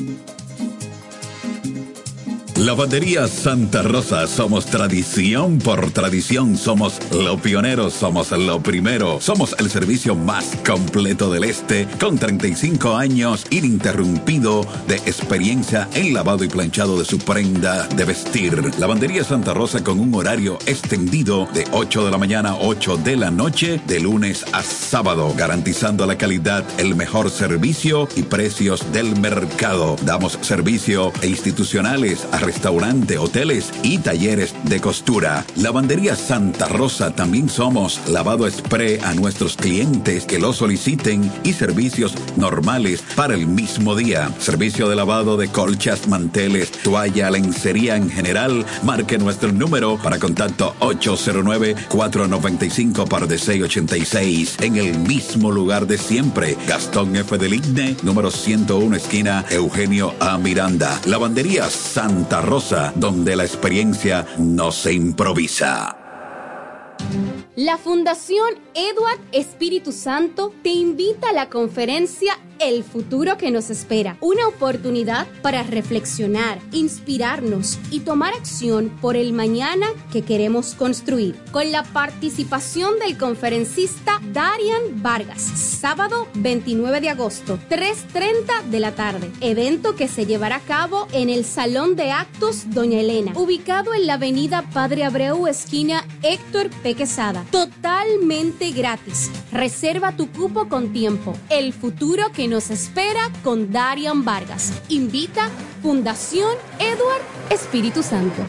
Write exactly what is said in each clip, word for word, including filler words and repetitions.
Lavandería Santa Rosa, somos tradición por tradición, somos los pioneros, somos lo primero, somos el servicio más completo del este, con treinta y cinco años ininterrumpido de experiencia en lavado y planchado de su prenda de vestir. Lavandería Santa Rosa con un horario extendido de ocho de la mañana a ocho de la noche, de lunes a sábado, garantizando la calidad, el mejor servicio y precios del mercado. Damos servicio a institucionales, a restaurantes, hoteles y talleres de costura. Lavandería Santa Rosa, también somos lavado express a nuestros clientes que lo soliciten y servicios normales para el mismo día. Servicio de lavado de colchas, manteles, toalla, lencería en general. Marque nuestro número para contacto ocho cero nueve, cuatro nueve cinco, seis ocho seis en el mismo lugar de siempre. Gastón F. del Igne, número ciento uno, esquina Eugenio A. Miranda. Lavandería Santa Rosa, donde la experiencia no se improvisa. La Fundación Edward Espíritu Santo te invita a la conferencia El futuro que nos espera, una oportunidad para reflexionar, inspirarnos y tomar acción por el mañana que queremos construir, con la participación del conferencista Darian Vargas, sábado veintinueve de agosto, tres treinta de la tarde, evento que se llevará a cabo en el Salón de Actos Doña Elena, ubicado en la avenida Padre Abreu, esquina Héctor P. Quesada, totalmente gratis. Reserva tu cupo con tiempo. El futuro que nos espera con Darian Vargas. Invita Fundación Edward Espíritu Santo.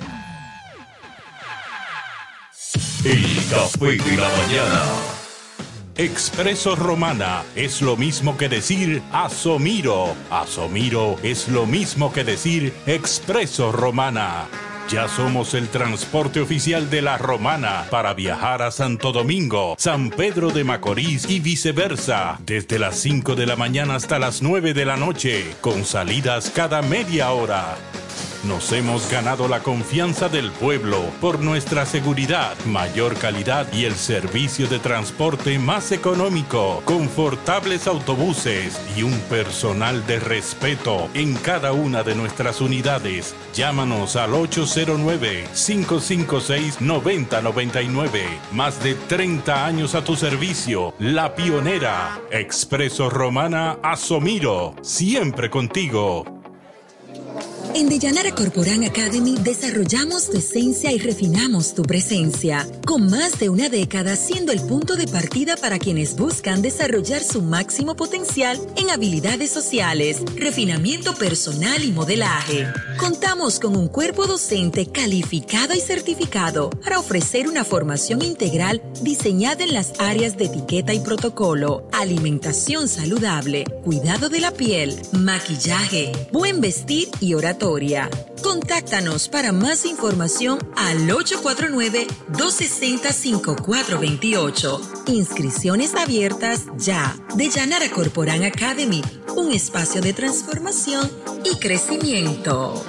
El café de la mañana. Expreso Romana es lo mismo que decir Asomiro. Asomiro es lo mismo que decir Expreso Romana. Ya somos el transporte oficial de La Romana para viajar a Santo Domingo, San Pedro de Macorís y viceversa, desde las cinco de la mañana hasta las nueve de la noche, con salidas cada media hora. Nos hemos ganado la confianza del pueblo por nuestra seguridad, mayor calidad y el servicio de transporte más económico, confortables autobuses y un personal de respeto en cada una de nuestras unidades. Llámanos al ocho cero nueve, cinco cinco seis, nueve cero nueve nueve. Más de treinta años a tu servicio. La pionera. Expreso Romana Asomiro. Siempre contigo. En Deyanara Corporán Academy desarrollamos tu esencia y refinamos tu presencia, con más de una década siendo el punto de partida para quienes buscan desarrollar su máximo potencial en habilidades sociales, refinamiento personal y modelaje. Contamos con un cuerpo docente calificado y certificado para ofrecer una formación integral diseñada en las áreas de etiqueta y protocolo, alimentación saludable, cuidado de la piel, maquillaje, buen vestir y oratoria. Contáctanos para más información al ocho cuatro nueve, dos seis cero, cinco cuatro dos ocho. Inscripciones abiertas ya. Deyanara Corporán Academy, un espacio de transformación y crecimiento.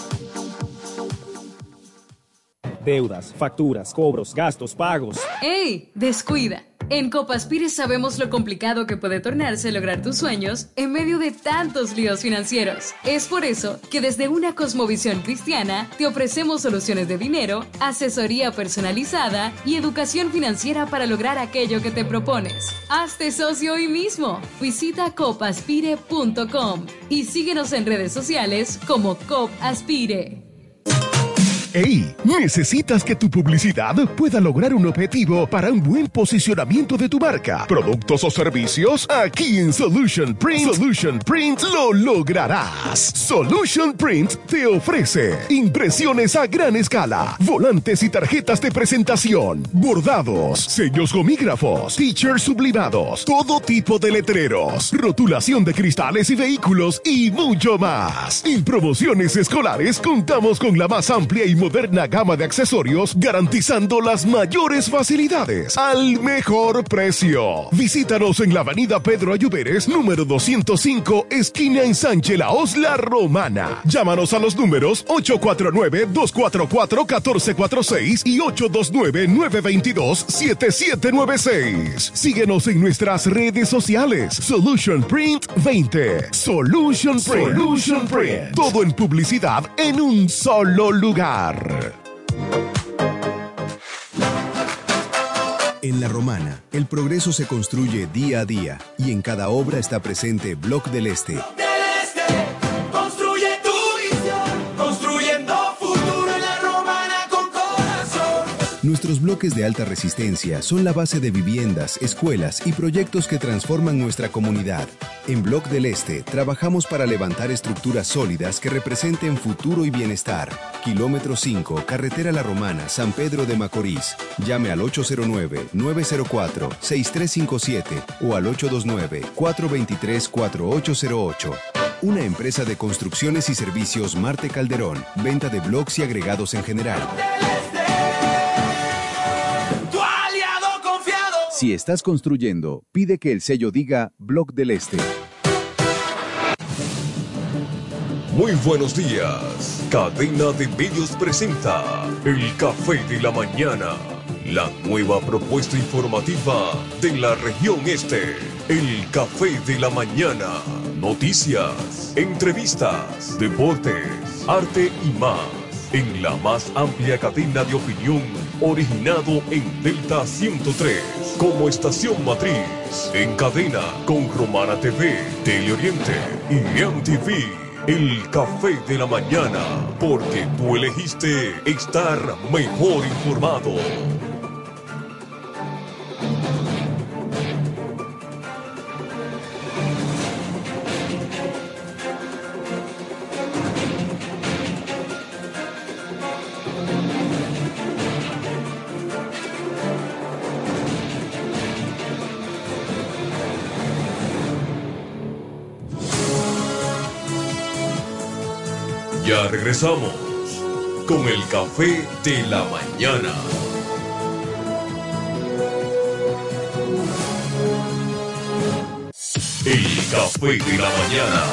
Deudas, facturas, cobros, gastos, pagos. ¡Ey! Descuida. En Copaspire sabemos lo complicado que puede tornarse lograr tus sueños en medio de tantos líos financieros. Es por eso que desde una cosmovisión cristiana te ofrecemos soluciones de dinero, asesoría personalizada y educación financiera para lograr aquello que te propones. Hazte socio hoy mismo. Visita copaspire punto com y síguenos en redes sociales como Copaspire. ¡Ey! ¿Necesitas que tu publicidad pueda lograr un objetivo para un buen posicionamiento de tu marca, productos o servicios? Aquí en Solution Print, Solution Print lo lograrás. Solution Print te ofrece impresiones a gran escala, volantes y tarjetas de presentación, bordados, sellos gomígrafos, t-shirts sublimados, todo tipo de letreros, rotulación de cristales y vehículos y mucho más. En promociones escolares contamos con la más amplia y moderna gama de accesorios, garantizando las mayores facilidades al mejor precio. Visítanos en la avenida Pedro Ayuberes, número doscientos cinco, esquina Ensanche La Hoz, La Romana. Llámanos a los números ocho cuatro nueve, dos cuatro cuatro, uno cuatro cuatro seis y ocho dos nueve, nueve dos dos, siete siete nueve seis. Síguenos en nuestras redes sociales. Solution Print veinte. Solution Print. Solution Print. Todo en publicidad en un solo lugar. En La Romana, el progreso se construye día a día y en cada obra está presente Bloc del Este. Bloc del Este, construye tu visión, construyendo futuro en La Romana con corazón. Nuestros bloques de alta resistencia son la base de viviendas, escuelas y proyectos que transforman nuestra comunidad. En Bloc del Este, trabajamos para levantar estructuras sólidas que representen futuro y bienestar. Kilómetro cinco, Carretera La Romana, San Pedro de Macorís. Llame al ocho cero nueve, nueve cero cuatro, seis tres cinco siete o al ocho dos nueve, cuatro dos tres, cuatro ocho cero ocho. Una empresa de construcciones y servicios Marte Calderón. Venta de bloques y agregados en general. Si estás construyendo, pide que el sello diga Bloc del Este. Muy buenos días. Cadena de Medios presenta El Café de la Mañana, la nueva propuesta informativa de la región este. El Café de la Mañana. Noticias, entrevistas, deportes, arte y más. En la más amplia cadena de opinión, originado en Delta ciento tres, como estación matriz, en cadena con Romana T V, Teleoriente y M T V. El Café de la Mañana, porque tú elegiste estar mejor informado. Ya regresamos con el Café de la Mañana. El Café de la Mañana.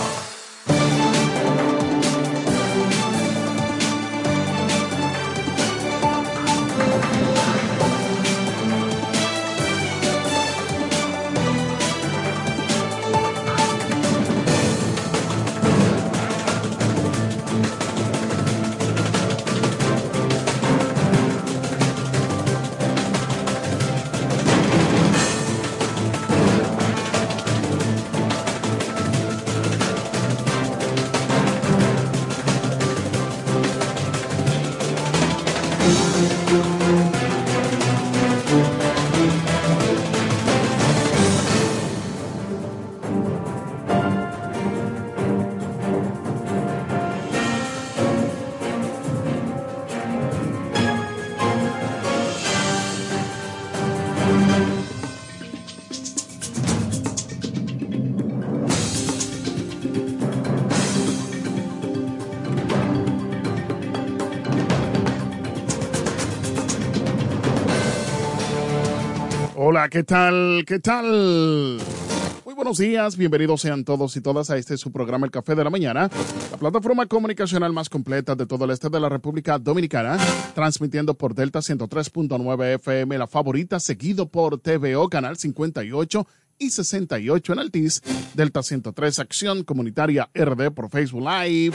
Hola, ¿qué tal? ¿Qué tal? Muy buenos días, bienvenidos sean todos y todas a este su programa El Café de la Mañana, la plataforma comunicacional más completa de todo el este de la República Dominicana, transmitiendo por Delta ciento tres punto nueve F M, la favorita, seguido por T V O, Canal cincuenta y ocho y sesenta y ocho en Altiz, Delta ciento tres, Acción Comunitaria R D por Facebook Live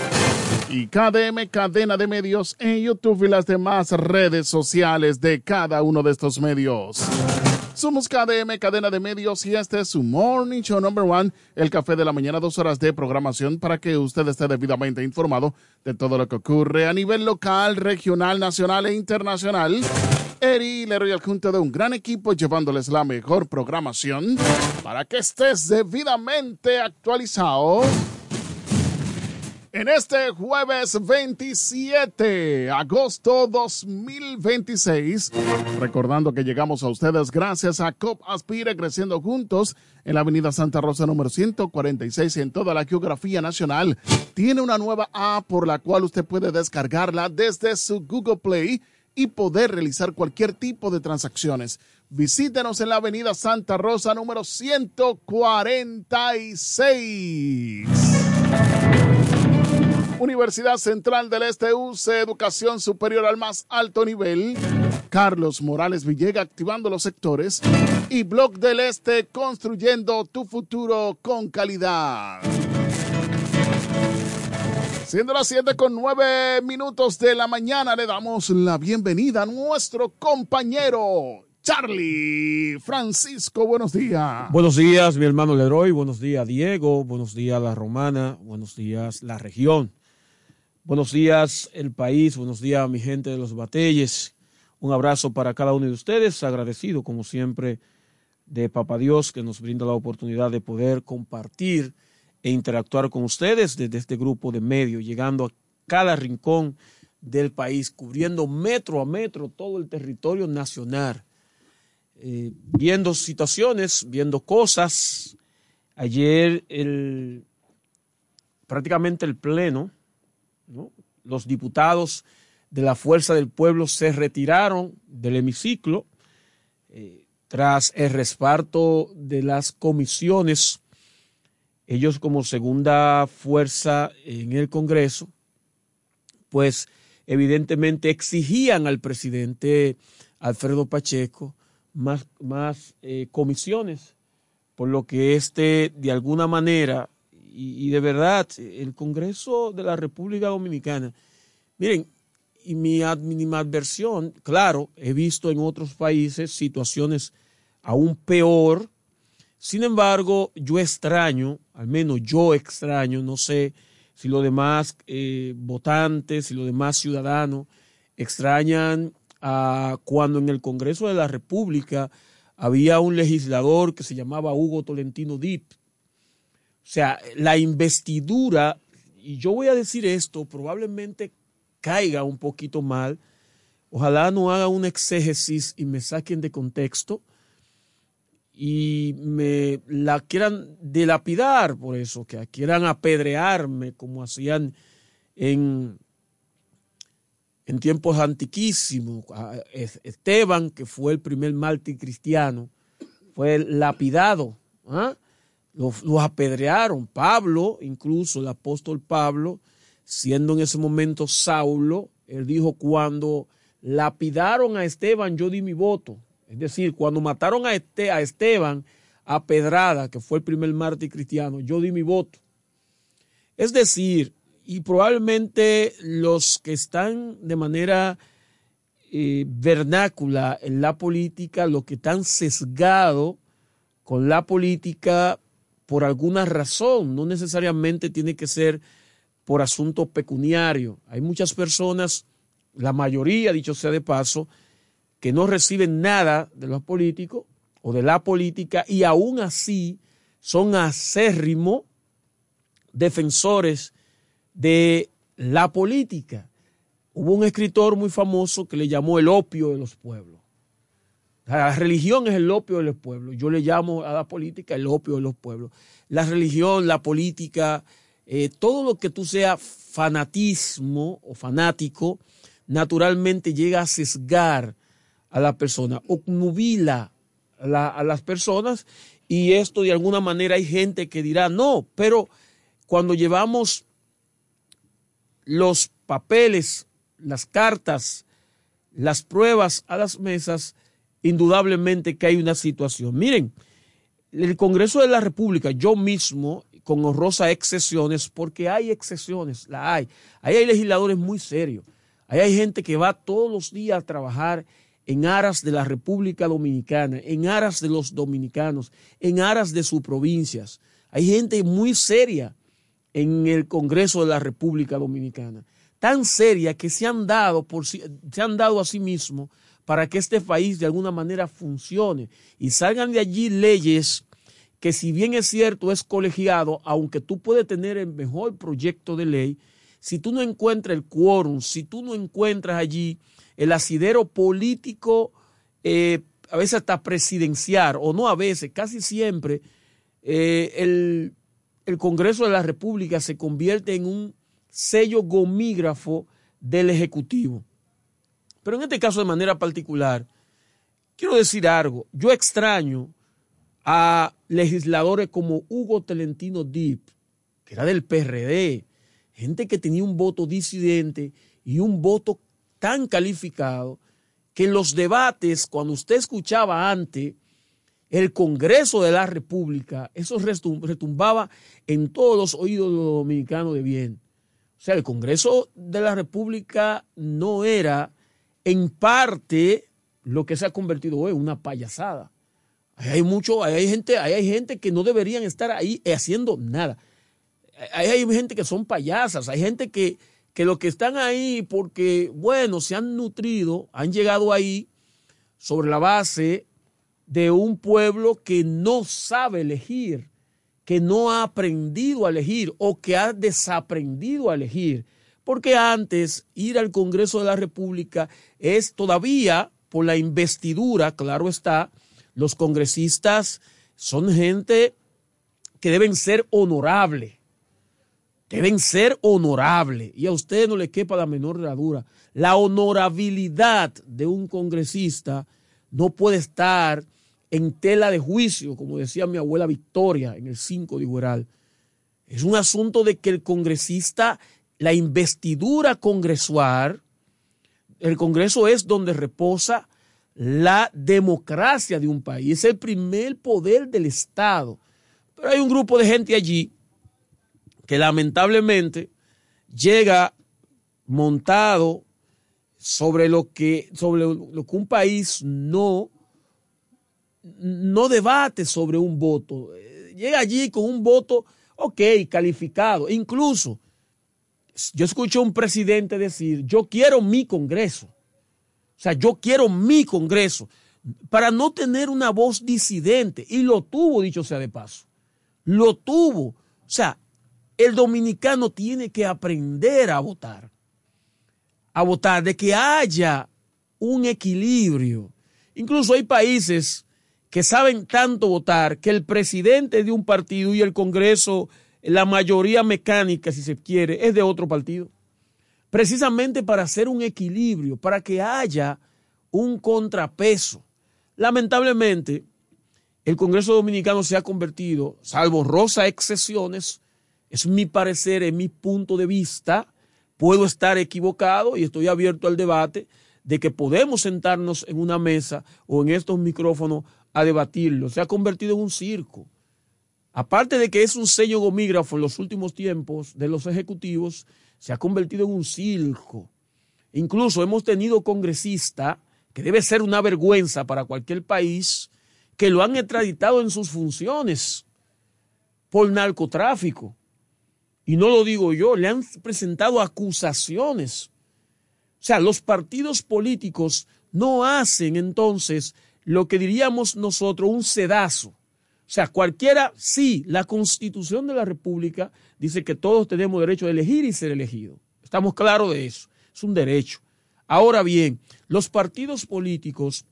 y K D M, Cadena de Medios en YouTube y las demás redes sociales de cada uno de estos medios. Somos K D M, Cadena de Medios, y este es su Morning Show Number One, el Café de la Mañana, dos horas de programación para que usted esté debidamente informado de todo lo que ocurre a nivel local, regional, nacional e internacional. Eri Leroy al junto de un gran equipo llevándoles la mejor programación para que estés debidamente actualizado En este jueves veintisiete de agosto dos mil veintiséis, recordando que llegamos a ustedes gracias a C O P Aspire, creciendo juntos en la avenida Santa Rosa número ciento cuarenta y seis en toda la geografía nacional. Tiene una nueva app por la cual usted puede descargarla desde su Google Play y poder realizar cualquier tipo de transacciones. Visítenos en la avenida Santa Rosa número ciento cuarenta y seis. Universidad Central del Este U C E, educación superior al más alto nivel. Carlos Morales Villega, activando los sectores. Y Bloc del Este, construyendo tu futuro con calidad. Siendo las siete con nueve minutos de la mañana, le damos la bienvenida a nuestro compañero Charlie Francisco. Buenos días. Buenos días, mi hermano Leroy. Buenos días, Diego. Buenos días, la Romana. Buenos días, la región. Buenos días, el país. Buenos días, mi gente de los Batelles. Un abrazo para cada uno de ustedes. Agradecido, como siempre, de Papá Dios, que nos brinda la oportunidad de poder compartir e interactuar con ustedes desde este grupo de medios, llegando a cada rincón del país, cubriendo metro a metro todo el territorio nacional, eh, viendo situaciones, viendo cosas. Ayer el, prácticamente el pleno, ¿no? Los diputados de la Fuerza del Pueblo se retiraron del hemiciclo eh, tras el reparto de las comisiones. Ellos, como segunda fuerza en el Congreso, pues evidentemente exigían al presidente Alfredo Pacheco más, más eh, comisiones, por lo que este, de alguna manera, y, y de verdad, el Congreso de la República Dominicana, miren, y mi adversión, claro, he visto en otros países situaciones aún peor. Sin embargo, yo extraño, al menos yo extraño, no sé si los demás eh, votantes, si los demás ciudadanos extrañan a cuando en el Congreso de la República había un legislador que se llamaba Hugo Tolentino Dip. O sea, la investidura, y yo voy a decir esto, probablemente caiga un poquito mal, ojalá no haga un exégesis y me saquen de contexto y me la quieran dilapidar por eso, que quieran apedrearme como hacían en, en tiempos antiquísimos. Esteban, que fue el primer mártir cristiano, fue lapidado, ¿eh? Los, los apedrearon. Pablo, incluso el apóstol Pablo, siendo en ese momento Saulo, él dijo: cuando lapidaron a Esteban, yo di mi voto. Es decir, cuando mataron a, este, a Esteban a pedrada, que fue el primer mártir cristiano, yo di mi voto. Es decir, y probablemente los que están de manera eh, vernácula en la política, los que están sesgados con la política por alguna razón, no necesariamente tiene que ser por asuntos pecuniarios. Hay muchas personas, la mayoría, dicho sea de paso, que no reciben nada de los políticos o de la política y aún así son acérrimos defensores de la política. Hubo un escritor muy famoso que le llamó el opio de los pueblos. La religión es el opio de los pueblos. Yo le llamo a la política el opio de los pueblos. La religión, la política, eh, todo lo que tú seas fanatismo o fanático, naturalmente llega a sesgar a la persona, obnubila a, la, a las personas, y esto de alguna manera hay gente que dirá no, pero cuando llevamos los papeles, las cartas, las pruebas a las mesas, indudablemente que hay una situación. Miren, el Congreso de la República, yo mismo, con honrosas excepciones, porque hay excepciones, la hay. Ahí hay legisladores muy serios. Ahí hay gente que va todos los días a trabajar en aras de la República Dominicana, en aras de los dominicanos, en aras de sus provincias. Hay gente muy seria en el Congreso de la República Dominicana, tan seria que se han dado, por, se han dado a sí mismos para que este país de alguna manera funcione y salgan de allí leyes que si bien es cierto es colegiado, aunque tú puedes tener el mejor proyecto de ley, si tú no encuentras el quórum, si tú no encuentras allí el asidero político, eh, a veces hasta presidencial, o no a veces, casi siempre, eh, el, el Congreso de la República se convierte en un sello gomígrafo del Ejecutivo. Pero en este caso de manera particular, quiero decir algo. Yo extraño a legisladores como Hugo Tolentino Dip, que era del P R D, gente que tenía un voto disidente y un voto tan calificado que en los debates, cuando usted escuchaba antes el Congreso de la República, eso retumbaba en todos los oídos de los dominicanos de bien. O sea, el Congreso de la República no era en parte lo que se ha convertido hoy en una payasada. Ahí hay mucho, ahí hay gente, ahí hay gente que no deberían estar ahí haciendo nada. Ahí hay gente que son payasas, hay gente que, que lo que están ahí porque, bueno, se han nutrido, han llegado ahí sobre la base de un pueblo que no sabe elegir, que no ha aprendido a elegir o que ha desaprendido a elegir. Porque antes ir al Congreso de la República es todavía por la investidura, claro está, los congresistas son gente que deben ser honorables. Deben ser honorables. Y a usted no le quepa la menor duda. La honorabilidad de un congresista no puede estar en tela de juicio, como decía mi abuela Victoria en el cinco de Igueral. Es un asunto de que el congresista, la investidura congresual, el Congreso es donde reposa la democracia de un país, es el primer poder del Estado. Pero hay un grupo de gente allí que lamentablemente llega montado sobre lo que, sobre lo que un país no, no debate sobre un voto. Llega allí con un voto, ok, calificado. Incluso, yo escuché a un presidente decir, yo quiero mi Congreso. O sea, yo quiero mi Congreso para no tener una voz disidente. Y lo tuvo, dicho sea de paso. Lo tuvo. O sea, el dominicano tiene que aprender a votar. A votar, de que haya un equilibrio. Incluso hay países que saben tanto votar que el presidente de un partido y el Congreso, la mayoría mecánica, si se quiere, es de otro partido. Precisamente para hacer un equilibrio, para que haya un contrapeso. Lamentablemente, el Congreso Dominicano se ha convertido, salvo honrosas excepciones, es mi parecer, es mi punto de vista, puedo estar equivocado y estoy abierto al debate de que podemos sentarnos en una mesa o en estos micrófonos a debatirlo. Se ha convertido en un circo. Aparte de que es un sello gomígrafo en los últimos tiempos de los ejecutivos, se ha convertido en un circo. Incluso hemos tenido congresistas, que debe ser una vergüenza para cualquier país, que lo han extraditado en sus funciones por narcotráfico. Y no lo digo yo, le han presentado acusaciones. O sea, los partidos políticos no hacen entonces lo que diríamos nosotros un sedazo. O sea, cualquiera, sí, la Constitución de la República dice que todos tenemos derecho a elegir y ser elegidos. Estamos claros de eso. Es un derecho. Ahora bien, los partidos políticos,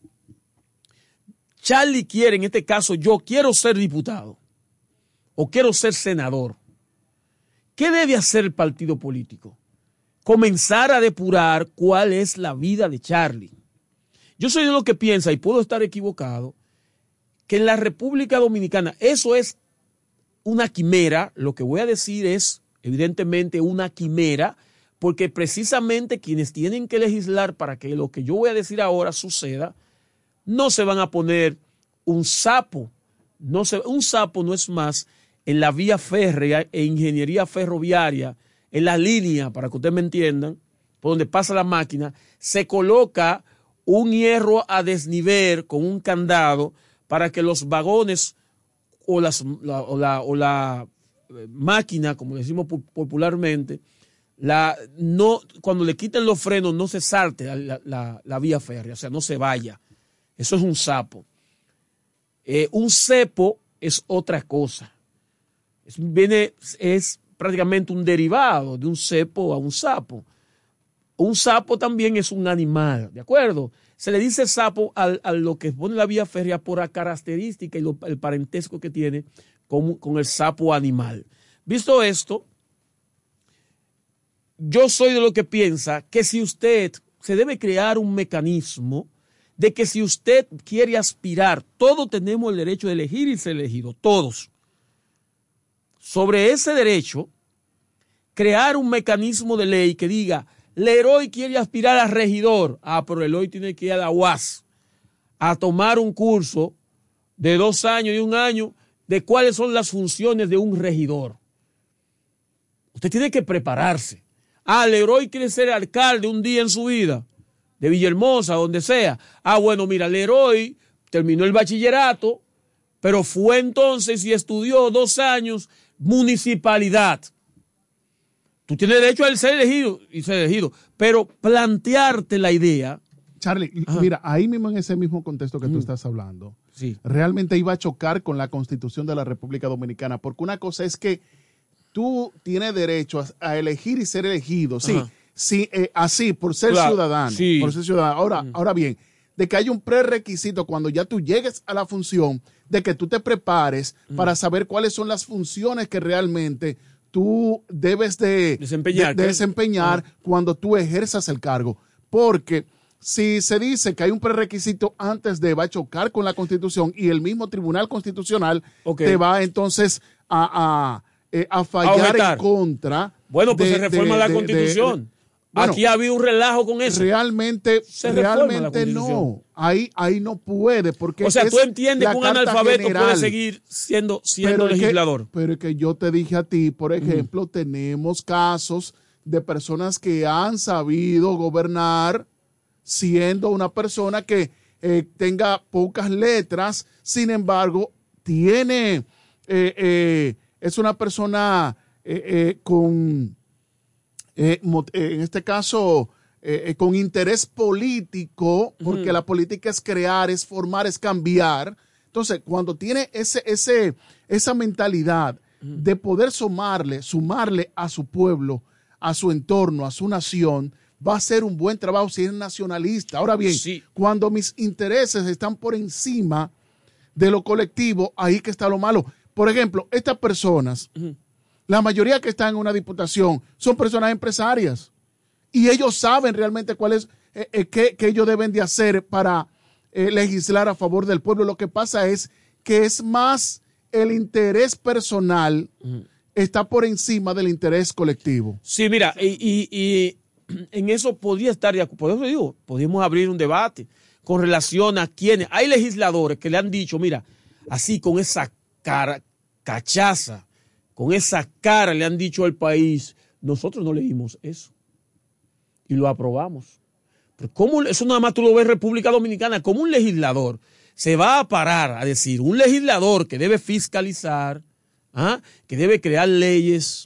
Charlie quiere, en este caso, yo quiero ser diputado o quiero ser senador. ¿Qué debe hacer el partido político? Comenzar a depurar cuál es la vida de Charlie. Yo soy de lo que piensa, y puedo estar equivocado, que en la República Dominicana eso es una quimera. Lo que voy a decir es evidentemente una quimera, porque precisamente quienes tienen que legislar para que lo que yo voy a decir ahora suceda, no se van a poner un sapo. No se, un sapo no es más en la vía férrea e ingeniería ferroviaria, en la línea, para que ustedes me entiendan, por donde pasa la máquina, se coloca un hierro a desnivel con un candado para que los vagones o, las, la, o, la, o la máquina, como decimos popularmente, la, no, cuando le quiten los frenos no se salte la, la, la vía férrea, o sea, no se vaya. Eso es un sapo. Eh, un cepo es otra cosa. Es, viene, es prácticamente un derivado de un cepo a un sapo. Un sapo también es un animal, ¿de acuerdo? Se le dice sapo a, a lo que pone la vía férrea por la característica y lo, el parentesco que tiene con, con el sapo animal. Visto esto, yo soy de lo que piensa que si usted se debe crear un mecanismo de que si usted quiere aspirar, todos tenemos el derecho de elegir y ser elegido, todos. Sobre ese derecho, crear un mecanismo de ley que diga, Leroy quiere aspirar a regidor. Ah, pero Leroy tiene que ir a la U A S a tomar un curso de dos años y un año de cuáles son las funciones de un regidor. Usted tiene que prepararse. Ah, Leroy quiere ser alcalde un día en su vida, de Villahermosa, donde sea. Ah, bueno, mira, Leroy terminó el bachillerato, pero fue entonces y estudió dos años municipalidad. Tú tienes derecho a ser elegido y ser elegido, pero plantearte la idea. Charlie, Ajá. mira, ahí mismo en ese mismo contexto que mm. tú estás hablando, sí. realmente iba a chocar con la Constitución de la República Dominicana, porque una cosa es que tú tienes derecho a, a elegir y ser elegido, sí, sí eh, así, por ser claro, ciudadano, sí. por ser ciudadano. Ahora, mm. ahora bien, de que hay un prerequisito cuando ya tú llegues a la función, de que tú te prepares mm. para saber cuáles son las funciones que realmente tú debes de desempeñar, de, de desempeñar ah. cuando tú ejerzas el cargo. Porque si se dice que hay un prerequisito antes de, va a chocar con la Constitución y el mismo Tribunal Constitucional okay. te va entonces a, a, a fallar a en contra. Bueno, pues de, se reforma de, la Constitución. De, de, bueno, aquí ha habido un relajo con eso. Realmente, realmente no. Ahí, ahí no puede. Porque o sea, tú entiendes que un analfabeto general. puede seguir siendo, siendo pero legislador. Que, pero que yo te dije a ti, por ejemplo, mm. tenemos casos de personas que han sabido gobernar siendo una persona que eh, tenga pocas letras, sin embargo, tiene, eh, eh, es una persona eh, eh, con... Eh, en este caso, eh, eh, con interés político, porque uh-huh. la política es crear, es formar, es cambiar. Entonces, cuando tiene ese, ese, esa mentalidad uh-huh. de poder sumarle, sumarle a su pueblo, a su entorno, a su nación, va a ser un buen trabajo si es nacionalista. Ahora bien, sí. cuando mis intereses están por encima de lo colectivo, ahí que está lo malo. Por ejemplo, estas personas... Uh-huh. La mayoría que están en una diputación son personas empresarias y ellos saben realmente cuál es, eh, eh, qué, qué ellos deben de hacer para eh, legislar a favor del pueblo. Lo que pasa es que es más el interés personal uh-huh. está por encima del interés colectivo. Sí, mira, y, y, y en eso podría estar, por eso digo, podríamos abrir un debate con relación a quienes. Hay legisladores que le han dicho, mira, así con esa cara, cachaza, con esa cara le han dicho al país, nosotros no leímos eso y lo aprobamos. Pero ¿cómo? Eso nada más tú lo ves en República Dominicana. ¿Cómo un legislador se va a parar a decir, un legislador que debe fiscalizar, ¿ah? que debe crear leyes,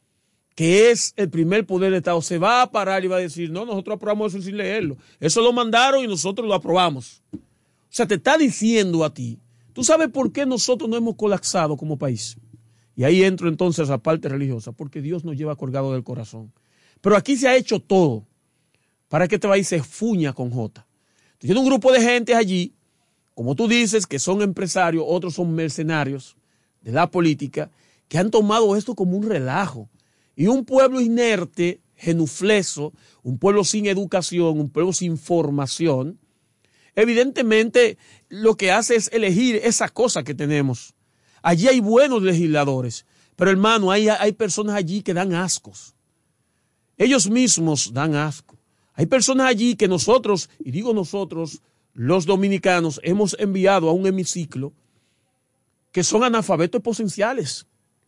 que es el primer poder del Estado, se va a parar y va a decir, no, nosotros aprobamos eso sin leerlo. Eso lo mandaron y nosotros lo aprobamos. O sea, te está diciendo a ti, ¿tú sabes por qué nosotros no hemos colapsado como país? Y ahí entro entonces a la parte religiosa, porque Dios nos lleva colgado del corazón. Pero aquí se ha hecho todo para que este país se fuña con J. Tiene un grupo de gente allí, como tú dices, que son empresarios, otros son mercenarios de la política, que han tomado esto como un relajo. Y un pueblo inerte, genufleso, un pueblo sin educación, un pueblo sin formación, evidentemente lo que hace es elegir esas cosas que tenemos. Allí hay buenos legisladores, pero hermano, hay, hay personas allí que dan ascos. Ellos mismos dan asco. Hay personas allí que nosotros, y digo nosotros, los dominicanos, hemos enviado a un hemiciclo que son analfabetos potenciales.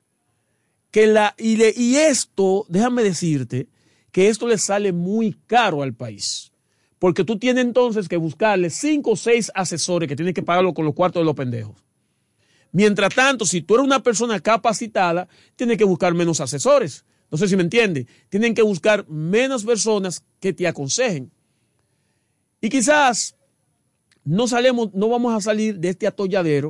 Que la, y, le, y esto, déjame decirte, que esto le sale muy caro al país. Porque tú tienes entonces que buscarle cinco o seis asesores que tienes que pagarlo con los cuartos de los pendejos. Mientras tanto, si tú eres una persona capacitada, tienes que buscar menos asesores. No sé si me entiende. Tienen que buscar menos personas que te aconsejen. Y quizás no, salemos, no vamos a salir de este atolladero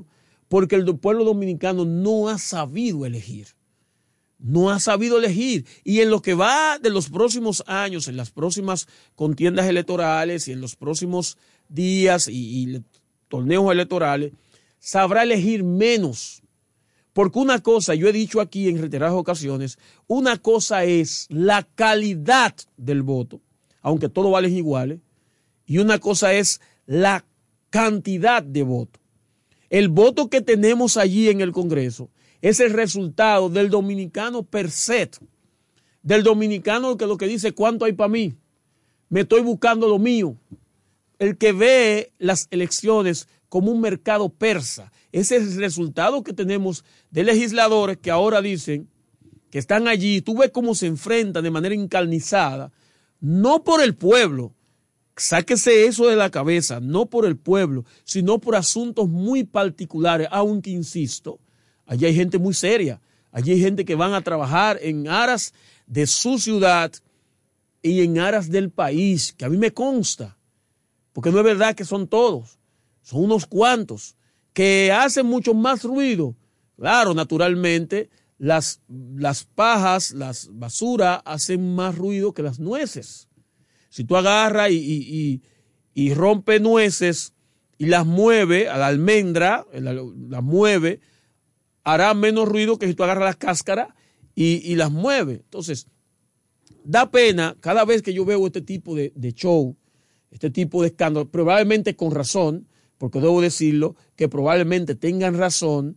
porque el pueblo dominicano no ha sabido elegir. No ha sabido elegir. Y en lo que va de los próximos años, en las próximas contiendas electorales y en los próximos días y, y torneos electorales, sabrá elegir menos. Porque una cosa, yo he dicho aquí en reiteradas ocasiones, una cosa es la calidad del voto, aunque todos valen iguales, y una cosa es la cantidad de voto. El voto que tenemos allí en el Congreso es el resultado del dominicano per se, del dominicano que lo que dice cuánto hay para mí, me estoy buscando lo mío, el que ve las elecciones como un mercado persa. Ese es el resultado que tenemos de legisladores que ahora dicen que están allí, tú ves cómo se enfrentan de manera encarnizada, no por el pueblo, sáquese eso de la cabeza, no por el pueblo, sino por asuntos muy particulares, aunque insisto, allí hay gente muy seria, allí hay gente que van a trabajar en aras de su ciudad y en aras del país, que a mí me consta, porque no es verdad que son todos, son unos cuantos que hacen mucho más ruido. Claro, naturalmente, las, las pajas, las basuras hacen más ruido que las nueces. Si tú agarras y, y, y, y rompes nueces y las mueves a la almendra, la, las mueves, hará menos ruido que si tú agarras las cáscaras y, y las mueves. Entonces, da pena cada vez que yo veo este tipo de, de show, este tipo de escándalo, probablemente con razón, porque debo decirlo, que probablemente tengan razón,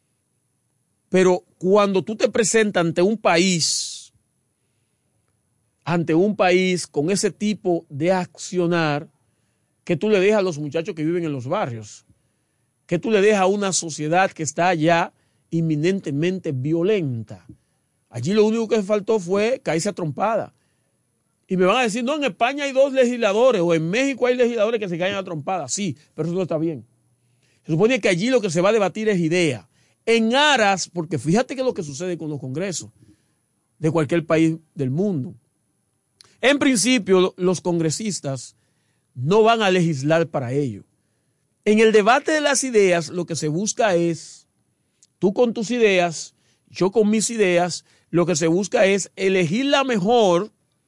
pero cuando tú te presentas ante un país, ante un país con ese tipo de accionar, que tú le dejas a los muchachos que viven en los barrios, que tú le dejas a una sociedad que está ya inminentemente violenta. Allí lo único que faltó fue caerse a trompada. Y me van a decir, no, en España hay dos legisladores, o en México hay legisladores que se caen a trompada. Sí, pero eso no está bien. Se supone que allí lo que se va a debatir es idea. En aras, porque fíjate que es lo que sucede con los congresos de cualquier país del mundo. En principio, los congresistas no van a legislar para ello. En el debate de las ideas, lo que se busca es, tú con tus ideas, yo con mis ideas, lo que se busca es elegir la mejor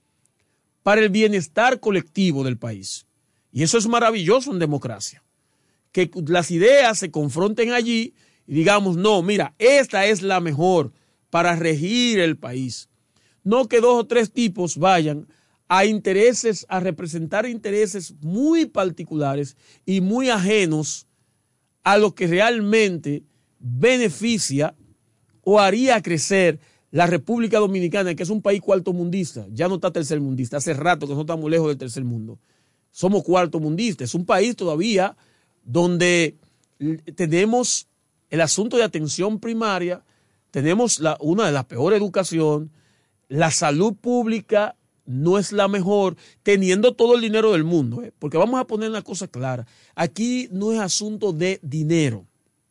para el bienestar colectivo del país. Y eso es maravilloso en democracia. Que las ideas se confronten allí y digamos, no, mira, esta es la mejor para regir el país. No que dos o tres tipos vayan a intereses, a representar intereses muy particulares y muy ajenos a lo que realmente beneficia o haría crecer la República Dominicana, que es un país cuartomundista, ya no está tercermundista, hace rato que no estamos lejos del tercer mundo. Somos cuartomundistas, es un país todavía donde tenemos el asunto de atención primaria, tenemos la, una de las peores educación, la salud pública no es la mejor, teniendo todo el dinero del mundo, ¿eh? Porque vamos a poner una cosa clara, aquí no es asunto de dinero,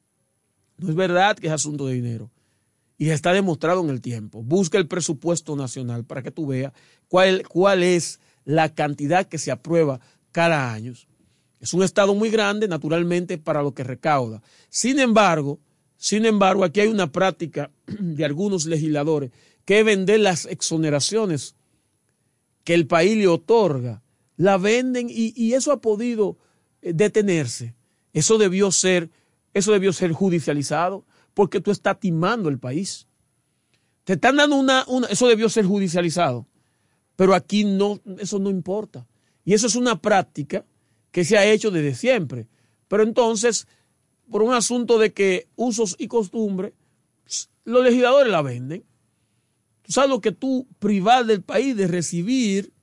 no es verdad que es asunto de dinero. Y está demostrado en el tiempo. Busca el presupuesto nacional para que tú veas cuál, cuál es la cantidad que se aprueba cada año. Es un estado muy grande, naturalmente, para lo que recauda. Sin embargo, sin embargo, aquí hay una práctica de algunos legisladores que es vender las exoneraciones que el país le otorga. La venden y, y eso ha podido detenerse. Eso debió ser, eso debió ser judicializado. Porque tú estás timando el país. Te están dando una, una... Eso debió ser judicializado. Pero aquí no, eso no importa. Y eso es una práctica que se ha hecho desde siempre. Pero entonces, por un asunto de que usos y costumbres, los legisladores la venden. Tú sabes lo que tú privas del país de recibir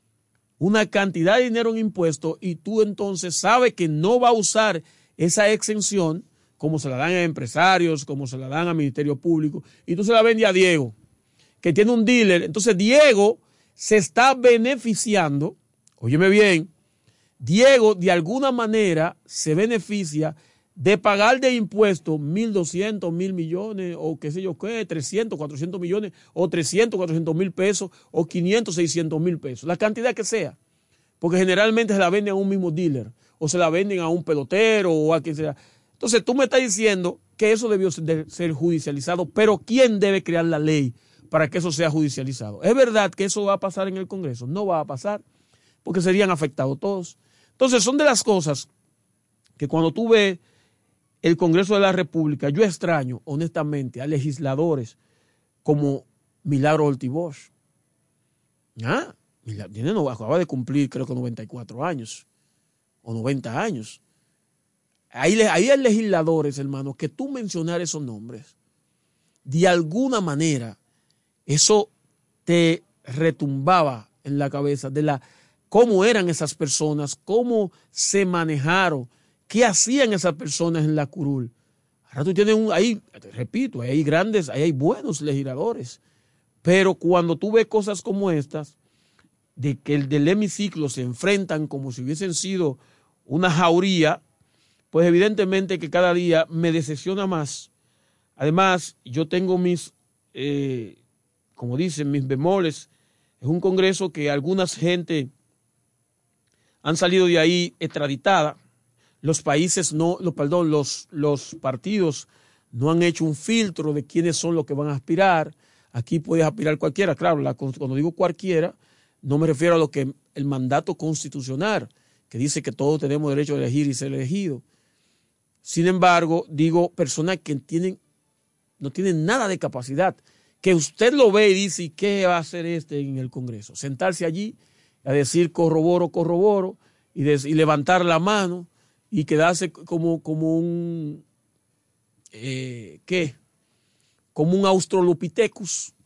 una cantidad de dinero en impuestos y tú entonces sabes que no va a usar esa exención como se la dan a empresarios, como se la dan al Ministerio Público, y tú se la vendes a Diego, que tiene un dealer. Entonces Diego se está beneficiando, óyeme bien, Diego de alguna manera se beneficia de pagar de impuestos mil doscientos, mil millones, o qué sé yo qué, trescientos, cuatrocientos millones, o trescientos, cuatrocientos mil pesos, o quinientos, seiscientos mil pesos, la cantidad que sea, porque generalmente se la venden a un mismo dealer, o se la venden a un pelotero, o a quien sea. Entonces tú me estás diciendo que eso debió ser judicializado, pero ¿quién debe crear la ley para que eso sea judicializado? ¿Es verdad que eso va a pasar en el Congreso? No va a pasar, porque serían afectados todos. Entonces son de las cosas que cuando tú ves el Congreso de la República, yo extraño honestamente a legisladores como Milagro Ortiz Bosch. Ah, tiene, acaba de cumplir creo que noventa y cuatro años o noventa años. Ahí, ahí hay legisladores, hermano, que tú mencionar esos nombres, de alguna manera, eso te retumbaba en la cabeza de la cómo eran esas personas, cómo se manejaron, qué hacían esas personas en la curul. Ahora tú tienes un, ahí, repito, ahí hay grandes, ahí hay buenos legisladores, pero cuando tú ves cosas como estas, de que el del hemiciclo se enfrentan como si hubiesen sido una jauría, pues evidentemente que cada día me decepciona más. Además, yo tengo mis, eh, como dicen, mis bemoles. Es un Congreso que algunas gente han salido de ahí extraditada. Los países no, los, perdón, los, los partidos no han hecho un filtro de quiénes son los que van a aspirar. Aquí puede aspirar cualquiera. Claro, la, cuando digo cualquiera, no me refiero a lo que el mandato constitucional, que dice que todos tenemos derecho a elegir y ser elegidos. Sin embargo, digo, personas que tienen, no tienen nada de capacidad, que usted lo ve y dice, ¿y qué va a hacer este en el Congreso? Sentarse allí a decir corroboro, corroboro, y, de, y levantar la mano y quedarse como, como un, eh, ¿qué? Como un Australopithecus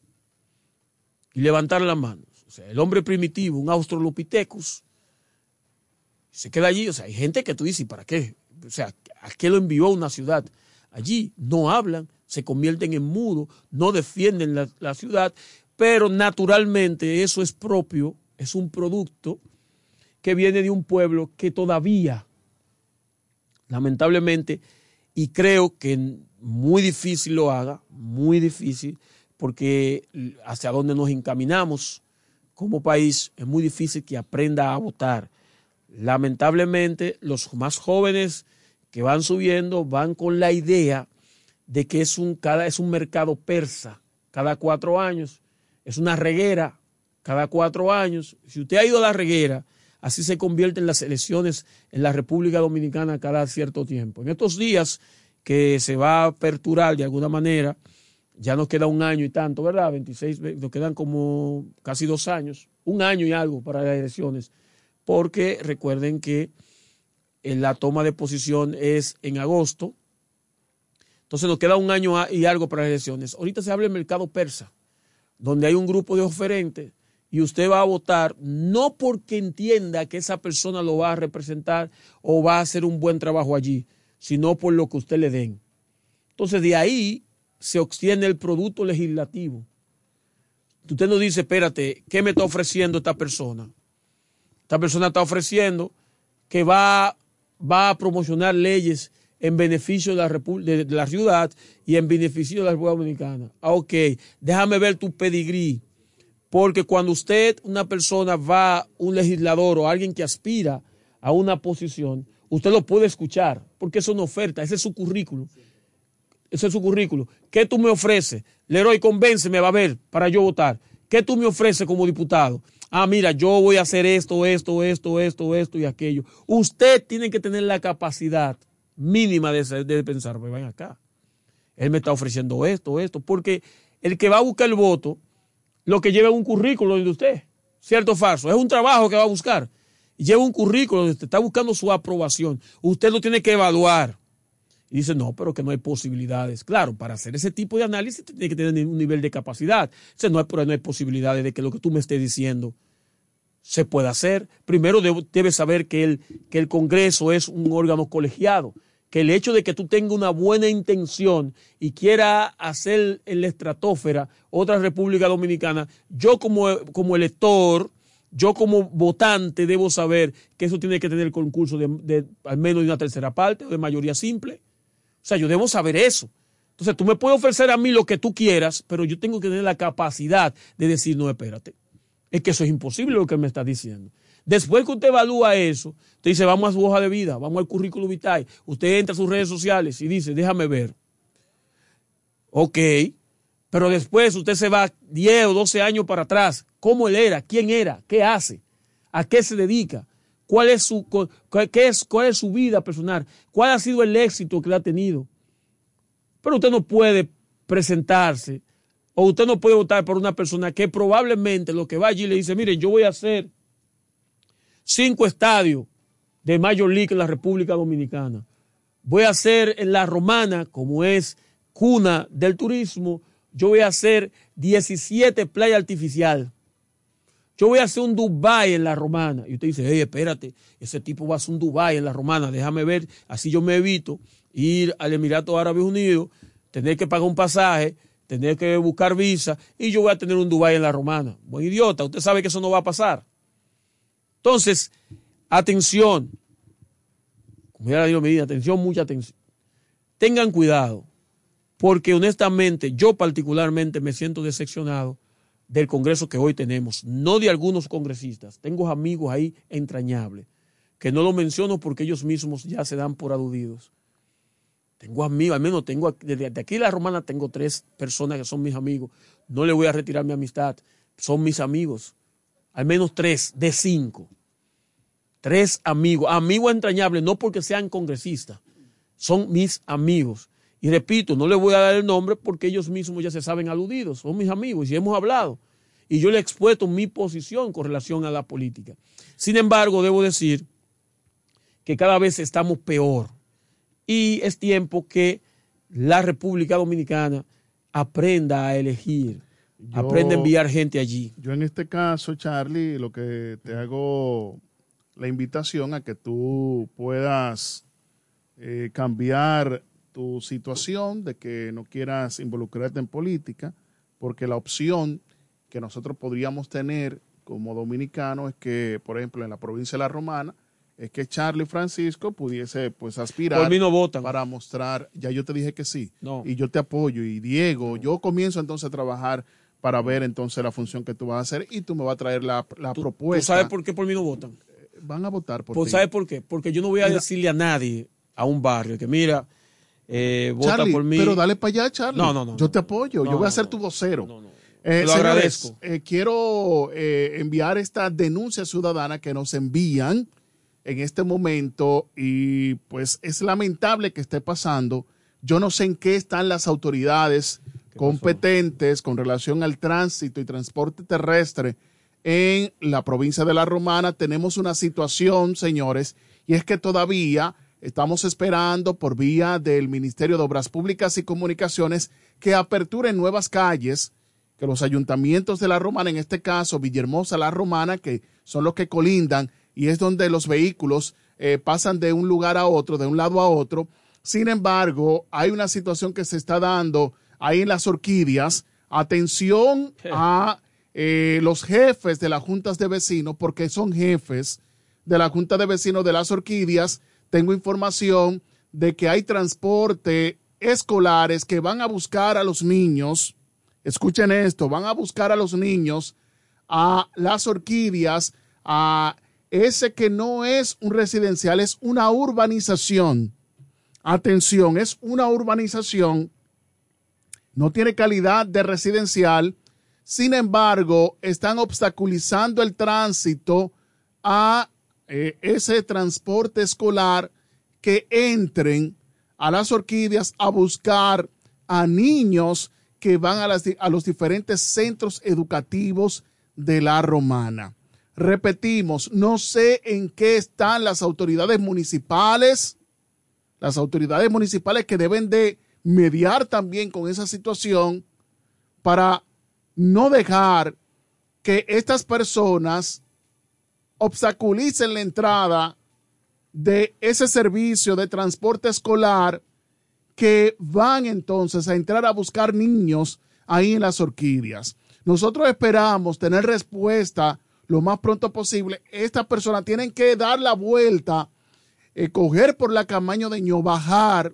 y levantar la mano. O sea, el hombre primitivo, un Australopithecus, se queda allí. O sea, hay gente que tú dices, ¿para qué? O sea, ¿a qué lo envió a una ciudad? Allí no hablan, se convierten en mudos, no defienden la, la ciudad, pero naturalmente eso es propio, es un producto que viene de un pueblo que todavía, lamentablemente, y creo que muy difícil lo haga, muy difícil, porque hacia dónde nos encaminamos como país, es muy difícil que aprenda a votar. Lamentablemente, los más jóvenes que van subiendo van con la idea de que es un, cada, es un mercado persa cada cuatro años, es una reguera cada cuatro años. Si usted ha ido a la reguera, así se convierten las elecciones en la República Dominicana cada cierto tiempo. En estos días que se va a aperturar de alguna manera, ya nos queda un año y tanto, ¿verdad? veintiséis, nos quedan como casi dos años, un año y algo para las elecciones, porque recuerden que la toma de posición es en agosto, entonces nos queda un año y algo para las elecciones. Ahorita se habla del mercado persa, donde hay un grupo de oferentes y usted va a votar no porque entienda que esa persona lo va a representar o va a hacer un buen trabajo allí, sino por lo que usted le den. Entonces de ahí se obtiene el producto legislativo. Usted no dice, espérate, ¿qué me está ofreciendo esta persona? Esta persona está ofreciendo que va, va a promocionar leyes en beneficio de la, de, de la ciudad y en beneficio de la República Dominicana. Ah, ok, déjame ver tu pedigrí, porque cuando usted, una persona va, un legislador o alguien que aspira a una posición, usted lo puede escuchar, porque es una oferta, ese es su currículo. Ese es su currículo. ¿Qué tú me ofreces? Leroy, convénceme, va a ver, para yo votar. ¿Qué tú me ofreces como diputado? Ah, mira, yo voy a hacer esto, esto, esto, esto, esto y aquello. Usted tiene que tener la capacidad mínima de, de pensar, pues ven acá. Él me está ofreciendo esto, esto, porque el que va a buscar el voto, lo que lleva es un currículo de usted. ¿Cierto o falso? Es un trabajo que va a buscar. Lleva un currículo donde usted está buscando su aprobación. Usted lo tiene que evaluar. Y dice, no, pero que no hay posibilidades. Claro, para hacer ese tipo de análisis tiene que tener un nivel de capacidad. O sea, no hay, no hay posibilidades de que lo que tú me estés diciendo se pueda hacer. Primero debo, debes saber que el, que el Congreso es un órgano colegiado, que el hecho de que tú tengas una buena intención y quiera hacer en la estratosfera otra República Dominicana, yo como, como elector, yo como votante debo saber que eso tiene que tener el concurso de, de al menos de una tercera parte o de mayoría simple. O sea, yo debo saber eso. Entonces, tú me puedes ofrecer a mí lo que tú quieras, pero yo tengo que tener la capacidad de decir, no, espérate. Es que eso es imposible lo que me está diciendo. Después que usted evalúa eso, usted dice, vamos a su hoja de vida, vamos al currículum vitae. Usted entra a sus redes sociales y dice, déjame ver. Ok, pero después usted se va diez o doce años para atrás. ¿Cómo él era? ¿Quién era? ¿Qué hace? ¿A qué se dedica? ¿Cuál es su, qué es, cuál es su vida personal? ¿Cuál ha sido el éxito que él ha tenido? Pero usted no puede presentarse o usted no puede votar por una persona que probablemente lo que va allí le dice, miren, yo voy a hacer cinco estadios de Major League en la República Dominicana. Voy a hacer en La Romana, como es cuna del turismo, yo voy a hacer diecisiete playas artificiales. Yo voy a hacer un Dubái en La Romana. Y usted dice, hey, espérate, ese tipo va a hacer un Dubái en La Romana, déjame ver, así yo me evito ir al Emirato Árabes Unidos, tener que pagar un pasaje, tener que buscar visa, y yo voy a tener un Dubái en La Romana. Buen idiota, usted sabe que eso no va a pasar. Entonces, atención, como ya le digo, Medina, atención, mucha atención. Tengan cuidado, porque honestamente, yo particularmente me siento decepcionado del Congreso que hoy tenemos, no de algunos congresistas. Tengo amigos ahí entrañables, que no lo menciono porque ellos mismos ya se dan por aludidos. Tengo amigos, al menos tengo, desde aquí en La Romana tengo tres personas que son mis amigos. No le voy a retirar mi amistad, son mis amigos. Al menos tres de cinco. Tres amigos, amigos entrañables, no porque sean congresistas, son mis amigos. Y repito, no les voy a dar el nombre porque ellos mismos ya se saben aludidos, son mis amigos y hemos hablado. Y yo les he expuesto mi posición con relación a la política. Sin embargo, debo decir que cada vez estamos peor. Y es tiempo que la República Dominicana aprenda a elegir, yo, aprenda a enviar gente allí. Yo en este caso, Charlie, lo que te hago la invitación a que tú puedas eh, cambiar tu situación de que no quieras involucrarte en política, porque la opción que nosotros podríamos tener como dominicanos es que, por ejemplo, en la provincia de La Romana, es que Charlie Francisco pudiese pues aspirar por mí no votan. Para mostrar, ya yo te dije que sí, no. Y yo te apoyo, y Diego, no. Yo comienzo entonces a trabajar para ver entonces la función que tú vas a hacer y tú me vas a traer la, la ¿Tú, propuesta. ¿Tú sabes por qué por mí no votan? Van a votar por ¿Tú ti. sabes por qué? Porque yo no voy a mira, decirle a nadie, a un barrio, que mira, eh, vota Charlie, por mí. Pero dale para allá, Charlie. No, no, no. Yo te apoyo, no, yo voy a no, ser no, tu vocero. No, no, no. Eh, Lo señores, agradezco. Eh, quiero eh, enviar esta denuncia ciudadana que nos envían en este momento y pues es lamentable que esté pasando. Yo no sé en qué están las autoridades competentes con relación al tránsito y transporte terrestre en la provincia de La Romana. Tenemos una situación, señores, y es que todavía estamos esperando por vía del Ministerio de Obras Públicas y Comunicaciones que aperturen nuevas calles, que los ayuntamientos de La Romana, en este caso Villahermosa, La Romana, que son los que colindan y es donde los vehículos eh, pasan de un lugar a otro, de un lado a otro. Sin embargo, hay una situación que se está dando ahí en Las Orquídeas. Atención a eh, los jefes de las juntas de vecinos, porque son jefes de la Junta de Vecinos de Las Orquídeas. Tengo información de que hay transporte escolares que van a buscar a los niños. Escuchen esto, van a buscar a los niños a Las Orquídeas, a ese que no es un residencial, es una urbanización. Atención, es una urbanización, no tiene calidad de residencial, sin embargo, están obstaculizando el tránsito a eh, ese transporte escolar que entren a Las Orquídeas a buscar a niños que van a, las, a los diferentes centros educativos de La Romana. Repetimos, no sé en qué están las autoridades municipales, las autoridades municipales que deben de mediar también con esa situación para no dejar que estas personas obstaculicen la entrada de ese servicio de transporte escolar que van entonces a entrar a buscar niños ahí en Las Orquídeas. Nosotros esperamos tener respuesta lo más pronto posible. Estas personas tienen que dar la vuelta, eh, coger por la Camaño de Ño, bajar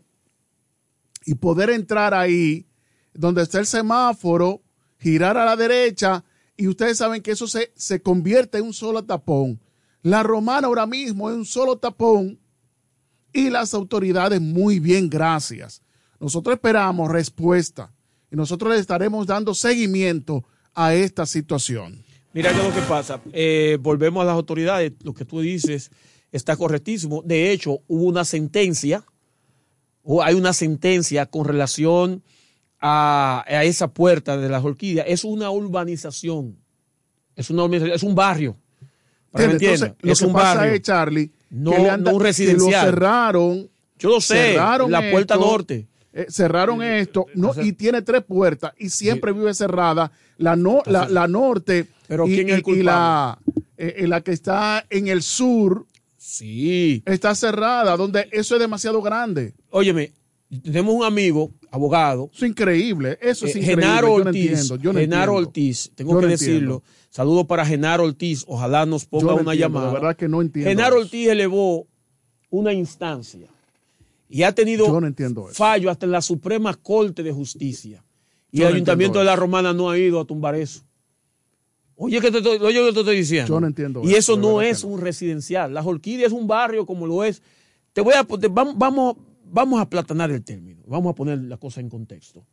y poder entrar ahí donde está el semáforo, girar a la derecha y ustedes saben que eso se, se convierte en un solo tapón. La Romana ahora mismo es un solo tapón y las autoridades muy bien, gracias. Nosotros esperamos respuesta y nosotros le estaremos dando seguimiento a esta situación. Mira qué es lo que pasa. Eh, volvemos a las autoridades. Lo que tú dices está correctísimo. De hecho, hubo una sentencia, o hay una sentencia con relación a, a esa puerta de las orquídeas. Es una urbanización. Es una urbanización, es un barrio. Para que me entiendan. Lo es que un pasa barrio. es, Charlie, no, que le han, no un residencial. Que lo cerraron. Yo lo sé, cerraron la puerta esto, norte. Eh, cerraron esto no, y tiene tres puertas y siempre sí. vive cerrada. La, no, la, la norte Pero y, ¿quién es el culpable? y la, eh, la que está en el sur sí. está cerrada, donde eso es demasiado grande. Óyeme, tenemos un amigo, abogado. Eso es increíble, eso es eh, increíble. Genaro yo Ortiz, no entiendo, yo no Genaro entiendo. Ortiz, tengo yo que no decirlo. Entiendo. Saludos para Genaro Ortiz, ojalá nos ponga no una entiendo, llamada. De verdad que no entiendo. Genaro eso. Ortiz elevó una instancia y ha tenido yo no entiendo eso. fallo hasta en la Suprema Corte de Justicia. Y yo el no Ayuntamiento de eso. La Romana no ha ido a tumbar eso. Oye, que te, oye, que te estoy diciendo. Yo no entiendo y eso, eso no es no. un residencial. Las Orquídeas es un barrio como lo es. Te voy a te, vamos, vamos, vamos a platanar el término. Vamos a poner la cosa en contexto.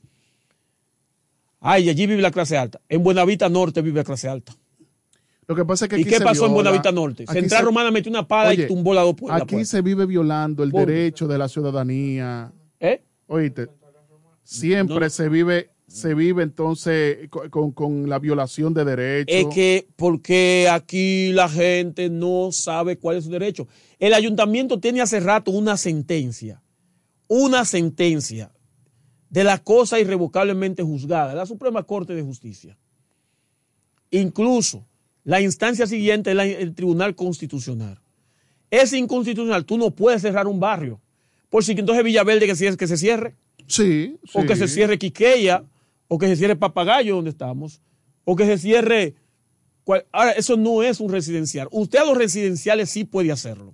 Ay, allí vive la clase alta. En Buenavista Norte vive la clase alta. Lo que pasa es que ¿Y aquí qué se pasó viola, en Buenavista Norte? Central se, Romana metió una pala oye, y tumbó la dos puertas. Aquí se vive violando el ¿Por? derecho de la ciudadanía. ¿Eh? Oíste, siempre no. se vive se vive entonces con, con la violación de derechos. Es que porque aquí la gente no sabe cuál es su derecho. El ayuntamiento tiene hace rato una sentencia, una sentencia de la cosa irrevocablemente juzgada, la Suprema Corte de Justicia. Incluso la instancia siguiente es la, el Tribunal Constitucional. Es inconstitucional, tú no puedes cerrar un barrio. Por si entonces Villaverde que, que se cierre. Sí, sí. O que se cierre Quiqueya, o que se cierre Papagayo, donde estamos, o que se cierre... Cual, ahora, eso no es un residencial. Usted a los residenciales sí puede hacerlo,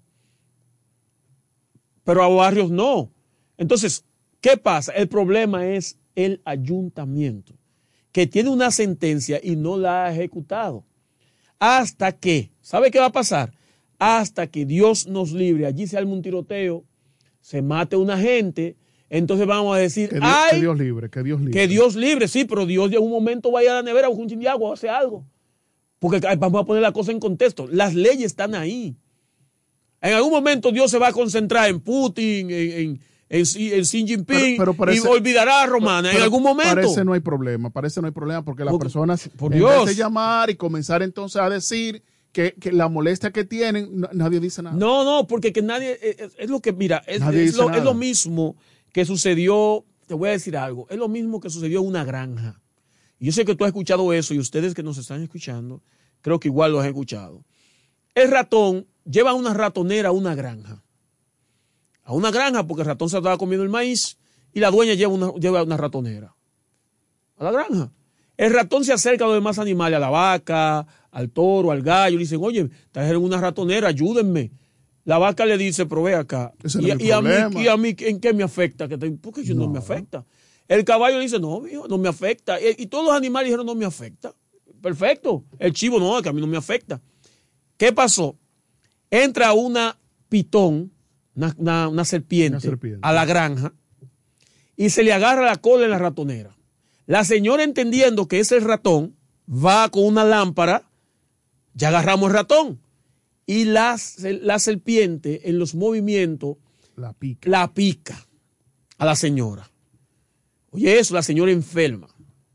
pero a barrios no. Entonces, ¿qué pasa? El problema es el ayuntamiento, que tiene una sentencia y no la ha ejecutado. Hasta que, ¿sabe qué va a pasar? Hasta que Dios nos libre, allí se arme un tiroteo, se mate una gente... Entonces vamos a decir, que Dios, ay, que Dios libre, que Dios libre. Que Dios libre, sí, pero Dios en un momento vaya a la nevera, busca un chin de agua, hace algo. Porque vamos a poner la cosa en contexto. Las leyes están ahí. En algún momento Dios se va a concentrar en Putin, en, en, en, en Xi Jinping, pero, pero parece, y olvidará a Romana pero, en algún momento. Parece no hay problema, parece no hay problema, porque las por, personas, por en Dios. vez de llamar y comenzar entonces a decir que, que la molestia que tienen, no, nadie dice nada. No, no, porque que nadie, es, es lo que, mira, es, es, lo, es lo mismo que sucedió, te voy a decir algo, es lo mismo que sucedió en una granja. Y yo sé que tú has escuchado eso y ustedes que nos están escuchando, creo que igual lo han escuchado. El ratón lleva una ratonera a una granja. A una granja porque el ratón se estaba comiendo el maíz y la dueña lleva una, lleva una ratonera a la granja. El ratón se acerca a los demás animales, a la vaca, al toro, al gallo, y le dicen, oye, trajeron una ratonera, ayúdenme. La vaca le dice, pero ve acá. Ese y, no es y, a mí, problema. y a mí, ¿en qué me afecta? Porque yo no. no me afecta. El caballo le dice, no, mijo, no me afecta. Y, y todos los animales dijeron, no me afecta. Perfecto. El chivo, no, que a mí no me afecta. ¿Qué pasó? Entra una pitón, una, una, una, serpiente, una serpiente a la granja y se le agarra la cola en la ratonera. La señora, entendiendo que es el ratón, va con una lámpara, ya agarramos el ratón. Y la, la serpiente en los movimientos la pica. la pica a la señora. Oye, eso, la señora enferma.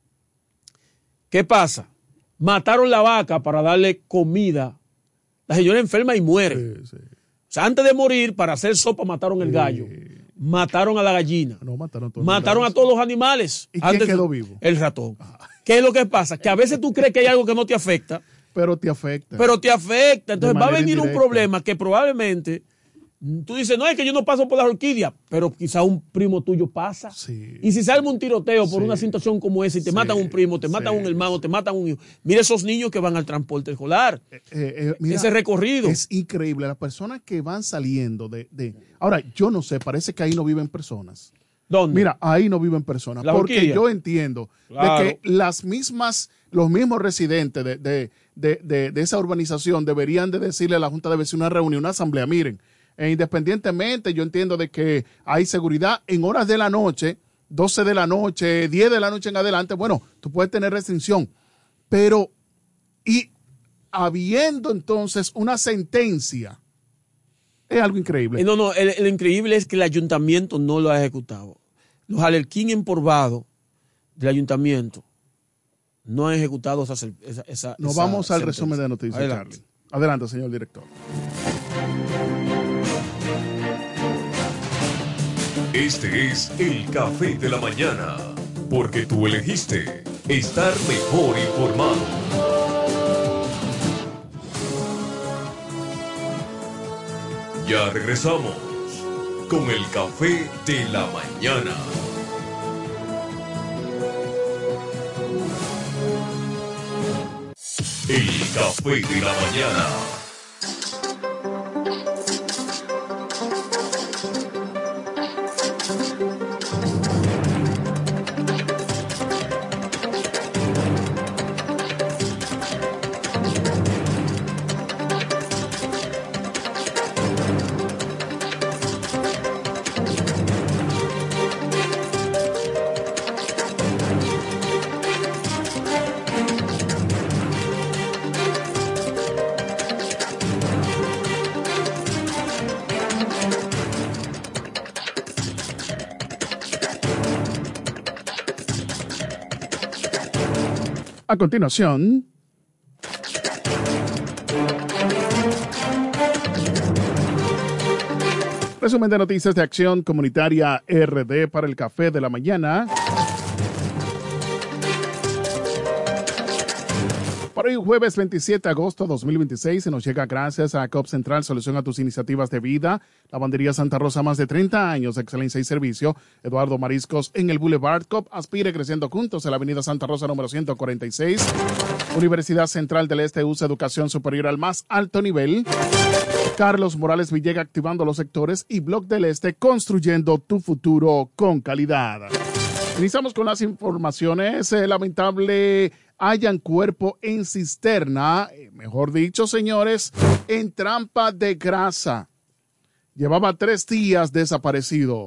¿Qué pasa? Mataron la vaca para darle comida. La señora enferma y muere. Sí, sí. O sea, antes de morir, para hacer sopa, mataron el gallo. Sí. Mataron a la gallina. No, mataron, todos mataron a todos los animales. ¿Y quién antes quedó vivo? El ratón. Ah. ¿Qué es lo que pasa? Que a veces tú crees que hay algo que no te afecta. Pero te afecta. Pero te afecta. Entonces va a venir indirecta. Un problema que probablemente tú dices, no, es que yo no paso por las orquídeas, pero quizá un primo tuyo pasa. Sí. Y si sale un tiroteo por sí. una situación como esa y te sí. matan un primo, te matan sí. un hermano, te matan un hijo. Mira esos niños que van al transporte escolar. Eh, eh, mira, ese recorrido. Es increíble. Las personas que van saliendo de, de... Ahora, yo no sé, parece que ahí no viven personas. ¿Dónde? Mira, ahí no viven personas. ¿La porque orquídea? Yo entiendo claro. de que las mismas los mismos residentes de, de, de, de, de esa urbanización deberían de decirle a la Junta de Vecinos, una reunión, una asamblea, miren, e independientemente, yo entiendo de que hay seguridad en horas de la noche, doce de la noche, diez de la noche en adelante, bueno, tú puedes tener restricción, pero y habiendo entonces una sentencia, es algo increíble. No, no, el, el increíble es que el ayuntamiento no lo ha ejecutado. Los alerquín empolvados del ayuntamiento no han ejecutado esa esa, esa Nos esa vamos al sentencia. resumen de noticias, Adelante. Charlie. Adelante, señor director. Este es el Café de la Mañana, porque tú elegiste estar mejor informado. Ya regresamos con el Café de la Mañana. El Café de la Mañana. A continuación, resumen de noticias de Acción Comunitaria R D para el Café de la Mañana. Para hoy, jueves veintisiete de agosto de dos mil veintiséis, se nos llega gracias a C O P Central, solución a tus iniciativas de vida. Lavandería Santa Rosa, más de treinta años de excelencia y servicio. Eduardo Mariscos en el Boulevard C O P. Aspire creciendo juntos en la avenida Santa Rosa, número ciento cuarenta y seis. Universidad Central del Este usa educación superior al más alto nivel. Carlos Morales Villega activando los sectores y Bloc del Este construyendo tu futuro con calidad. Iniciamos con las informaciones. Eh, lamentable, hallan cuerpo en cisterna, eh, mejor dicho, señores, en trampa de grasa. Llevaba tres días desaparecido.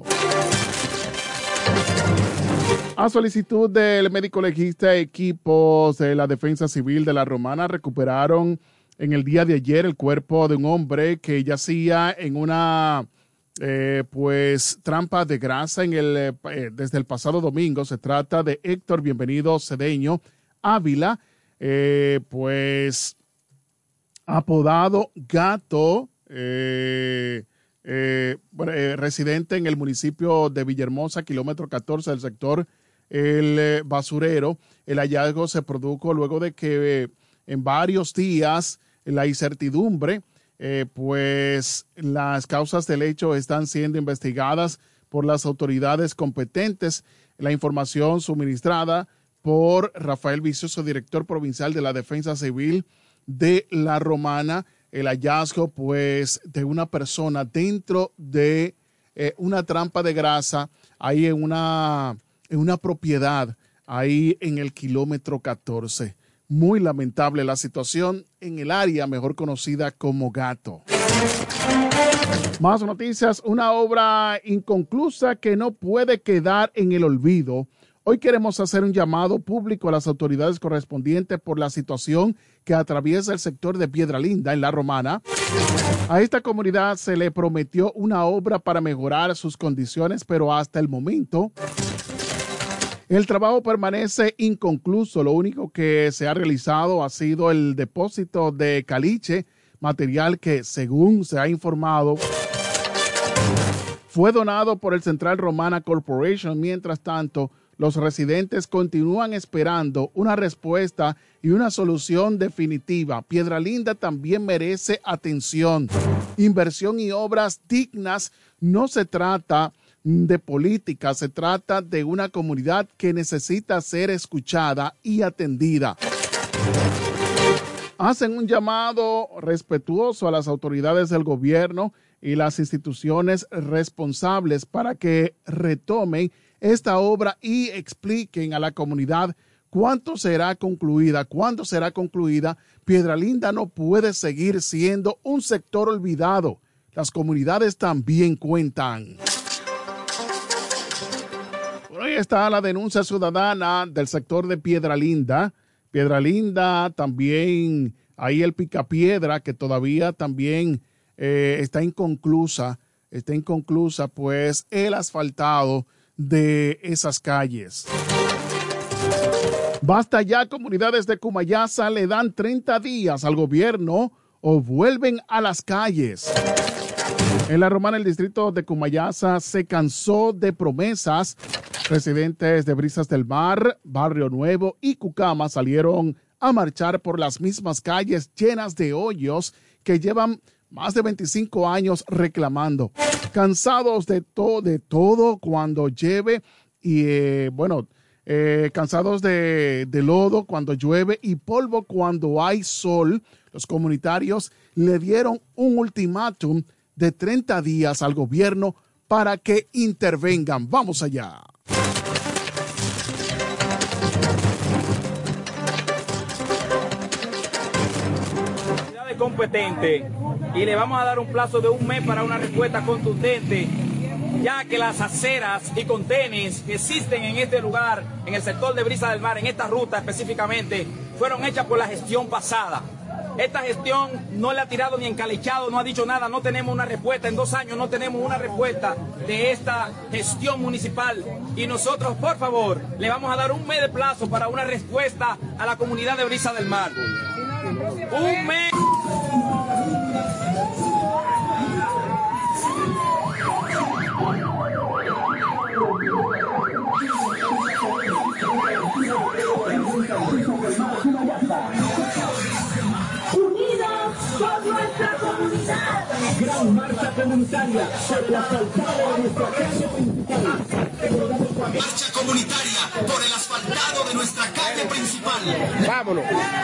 A solicitud del médico legista, equipos de la Defensa Civil de la Romana recuperaron en el día de ayer el cuerpo de un hombre que yacía en una eh, pues trampa de grasa en el, eh, desde el pasado domingo. Se trata de Héctor Bienvenido Cedeño Ávila, eh, pues apodado Gato, eh, eh, eh, residente en el municipio de Villahermosa, kilómetro catorce del sector El eh, Basurero. El hallazgo se produjo luego de que eh, en varios días la incertidumbre, eh, pues las causas del hecho están siendo investigadas por las autoridades competentes. La información suministrada por Rafael Vicioso, director provincial de la Defensa Civil de la Romana, el hallazgo pues de una persona dentro de eh, una trampa de grasa ahí en una, en una propiedad ahí en el kilómetro catorce. Muy lamentable la situación en el área mejor conocida como Gato. Más noticias, una obra inconclusa que no puede quedar en el olvido. Hoy queremos hacer un llamado público a las autoridades correspondientes por la situación que atraviesa el sector de Piedra Linda en La Romana. A esta comunidad se le prometió una obra para mejorar sus condiciones, pero hasta el momento el trabajo permanece inconcluso. Lo único que se ha realizado ha sido el depósito de caliche, material que, según se ha informado, fue donado por el Central Romana Corporation. Mientras tanto, los residentes continúan esperando una respuesta y una solución definitiva. Piedra Linda también merece atención, inversión y obras dignas. No se trata de política, se trata de una comunidad que necesita ser escuchada y atendida. Hacen un llamado respetuoso a las autoridades del gobierno y las instituciones responsables para que retomen esta obra y expliquen a la comunidad ¿Cuánto será concluida? ¿Cuándo será concluida? Piedralinda no puede seguir siendo un sector olvidado. Las comunidades también cuentan. Por ahí está la denuncia ciudadana del sector de Piedralinda. Piedralinda también, ahí el Picapiedra, que todavía también eh, está inconclusa, está inconclusa, pues el asfaltado de esas calles. Basta ya, comunidades de Cumayasa le dan treinta días al gobierno o vuelven a las calles. En La Romana, el distrito de Cumayasa se cansó de promesas. Residentes de Brisas del Mar, Barrio Nuevo y Cucama salieron a marchar por las mismas calles llenas de hoyos que llevan más de veinticinco años reclamando. Cansados de, to de todo cuando llueve y, eh, bueno, eh, cansados de, de lodo cuando llueve y polvo cuando hay sol, los comunitarios le dieron un ultimátum de treinta días al gobierno para que intervengan. Vamos allá. Competente y le vamos a dar un plazo de un mes para una respuesta contundente, ya que las aceras y contenes que existen en este lugar, en el sector de Brisa del Mar, en esta ruta específicamente, fueron hechas por la gestión pasada. Esta gestión no le ha tirado ni encalechado, no ha dicho nada, no tenemos una respuesta, en dos años no tenemos una respuesta de esta gestión municipal y nosotros, por favor, le vamos a dar un mes de plazo para una respuesta a la comunidad de Brisa del Mar. Un mes. Unidos por nuestra comunidad. Gran marcha comunitaria por la asfaltada de nuestra calle principal. Marcha comunitaria por el asfaltado de nuestra calle principal. Vámonos.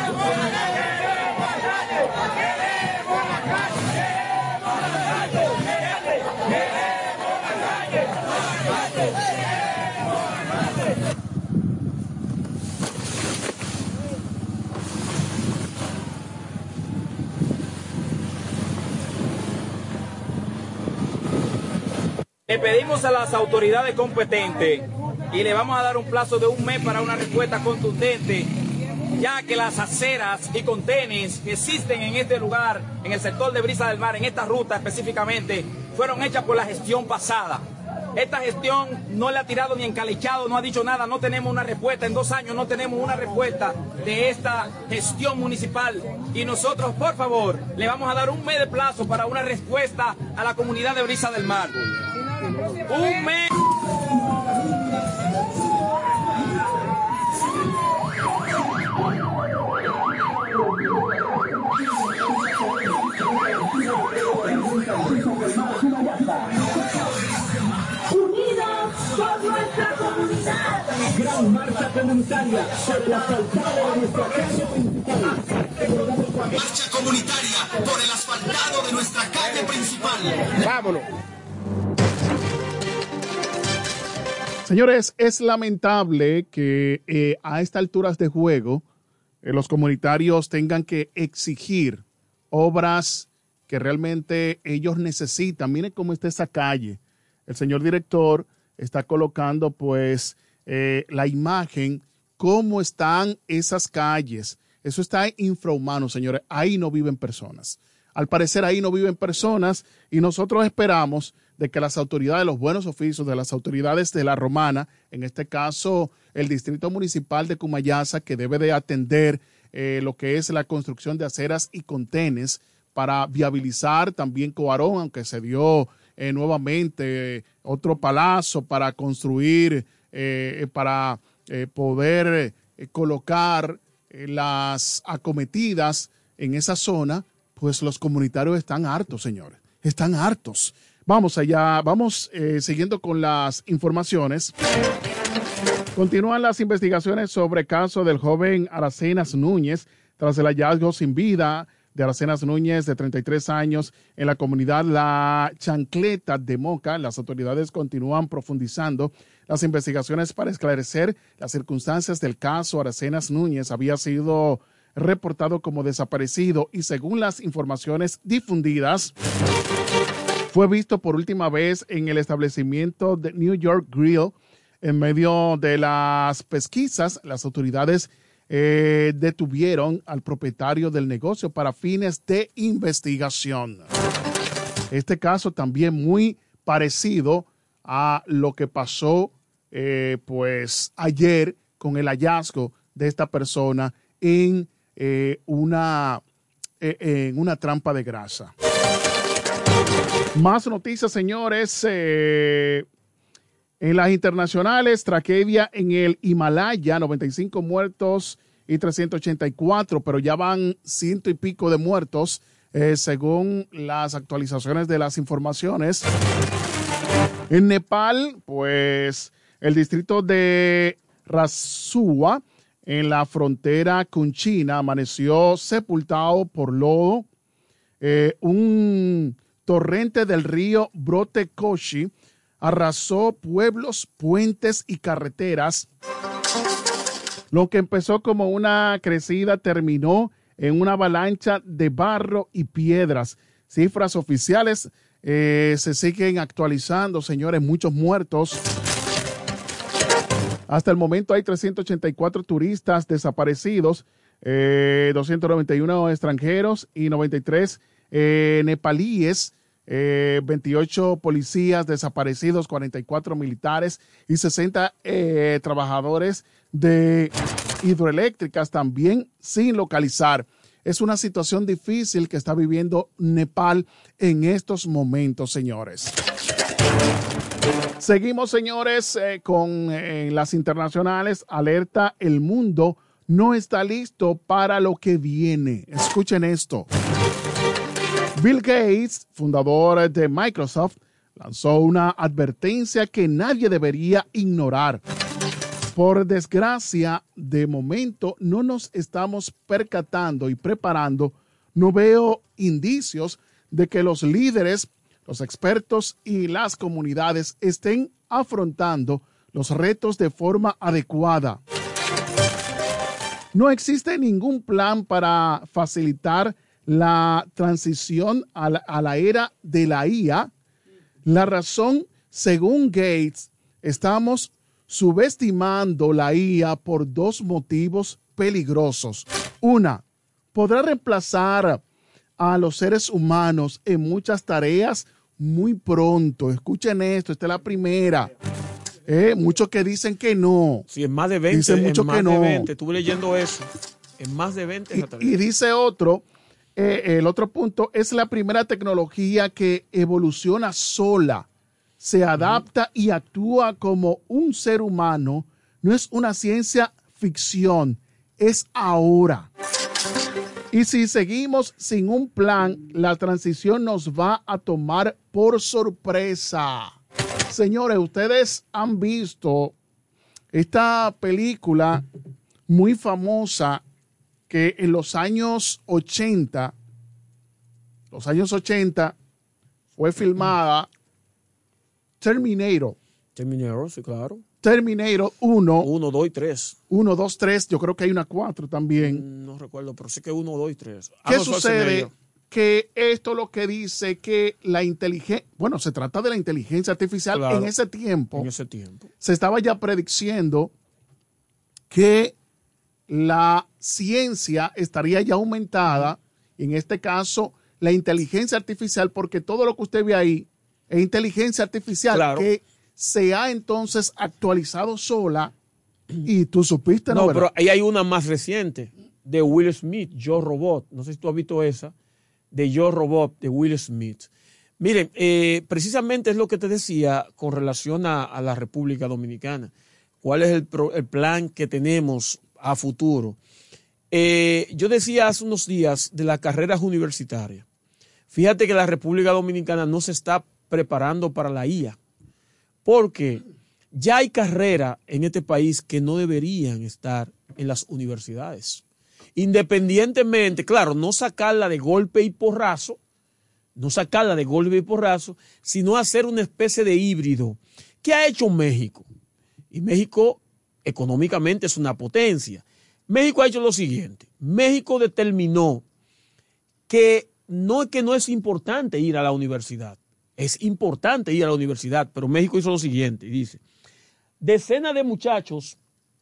Le pedimos a las autoridades competentes y le vamos a dar un plazo de un mes para una respuesta contundente, ya que las aceras y contenes que existen en este lugar, en el sector de Brisa del Mar, en esta ruta específicamente, fueron hechas por la gestión pasada. Esta gestión no le ha tirado ni encalechado, no ha dicho nada, no tenemos una respuesta, en dos años no tenemos una respuesta de esta gestión municipal y nosotros, por favor, le vamos a dar un mes de plazo para una respuesta a la comunidad de Brisa del Mar. Un mes. Unidos por nuestra comunidad. Gran marcha comunitaria por la asfaltada de nuestra calle principal. Marcha comunitaria por el asfaltado de nuestra calle principal. Vámonos. Señores, es lamentable que eh, a estas alturas de juego eh, los comunitarios tengan que exigir obras que realmente ellos necesitan. Miren cómo está esa calle. El señor director está colocando pues eh, la imagen, cómo están esas calles. Eso está infrahumano, señores. Ahí no viven personas. Al parecer ahí no viven personas y nosotros esperamos de que las autoridades, los buenos oficios de las autoridades de La Romana, en este caso el Distrito Municipal de Cumayasa, que debe de atender eh, lo que es la construcción de aceras y contenes para viabilizar también Coarón, aunque se dio eh, nuevamente eh, otro palazo para construir, eh, para eh, poder eh, colocar eh, las acometidas en esa zona. Pues los comunitarios están hartos, señores, están hartos. Vamos allá, vamos eh, siguiendo con las informaciones. Continúan las investigaciones sobre el caso del joven Aracenas Núñez tras el hallazgo sin vida de Aracenas Núñez, de treinta y tres años, en la comunidad La Chancleta de Moca. Las autoridades continúan profundizando las investigaciones para esclarecer las circunstancias del caso. Aracenas Núñez había sido reportado como desaparecido y, según las informaciones difundidas, fue visto por última vez en el establecimiento de New York Grill. En medio de las pesquisas, las autoridades eh, detuvieron al propietario del negocio para fines de investigación. Este caso también muy parecido a lo que pasó eh, pues ayer con el hallazgo de esta persona en, eh, una, eh, en una trampa de grasa. Más noticias, señores. Eh, en las internacionales, tragedia en el Himalaya, noventa y cinco muertos y trescientos ochenta y cuatro, pero ya van ciento y pico de muertos, eh, según las actualizaciones de las informaciones. En Nepal, pues, el distrito de Rasua, en la frontera con China, amaneció sepultado por lodo. Eh, un torrente del río Brotekoshi arrasó pueblos, puentes y carreteras. Lo que empezó como una crecida terminó en una avalancha de barro y piedras. Cifras oficiales eh, se siguen actualizando, señores, muchos muertos. Hasta el momento hay trescientos ochenta y cuatro turistas desaparecidos, eh, doscientos noventa y uno extranjeros y noventa y tres eh, nepalíes, eh, veintiocho policías desaparecidos, cuarenta y cuatro militares y sesenta eh, trabajadores de hidroeléctricas también sin localizar. Es una situación difícil que está viviendo Nepal en estos momentos, señores. Seguimos, señores, eh, con eh, las internacionales. Alerta: el mundo no está listo para lo que viene. Escuchen esto. Bill Gates, fundador de Microsoft, lanzó una advertencia que nadie debería ignorar. Por desgracia, de momento no nos estamos percatando y preparando. No veo indicios de que los líderes, los expertos y las comunidades estén afrontando los retos de forma adecuada. No existe ningún plan para facilitar la transición a la, a la era de la I A. La razón, según Gates, estamos subestimando la I A por dos motivos peligrosos. Una, podrá reemplazar a los seres humanos en muchas tareas muy pronto. Escuchen esto, esta es la primera. Eh, muchos que dicen que no. Sí, en más de veinte. Dicen muchos que no. De veinte. Estuve leyendo eso. En más de veinte. Y, y dice otro, eh, el otro punto, es la primera tecnología que evoluciona sola, se adapta y actúa como un ser humano. No es una ciencia ficción, es ahora. Y si seguimos sin un plan, la transición nos va a tomar por sorpresa. Señores, ustedes han visto esta película muy famosa que en los años ochenta, los años ochenta fue filmada, Terminator. Terminator, sí, claro. Terminator uno. uno, dos y tres. uno, dos, tres. Yo creo que hay una cuatro también. No recuerdo, pero sí que uno, dos y tres. ¿Qué sucede? Que esto lo que dice que la inteligencia, bueno, se trata de la inteligencia artificial. Claro, en ese tiempo. En ese tiempo. Se estaba ya prediciendo que la ciencia estaría ya aumentada. En este caso, la inteligencia artificial, porque todo lo que usted ve ahí es inteligencia artificial, claro, que se ha entonces actualizado sola. Y tú supiste, ¿no? No, pero ahí hay una más reciente de Will Smith, Yo Robot. No sé si tú has visto esa, de Yo Robot, de Will Smith. Miren, eh, precisamente es lo que te decía con relación a, a la República Dominicana. ¿Cuál es el, pro, el plan que tenemos a futuro? Eh, yo decía hace unos días de las carreras universitarias. Fíjate que la República Dominicana no se está preparando para la I A, porque ya hay carreras en este país que no deberían estar en las universidades. Independientemente, claro, no sacarla de golpe y porrazo, no sacarla de golpe y porrazo, sino hacer una especie de híbrido. ¿Qué ha hecho México? Y México económicamente es una potencia. México ha hecho lo siguiente. México determinó que no, que no es importante ir a la universidad. Es importante ir a la universidad, pero México hizo lo siguiente y dice, decenas de muchachos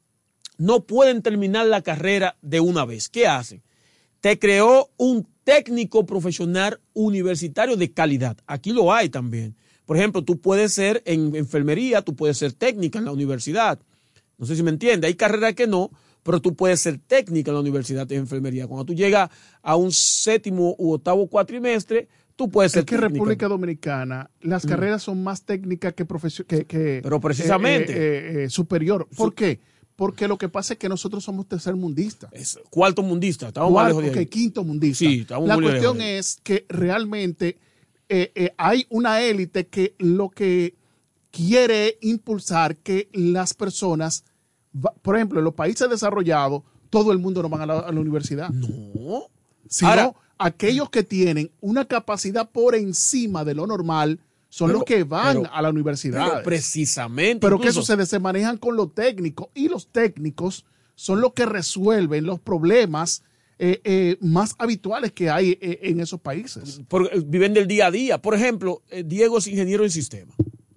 no pueden terminar la carrera de una vez. ¿Qué hacen? Te creó un técnico profesional universitario de calidad. Aquí lo hay también. Por ejemplo, tú puedes ser en enfermería, tú puedes ser técnica en la universidad. No sé si me entiende. Hay carreras que no, pero tú puedes ser técnica en la universidad de enfermería. Cuando tú llegas a un séptimo u octavo cuatrimestre, tú puedes ser técnica. Es que en República Dominicana las mm. carreras son más técnicas que, que, que pero precisamente. Eh, eh, eh, superior. ¿Por qué? Porque lo que pasa es que nosotros somos tercermundistas. Es cuarto mundista. Estamos Cuarto, más lejos de ahí. Ok, quinto mundista. Sí, estamos La muy cuestión lejos. es que realmente eh, eh, hay una élite que lo que quiere impulsar que las personas, va, por ejemplo, en los países desarrollados, todo el mundo no van a la, a la universidad. No. Sino Ahora, aquellos que tienen una capacidad por encima de lo normal son pero, los que van pero, a la universidad. Pero precisamente. Pero incluso, que eso se, se manejan con los técnicos y los técnicos son los que resuelven los problemas eh, eh, más habituales que hay eh, en esos países. Por, viven del día a día. Por ejemplo, eh, Diego es ingeniero en sistema.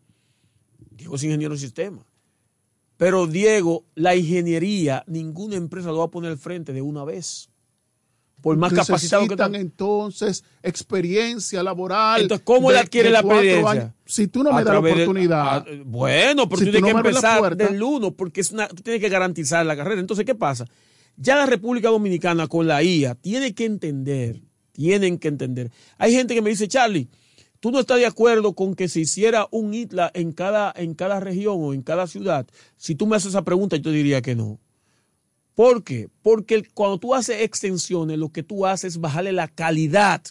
Diego es ingeniero en sistema. Pero Diego, la ingeniería, ninguna empresa lo va a poner al frente de una vez. Por más capacitado que necesitan entonces experiencia laboral. Entonces, ¿cómo de, él adquiere la experiencia? Años. Si tú no me das la oportunidad. De, a, bueno, pero si tú tienes no que empezar puerta, del uno, porque es una, tú tienes que garantizar la carrera. Entonces, ¿qué pasa? Ya la República Dominicana con la I A tiene que entender, tienen que entender. Hay gente que me dice, Charlie, ¿tú no estás de acuerdo con que se hiciera un I T L A en cada, en cada región o en cada ciudad? Si tú me haces esa pregunta, yo te diría que no. ¿Por qué? Porque cuando tú haces extensiones, lo que tú haces es bajarle la calidad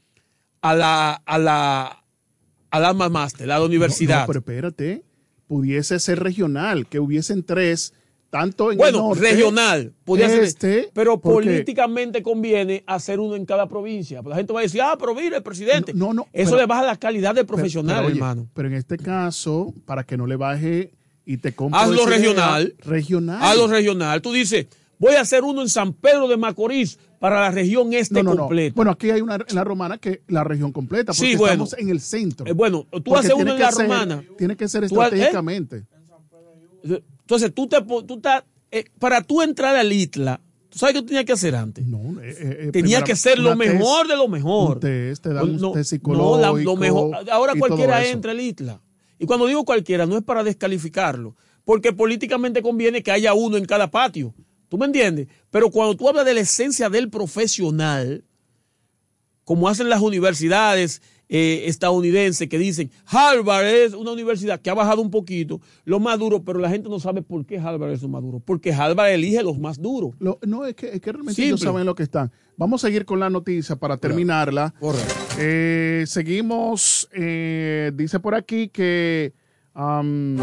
a la, a la, al alma máster, a la universidad. No, no, pero espérate, pudiese ser regional, que hubiesen tres, tanto en bueno, el norte, regional, podría este, ser, pero políticamente conviene hacer uno en cada provincia. La gente va a decir, ah, pero mira, el presidente. No, no, no Eso pero, le baja la calidad de profesional, pero, pero, hermano. Oye, pero en este caso, para que no le baje y te compre. Hazlo regional. Regional. Hazlo regional. Tú dices, voy a hacer uno en San Pedro de Macorís para la región este no, no, completa. No. Bueno, aquí hay una en la Romana que la región completa, porque sí, bueno, estamos en el centro. Eh, bueno, tú haces uno en la ser, Romana. Tiene que ser estratégicamente. ¿Eh? Entonces, tú te, tú te, eh, para tú entrar al I T L A, ¿tú sabes qué tú tenías que hacer antes? No, eh, eh, Tenía que ser lo mejor test, de lo mejor. Un test, te dan un no, test psicológico. No, la, lo mejor. Ahora cualquiera entra al I T L A. Y cuando digo cualquiera, no es para descalificarlo, porque políticamente conviene que haya uno en cada patio. ¿Tú me entiendes? Pero cuando tú hablas de la esencia del profesional, como hacen las universidades eh, estadounidenses que dicen Harvard es una universidad que ha bajado un poquito, lo más duro, pero la gente no sabe por qué Harvard es lo más duro. Porque Harvard elige los más duros. Lo, no, es que, es que realmente Simple. ellos saben lo que están. Vamos a seguir con la noticia para terminarla. Correcto. Eh, seguimos, eh, dice por aquí que... Um,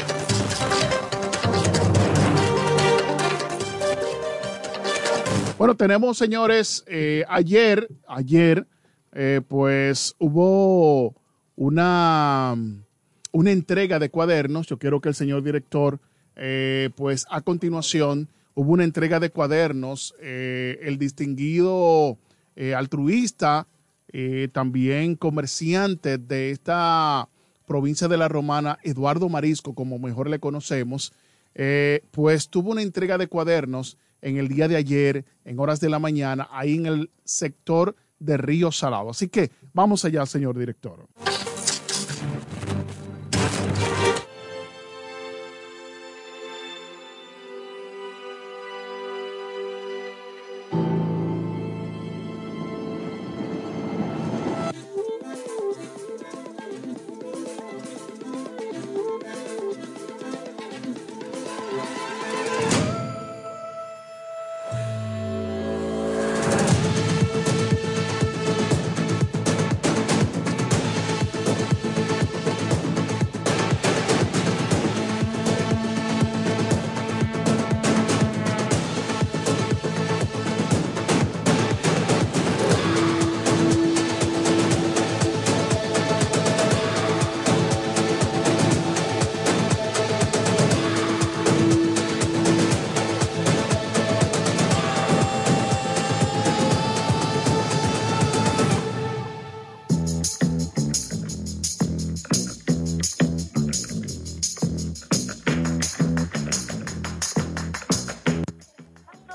Bueno, tenemos, señores, eh, ayer, ayer, eh, pues hubo una, una entrega de cuadernos. Yo quiero que el señor director, eh, pues a continuación, hubo una entrega de cuadernos. Eh, el distinguido eh, altruista, eh, también comerciante de esta provincia de La Romana, Eduardo Marisco, como mejor le conocemos, eh, pues tuvo una entrega de cuadernos en el día de ayer, en horas de la mañana, ahí en el sector de Río Salado. Así que vamos allá, señor director.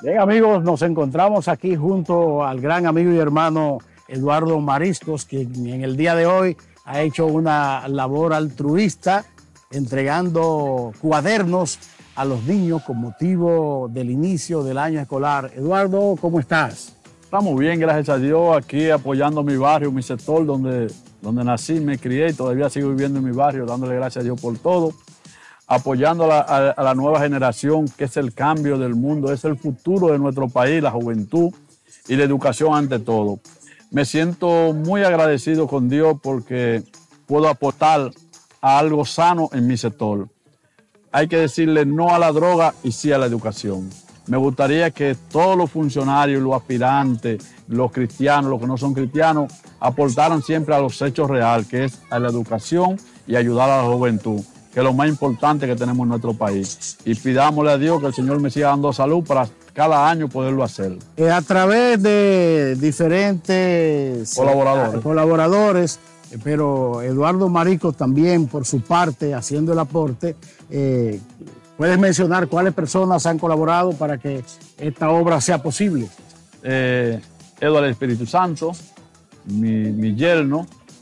Bien, amigos, nos encontramos aquí junto al gran amigo y hermano Eduardo Mariscos, que en el día de hoy ha hecho una labor altruista entregando cuadernos a los niños con motivo del inicio del año escolar. Eduardo, ¿cómo estás? Estamos bien, gracias a Dios, aquí apoyando mi barrio, mi sector, donde, donde nací, me crié y todavía sigo viviendo en mi barrio, dándole gracias a Dios por todo, apoyando a la, a, a la nueva generación, que es el cambio del mundo, es el futuro de nuestro país, la juventud y la educación ante todo. Me siento muy agradecido con Dios porque puedo aportar a algo sano en mi sector. Hay que decirle no a la droga y sí a la educación. Me gustaría que todos los funcionarios, los aspirantes, los cristianos, los que no son cristianos, aportaran siempre a los hechos reales, que es a la educación y ayudar a la juventud, que es lo más importante que tenemos en nuestro país. Y pidámosle a Dios que el Señor me siga dando salud para cada año poderlo hacer. Eh, a través de diferentes colaboradores, eh, colaboradores eh, pero Eduardo Mariscos también, por su parte, haciendo el aporte, eh, ¿puedes mencionar cuáles personas han colaborado para que esta obra sea posible? Eh, Eduardo Espíritu Santo, mi, mi yerno,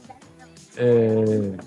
eh,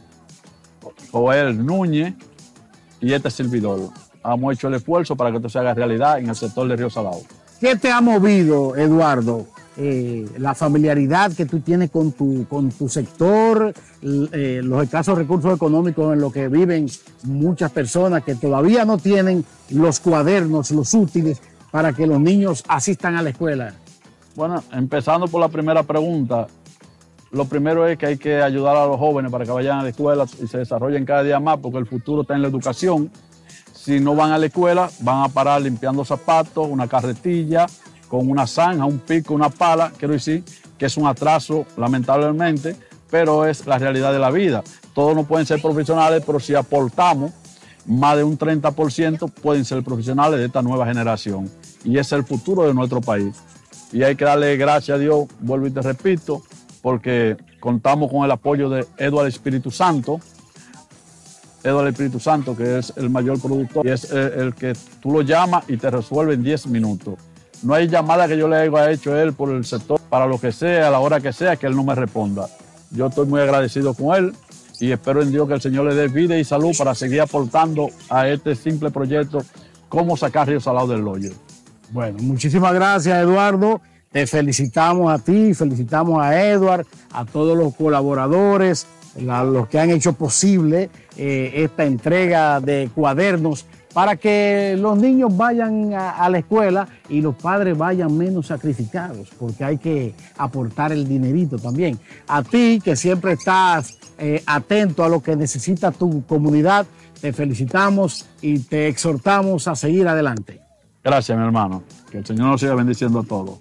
Joel Núñez y este servidor. Hemos hecho el esfuerzo para que esto se haga realidad en el sector de Río Salado. ¿Qué te ha movido, Eduardo? Eh, la familiaridad que tú tienes con tu, con tu sector, eh, los escasos recursos económicos en los que viven muchas personas que todavía no tienen los cuadernos, los útiles para que los niños asistan a la escuela. Bueno, empezando por la primera pregunta, lo primero es que hay que ayudar a los jóvenes para que vayan a la escuela y se desarrollen cada día más, porque el futuro está en la educación. Si no van a la escuela, van a parar limpiando zapatos, una carretilla, con una zanja, un pico, una pala, quiero decir, que es un atraso, lamentablemente, pero es la realidad de la vida. Todos no pueden ser profesionales, pero si aportamos, más de un treinta por ciento pueden ser profesionales de esta nueva generación. Y ese es el futuro de nuestro país. Y hay que darle gracias a Dios, vuelvo y te repito, porque contamos con el apoyo de Eduardo Espíritu Santo, Eduardo Espíritu Santo, que es el mayor productor, y es el, el que tú lo llamas y te resuelve en diez minutos. No hay llamada que yo le haya hecho a él por el sector, para lo que sea, a la hora que sea, que él no me responda. Yo estoy muy agradecido con él y espero en Dios que el Señor le dé vida y salud para seguir aportando a este simple proyecto, cómo sacar Río Salado del hoyo. Bueno, muchísimas gracias, Eduardo. Te felicitamos a ti, felicitamos a Edward, a todos los colaboradores, a los que han hecho posible eh, esta entrega de cuadernos para que los niños vayan a, a la escuela y los padres vayan menos sacrificados, porque hay que aportar el dinerito también. A ti, que siempre estás eh, atento a lo que necesita tu comunidad, te felicitamos y te exhortamos a seguir adelante. Gracias, mi hermano. Que el Señor nos siga bendiciendo a todos.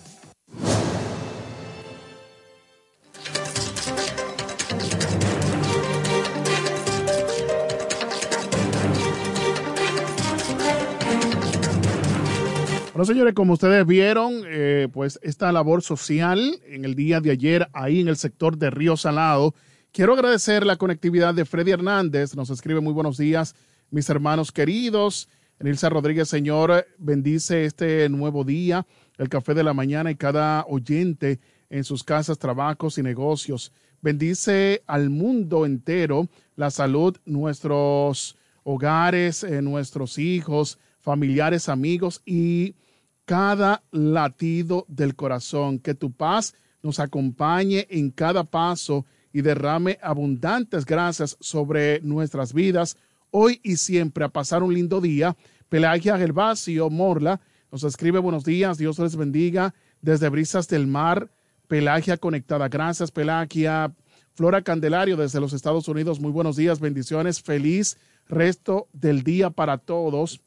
Bueno, señores, como ustedes vieron, eh, pues esta labor social en el día de ayer ahí en el sector de Río Salado. Quiero agradecer la conectividad de Freddy Hernández. Nos escribe muy buenos días, mis hermanos queridos. Nilsa Rodríguez, Señor, bendice este nuevo día, el café de la mañana y cada oyente en sus casas, trabajos y negocios. Bendice al mundo entero, la salud, nuestros hogares, eh, nuestros hijos, familiares, amigos y cada latido del corazón. Que tu paz nos acompañe en cada paso y derrame abundantes gracias sobre nuestras vidas, hoy y siempre. A pasar un lindo día. Pelagia Gervasio Morla nos escribe buenos días, Dios les bendiga desde Brisas del Mar. Pelagia conectada, gracias Pelagia. Flora Candelario desde los Estados Unidos, muy buenos días, bendiciones, feliz resto del día para todos.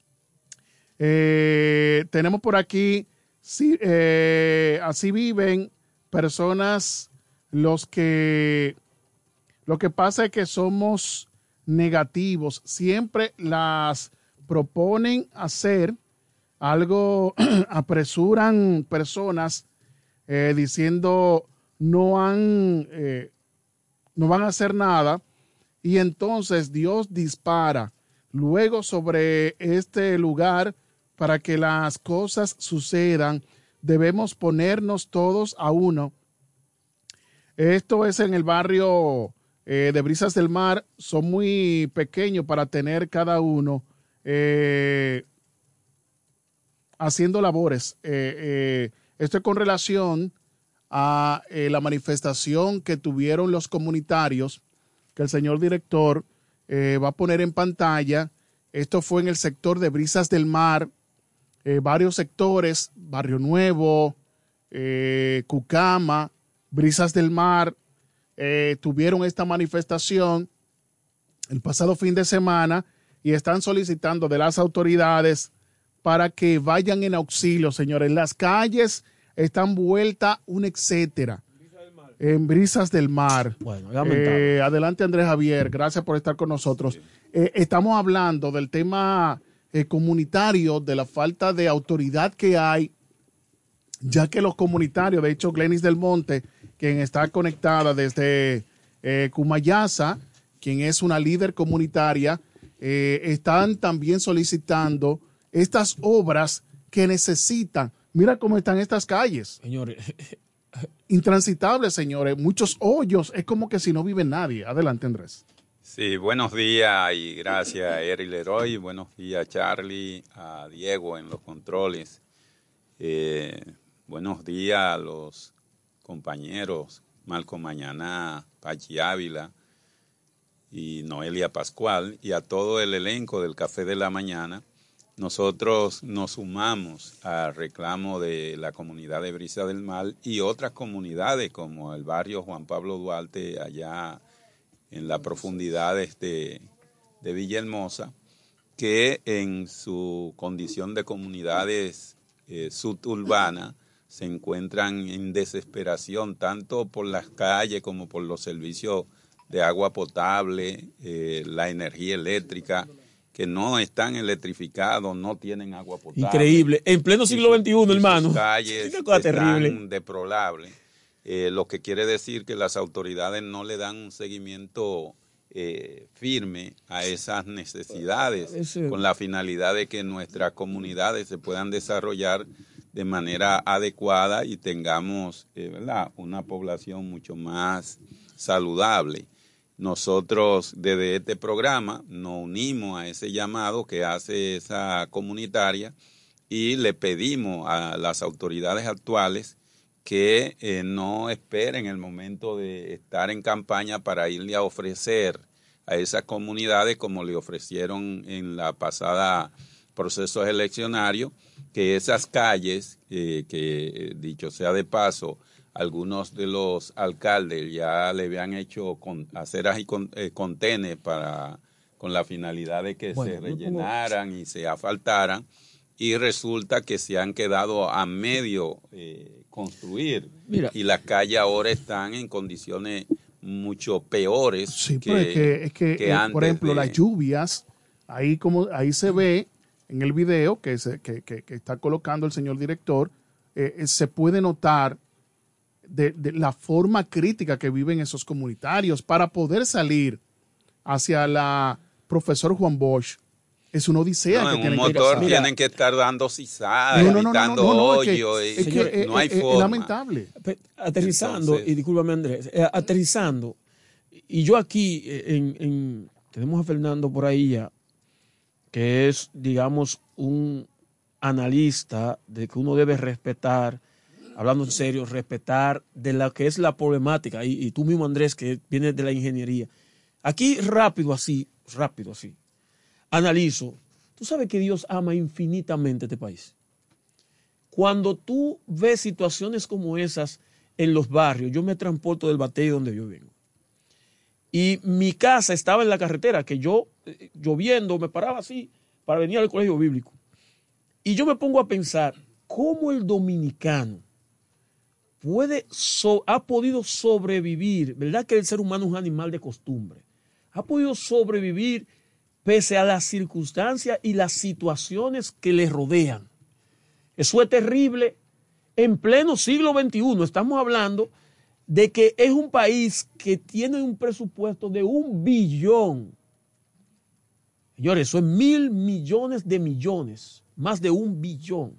Eh, tenemos por aquí, sí, eh, así viven personas los que, lo que pasa es que somos negativos, siempre las proponen hacer algo, apresuran personas eh, diciendo no han, eh, no van a hacer nada y entonces Dios dispara luego sobre este lugar para que las cosas sucedan, debemos ponernos todos a uno. Esto es en el barrio eh, de Brisas del Mar. Son muy pequeños para tener cada uno eh, haciendo labores. Eh, eh, esto es con relación a eh, la manifestación que tuvieron los comunitarios, que el señor director eh, va a poner en pantalla. Esto fue en el sector de Brisas del Mar, eh, varios sectores, Barrio Nuevo, eh, Cucama, Brisas del Mar, eh, tuvieron esta manifestación el pasado fin de semana y están solicitando de las autoridades para que vayan en auxilio, señores. Las calles están vueltas un etcétera. En Brisas del Mar. Bueno, eh, adelante, Andrés Javier. Gracias por estar con nosotros. Eh, estamos hablando del tema eh, comunitario, de la falta de autoridad que hay, ya que los comunitarios, de hecho, Glenis del Monte, quien está conectada desde eh, Cumayasa, quien es una líder comunitaria, eh, están también solicitando estas obras que necesitan. Mira cómo están estas calles. Señores. Intransitables, señores. Muchos hoyos. Es como que si no vive nadie. Adelante, Andrés. Sí, buenos días y gracias a Eri Leroy. Buenos días, Charlie, a Diego en los controles. Eh, buenos días a los compañeros Marco Mañana, Pachi Ávila y Noelia Pascual y a todo el elenco del Café de la Mañana. Nosotros nos sumamos al reclamo de la comunidad de Brisa del Mar y otras comunidades como el barrio Juan Pablo Duarte allá en las profundidades de, de Villahermosa, que en su condición de comunidades eh, suburbanas se encuentran en desesperación tanto por las calles como por los servicios de agua potable, eh, la energía eléctrica, que no están electrificados, no tienen agua potable. Increíble. En pleno siglo veintiuno, hermano. Sus calles una cosa están terrible. deplorables. Eh, lo que quiere decir que las autoridades no le dan un seguimiento eh, firme a esas necesidades, Ese... con la finalidad de que nuestras comunidades se puedan desarrollar de manera adecuada y tengamos eh, ¿verdad? una población mucho más saludable. Nosotros desde este programa nos unimos a ese llamado que hace esa comunitaria y le pedimos a las autoridades actuales que eh, no esperen el momento de estar en campaña para irle a ofrecer a esas comunidades como le ofrecieron en la pasada procesos eleccionarios, que esas calles, eh, que dicho sea de paso, algunos de los alcaldes ya le habían hecho con, aceras y con, eh, contenes para, con la finalidad de que bueno, se rellenaran y se asfaltaran, y resulta que se han quedado a medio eh, construir. Mira. Y las calles ahora están en condiciones mucho peores sí, que, es que, es que, que eh, antes. Por ejemplo, de... las lluvias, ahí como ahí se ve en el video que, se, que, que, que está colocando el señor director, eh, se puede notar De, de la forma crítica que viven esos comunitarios para poder salir hacia la profesor Juan Bosch. Es una odisea. No, que en tienen un motor que tienen que estar dando cizadas, no, no, no, evitando no, no, no, hoyos. es que, es que, no hay es, forma. Es lamentable. Aterrizando, Entonces, y discúlpame Andrés, eh, aterrizando, y yo aquí, en, en, tenemos a Fernando por ahí ya, que es, digamos, un analista de que uno debe respetar, hablando en serio, respetar de lo que es la problemática, y, y tú mismo, Andrés, que vienes de la ingeniería. Aquí rápido así, rápido así, analizo. Tú sabes que Dios ama infinitamente este país. Cuando tú ves situaciones como esas en los barrios, yo me transporto del Batey donde yo vengo. Y mi casa estaba en la carretera, que yo, eh, lloviendo, me paraba así para venir al colegio bíblico. Y yo me pongo a pensar, ¿cómo el dominicano puede so, ha podido sobrevivir? ¿Verdad que el ser humano es un animal de costumbre? Ha podido sobrevivir pese a las circunstancias y las situaciones que le rodean. Eso es terrible. En pleno siglo veintiuno estamos hablando de que es un país que tiene un presupuesto de un billón. Señores, eso es mil millones de millones. más de un billón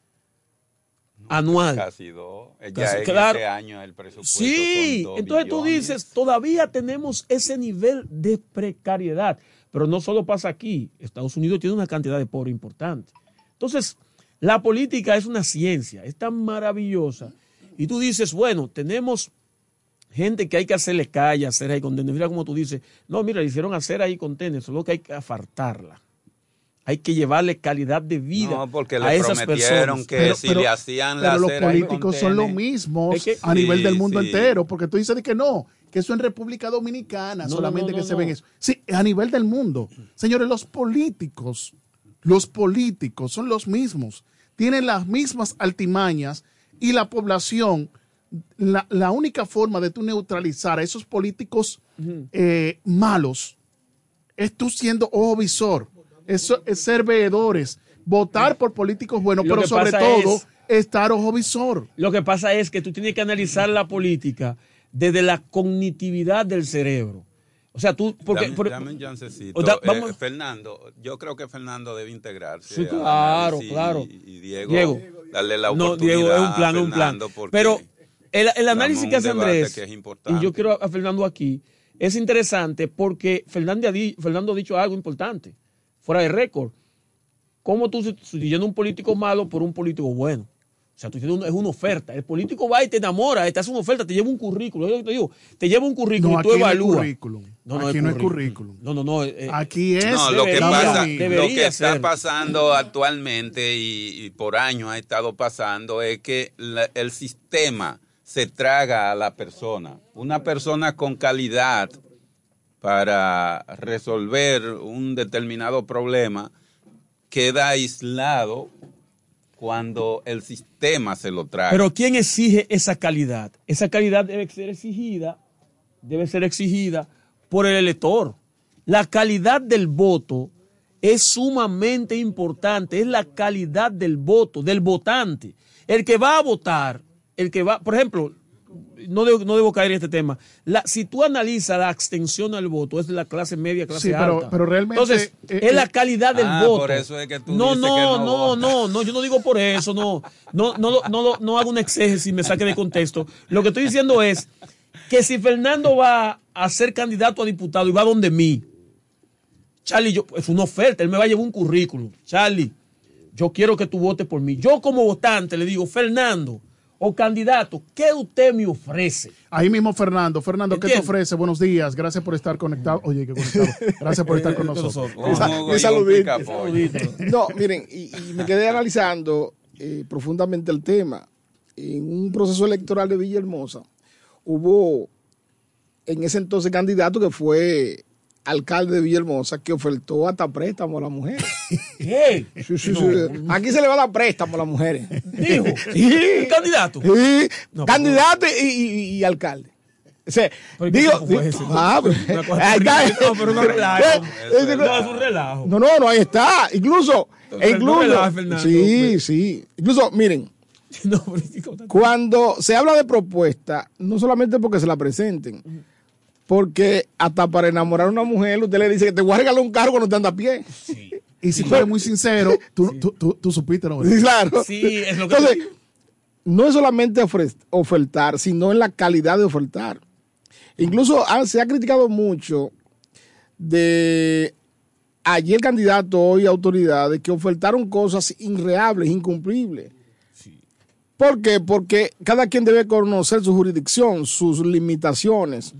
anual. Casi dos. Ya Casi, en claro. este año el presupuesto Sí, son dos entonces tú billones. dices, todavía tenemos ese nivel de precariedad. Pero no solo pasa aquí. Estados Unidos tiene una cantidad de pobres importante. Entonces, la política es una ciencia, es tan maravillosa. Y tú dices, bueno, tenemos gente que hay que hacerle calle, hacer ahí contener. Mira como tú dices, no, mira, le hicieron hacer ahí contener, solo que hay que afartarla. Hay que llevarle calidad de vida No, porque a le esas prometieron personas. que Pero- si pero- le hacían la Pero los acera ahí políticos con son los tenis. mismos Es que- a nivel Sí, del mundo sí. entero, porque tú dices de que no, que eso en República Dominicana No, solamente no, no, que no, se no. ven eso. Sí, a nivel del mundo. Señores, los políticos, los políticos son los mismos, tienen las mismas altimañas y la población, la, la única forma de tú neutralizar a esos políticos eh, malos es tú siendo ojo visor, eso es ser veedores, votar por políticos buenos, Lo pero que sobre pasa todo es- estar ojo visor. Lo que pasa es que tú tienes que analizar la política desde la cognitividad del cerebro. O sea, tú... Porque, Dame, por- dame un chancecito. o da- Eh, vamos- Fernando, yo creo que Fernando debe integrarse. Sí, al claro, análisis claro. Y, y Diego, Diego. darle la No, oportunidad Diego, es un plan, a es un plan. Fernando porque Pero el, el damos análisis un que hace debate Andrés, que es importante. y yo quiero a Fernando aquí, es interesante porque Fernando ha, di- Fernando ha dicho algo importante, fuera de récord. ¿Cómo tú sustituyendo un político malo por un político bueno? O sea, tú tienes una- es una oferta. El político va y te enamora, te hace una oferta, te lleva un currículum. Yo te digo, te lleva un currículum No, y tú aquí no hay evalúas. currículum. No, no Aquí es no hay currículum. No, no, no. eh, Aquí es... No, lo que debería- pasa, lo debería que está ser. pasando actualmente y, y por años ha estado pasando es que la- el sistema se traga a la persona. Una persona con calidad para resolver un determinado problema queda aislado cuando el sistema se lo traga. Pero ¿quién exige esa calidad? Esa calidad debe ser exigida, debe ser exigida por el elector. La calidad del voto es sumamente importante, es la calidad del voto, del votante. El que va a votar, el que va, por ejemplo, no debo, no debo caer en este tema. La, si tú analizas la abstención al voto, es de la clase media, clase Sí, pero- alta. pero realmente, Entonces, eh, es la eh, calidad del Ah, voto. por eso es que tú no, dices no, que no no, vota. no, no, yo no digo por eso, no. No, no, no, no, no hago un exégesis y me saque de contexto. Lo que estoy diciendo es que si Fernando va a ser candidato a diputado y va donde mí, Charlie, yo, es una oferta, él me va a llevar un currículum. Charlie, yo quiero que tú votes por mí. Yo como votante le digo, Fernando, o candidato, ¿qué usted me ofrece? Ahí mismo Fernando. Fernando, ¿qué te ¿Entiendes? ofrece? Buenos días. Gracias por estar conectado. Oye, qué conectado. Gracias por estar con nosotros. Mi saludito. No, miren, y, y me quedé analizando eh, profundamente el tema. En un proceso electoral de Villahermosa hubo en ese entonces candidato que fue alcalde de Villahermosa que ofertó hasta préstamo a las mujeres. ¿Qué? Sí, sí, No. sí. Aquí se le va a dar préstamo a las mujeres. Dijo, Sí. ¿un candidato? Sí, No, candidato y, y- y alcalde. O sea, ¿Pero y qué digo, tipo fue digo- ese? ah, pues, Una cosa ahí está. horrible. No, pero no relajo. Eh, eh, No, es un relajo. No, no, no, ahí está. Incluso, Entonces, incluso, no relajes, Fernando. sí, sí. Incluso, miren, No, pero ¿y cómo está? cuando se habla de propuesta, no solamente porque se la presenten, porque hasta para enamorar a una mujer, usted le dice que te voy a regalar un carro cuando te anda a pie. Y si tú eres muy sincero, tú, tú, tú, tú supiste, ¿no? Sí, claro. Sí, es lo que Entonces, te- no es solamente ofre- ofertar, sino en la calidad de ofertar. Incluso ha- se ha criticado mucho de ayer candidato, hoy autoridades, que ofertaron cosas irreales, incumplibles. ¿Por qué? Porque cada quien debe conocer su jurisdicción, sus limitaciones.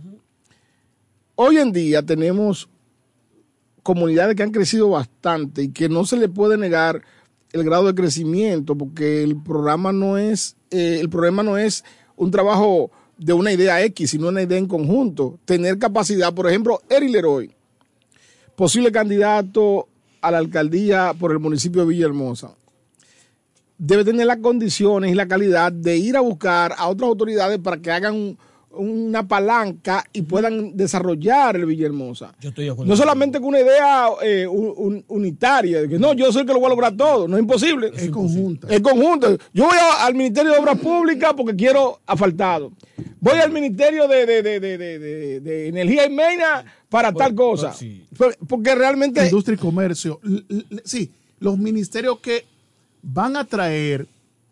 Hoy en día tenemos comunidades que han crecido bastante y que no se le puede negar el grado de crecimiento porque el programa no es, eh, el problema no es un trabajo de una idea X, sino una idea en conjunto. Tener capacidad, por ejemplo, Eric Leroy, posible candidato a la alcaldía por el municipio de Villahermosa, debe tener las condiciones y la calidad de ir a buscar a otras autoridades para que hagan un- una palanca y puedan desarrollar el Villahermosa. Yo estoy de acuerdo. No solamente con una idea eh, un- un- unitaria, de que no, yo soy el que lo voy a lograr todo, no es imposible. Es conjunta. Es conjunto. Yo voy a- al Ministerio de Obras Públicas porque quiero asfaltado. Voy al Ministerio de, de, de, de, de, de- de Energía y Mena para tal cosa. sí. Por- Porque realmente... Industria y comercio. L- l- Sí, los ministerios que van a traer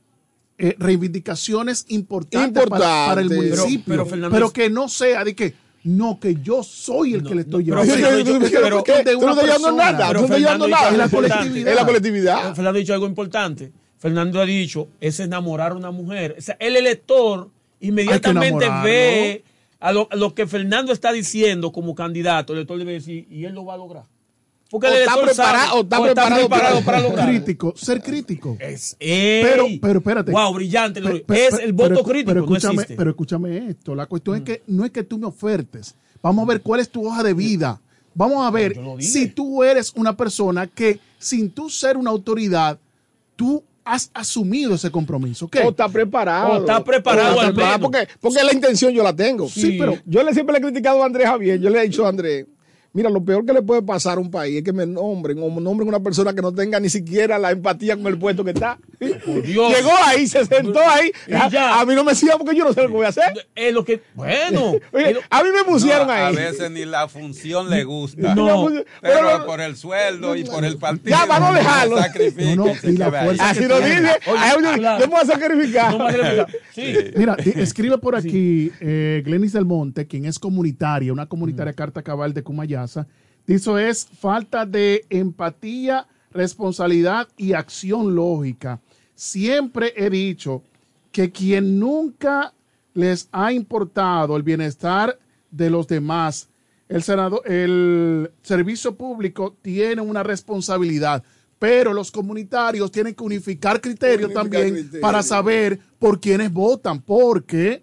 eh, reivindicaciones importantes Importante. para, para el municipio, Pero- pero, pero, Fernando, que no sea de que no, que yo soy el que le estoy pero llevando. Fernando, yo- pero- que de tú no una estás llevando persona. nada, Pero tú no estás Fernando llevando ha dicho nada. algo Es la importante. colectividad. Es la colectividad. Fernando ha dicho algo importante. Fernando ha dicho, es enamorar a una mujer. O sea, el elector inmediatamente enamorarlo. ve a lo, a lo que Fernando está diciendo como candidato. El elector debe decir, y él lo va a lograr. Porque O el está elector preparado- sabe, o está preparado para- para lograrlo. Crítico, ser crítico. Es, ey, Pero, pero espérate. Wow, brillante. Pe- es pe- el pero voto escu- crítico, pero no escúchame, existe. pero escúchame esto. La cuestión es que no es que tú me ofertes. Vamos a ver cuál es tu hoja de vida. Vamos a ver yo lo dije. si tú eres una persona que, sin tú ser una autoridad, tú has asumido ese compromiso. ¿ok? O está preparado. O está preparado O está al preparado, menos. Porque, porque la intención yo la tengo. Sí, pero- yo le siempre le he criticado a Andrés Javier. Yo le he dicho a Andrés, mira, lo peor que le puede pasar a un país es que me nombren o me nombren una persona que no tenga ni siquiera la empatía con el puesto que está. Por Dios. Llegó ahí, se sentó ahí. Y A, ya. a mí no me sigan porque yo no sé lo que voy a hacer. Es lo que, bueno. Oye, es lo- a mí me pusieron No, ahí. a veces ni la función le gusta. No. Pero Pero- por el sueldo y por el partido. Ya, vamos a dejarlo. sacrificio, No, no, y la que vaya. fuerza Así que lo tiene. dice. Oye, Ay, yo- claro. yo me voy a sacrificar. no más que le explica. Sí. Mira, di- escribe por aquí eh, Glenis del Monte, quien es comunitaria, una comunitaria Carta Cabal de Cumayasa. Dice es falta de empatía, responsabilidad y acción lógica. Siempre he dicho que quien nunca les ha importado el bienestar de los demás, el senado, el servicio público tiene una responsabilidad, pero los comunitarios tienen que unificar criterios Unificar también criterios. para saber por quiénes votan, porque,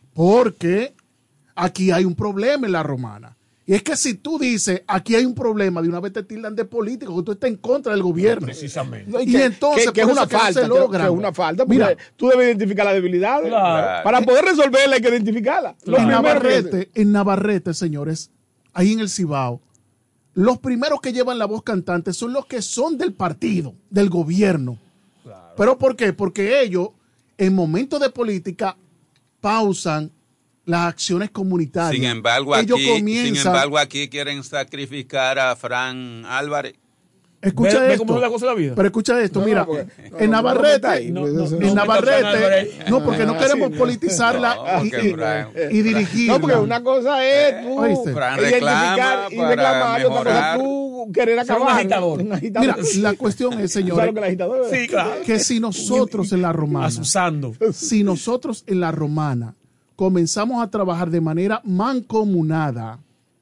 porque aquí hay un problema en la Romana. Y es que si tú dices, aquí hay un problema, de una vez te tildan de político, que tú estás en contra del gobierno. Precisamente. No, Y que- entonces, que, que es por una eso que no falta, se que- que logra. es una falta, porque Mira, tú debes identificar la debilidad. Claro. Para poder resolverla hay que identificarla. Lo en primero que- Navarrete, en Navarrete, señores, ahí en el Cibao, los primeros que llevan la voz cantante son los que son del partido, del gobierno. ¿Pero por qué? Porque ellos, en momentos de política, pausan las acciones comunitarias. Sin embargo, ellos aquí, sin comienzan. embargo, aquí quieren sacrificar a Fran Álvarez. Escucha Ve- ve esto. cómo es la cosa de la vida. Pero escucha esto, No, mira, no, porque- no, en no, no, Navarrete, no, no, no, no, en no, Navarrete, no, porque no Ah, queremos sí, no. politizarla No, y, que y- Fran- y dirigirla. No, porque una cosa es tú ¿Oíste? Fran identificar reclama y para reclamar, y otra cosa mejorar. es tú querer Ser un acabar. agitador. Un agitador. Mira, la cuestión es, ¿Tú sabes señores, lo que el agitador es? Sí, claro. que si nosotros en la Romana, Asusando. si nosotros en la Romana comenzamos a trabajar de manera mancomunada,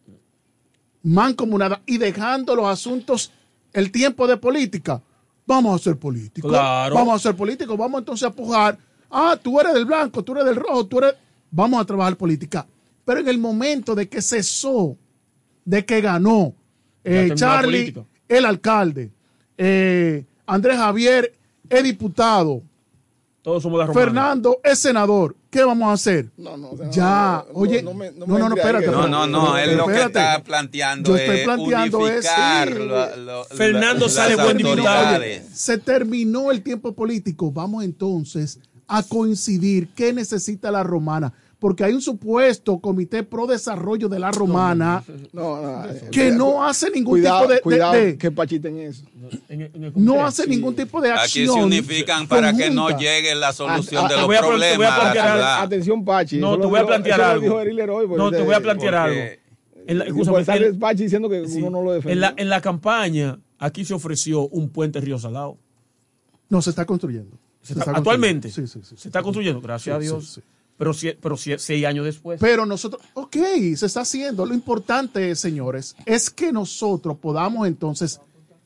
mancomunada y dejando los asuntos, el tiempo de política, vamos a ser políticos. Claro. Vamos a ser políticos, vamos entonces a pujar. Ah, tú eres del blanco, tú eres del rojo, tú eres. Vamos a trabajar política. Pero en el momento de que cesó, de que ganó Ya eh, terminó la Charlie, política. el alcalde, eh, Andrés Javier, es diputado, Todos somos de Romana. Fernando es senador, ¿qué vamos a hacer? No, no, o sea, Ya, no, no, oye, no me- no no, me no, no, entre ahí, espérate. que No, no, no, pero- él lo que espérate. está planteando Yo estoy es planteando es- unificar sí. lo- lo- Fernando las sale buen diputado. autoridades. Se terminó el tiempo político. Vamos entonces a coincidir qué necesita la Romana. Porque hay un supuesto comité pro desarrollo de la Romana No, no, que no hace ningún cuidado, tipo de, de- cuidado de- que pachiten eso. En el- en el no comité. hace ningún tipo de Aquí acción. se unifican para que no conjunta. llegue la solución Ah, de ah, los voy a pon- te voy a problemas a la plantear algo. ciudad. Atención, Pachi. No, eso te lo voy a dijo- plantear eso lo algo. dijo Eric Leroy, porque No, te de- voy a plantear porque- algo. En la, y escúchame, por sale en- Pachi diciendo que sí, uno no lo defiende. en, la, en la campaña, aquí se ofreció un puente Río Salado. No, se está construyendo. Se Se está- está actualmente. construyendo. Sí, sí, sí. Se está construyendo, gracias Sí, a Dios. sí, sí. Pero, sie- pero sie- seis años después. Pero nosotros, ok, se está haciendo. Lo importante, señores, es que nosotros podamos entonces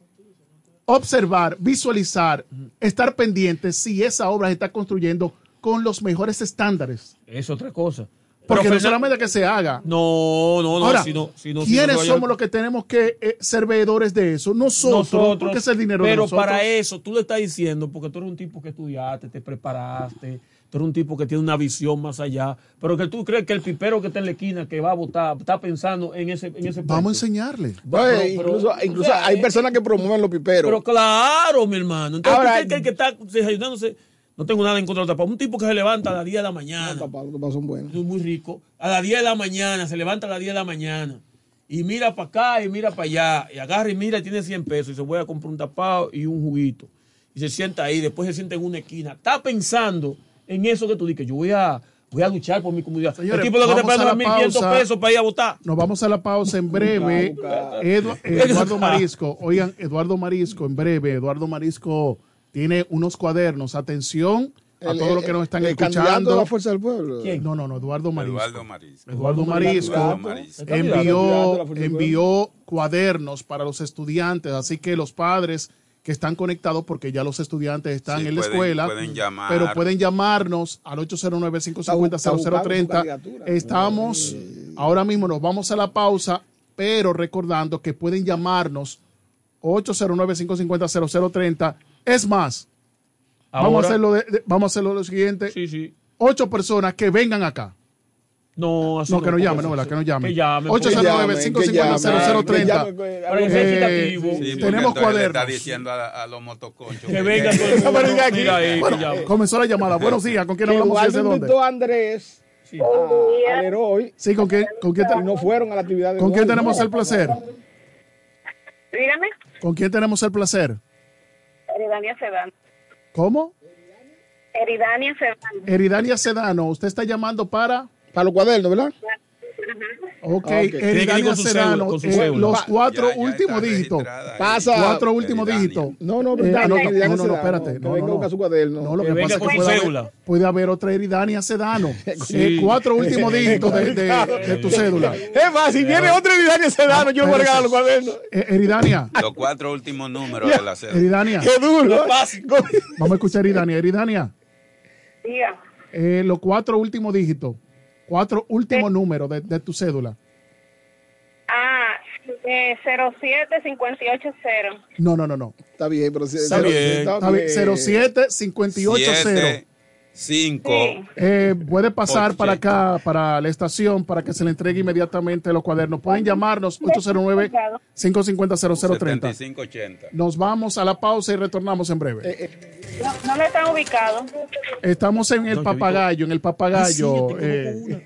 observar, visualizar, estar pendientes si esa obra se está construyendo con los mejores estándares. Es otra cosa. Porque Pero no Fernan- solamente que se haga. No, no, no. Ahora, si no- si no- si ¿quiénes no se vaya- somos los que tenemos que eh, ser veedores de eso? Nosotros, porque es el dinero pero de nosotros. para eso, tú le estás diciendo, porque tú eres un tipo que estudiaste, te preparaste, tú eres un tipo que tiene una visión más allá, pero que tú crees que el pipero que está en la esquina, que va a votar, está pensando en ese en ese Vamos a puesto. enseñarle. Oye, pero- incluso pero- incluso o sea, hay eh, personas que promueven los piperos. Pero claro, mi hermano. Entonces, Ahora- ¿tú crees que el que está desayunándose? No tengo nada en contra de los tapados. Un tipo que se levanta a las diez de la mañana. Los tapados, los tapados son buenos. Es muy rico. A las diez de la mañana, se levanta a las diez de la mañana y mira para acá y mira para allá, y agarra y mira y tiene cien pesos y se voy a comprar un tapado y un juguito. Y se sienta ahí, después se sienta en una esquina. Está pensando en eso que tú dices, yo voy a, voy a luchar por mi comunidad. Señores, el tipo lo que te vamos a paga la mil quinientos pausa. pesos para ir a votar. Nos vamos a la pausa en breve. Edu- Eduardo Marisco, oigan, Eduardo Marisco, en breve, Eduardo Marisco tiene unos cuadernos. Atención a El- todos los que nos están el candidato escuchando. de la Fuerza del Pueblo. ¿Quién? No, no, no, Eduardo Marisco. Eduardo Marisco. Eduardo Marisco Eduardo Marisco. envió, Candidato de la Fuerza del envió cuadernos para los estudiantes, así que los padres que están conectados, porque ya los estudiantes están Sí, en la pueden- escuela, pueden llamar. pero pueden llamarnos al ocho cero nueve, cinco cinco cero, cero cero tres cero. Estamos, ahora mismo nos vamos a la pausa, pero recordando que pueden llamarnos ocho cero nueve, cinco cinco cero, cero cero tres cero. Es más, vamos a Ahora- hacerlo de- de- vamos a hacerlo lo siguiente. Sí, sí. Ocho personas que vengan acá. No, así No, que nos llamen, porque no, ¿verdad? Que nos Que llamen. llamen. ocho cero nueve, cinco cinco cero, cero cero tres cero. Para que sea Eh, equitativo. Sí, porque tenemos entonces le cuadernos. está diciendo a, a los motoconchos Que venga todo el mundo. Mira ahí, que llame. Comenzó la llamada. Buenos días. ¿Con quién hablamos y desde Eduardo dónde? invitó a Andrés a, al Leroy Sí, ¿con quién, con quién, te- y no fueron a la actividad de ¿con quién Eduardo. tenemos el placer? Dígame, ¿Con quién tenemos el placer? Eridania Sedano. ¿Cómo? Eridania Sedano. Eridania Sedano. Usted está llamando para... Para los cuadernos, ¿verdad? Ok, Ah, ok. Tiene que ir Eridania con su Sedano. cédula, con su eh, cédula. los cuatro Ya- ya últimos está dígitos. registrada ahí. Pasa. Cuatro últimos dígitos. No, no, Eh, Eridania, no, Eridania no, no, Sedano, espérate. que No, venga no, con su cuaderno. No, lo Que que venga pasa es con que su puede cédula. haber, puede haber otra Eridania Sedano. Eh, cuatro últimos dígitos de, de- de tu cédula. Es más, si viene otro Eridania Sedano, yo le voy a regalar los cuadernos. Eh, Eridania. Los cuatro últimos números de la cédula. Eridania. Qué duro. Vamos a escuchar a Eridania. Eridania. Diga. Eh, los cuatro últimos dígitos. Cuatro últimos números de, de tu cédula. Ah, eh, cero siete cinco ocho cero. No, no, no, no. Está bien, pero sí, Está cero- bien. está Está bien, bien. cero siete cinco ocho cero. Siete, cinco. Eh, puede pasar Ocho. para acá, para la estación, para que se le entregue inmediatamente los cuadernos. Pueden llamarnos ocho cero nueve, cinco cinco cero, cero cero tres setenta cero. y cinco ochenta. Nos vamos a la pausa y retornamos en breve. Eh, No, no me están ubicados. Estamos en el papagayo, en el papagayo. eh,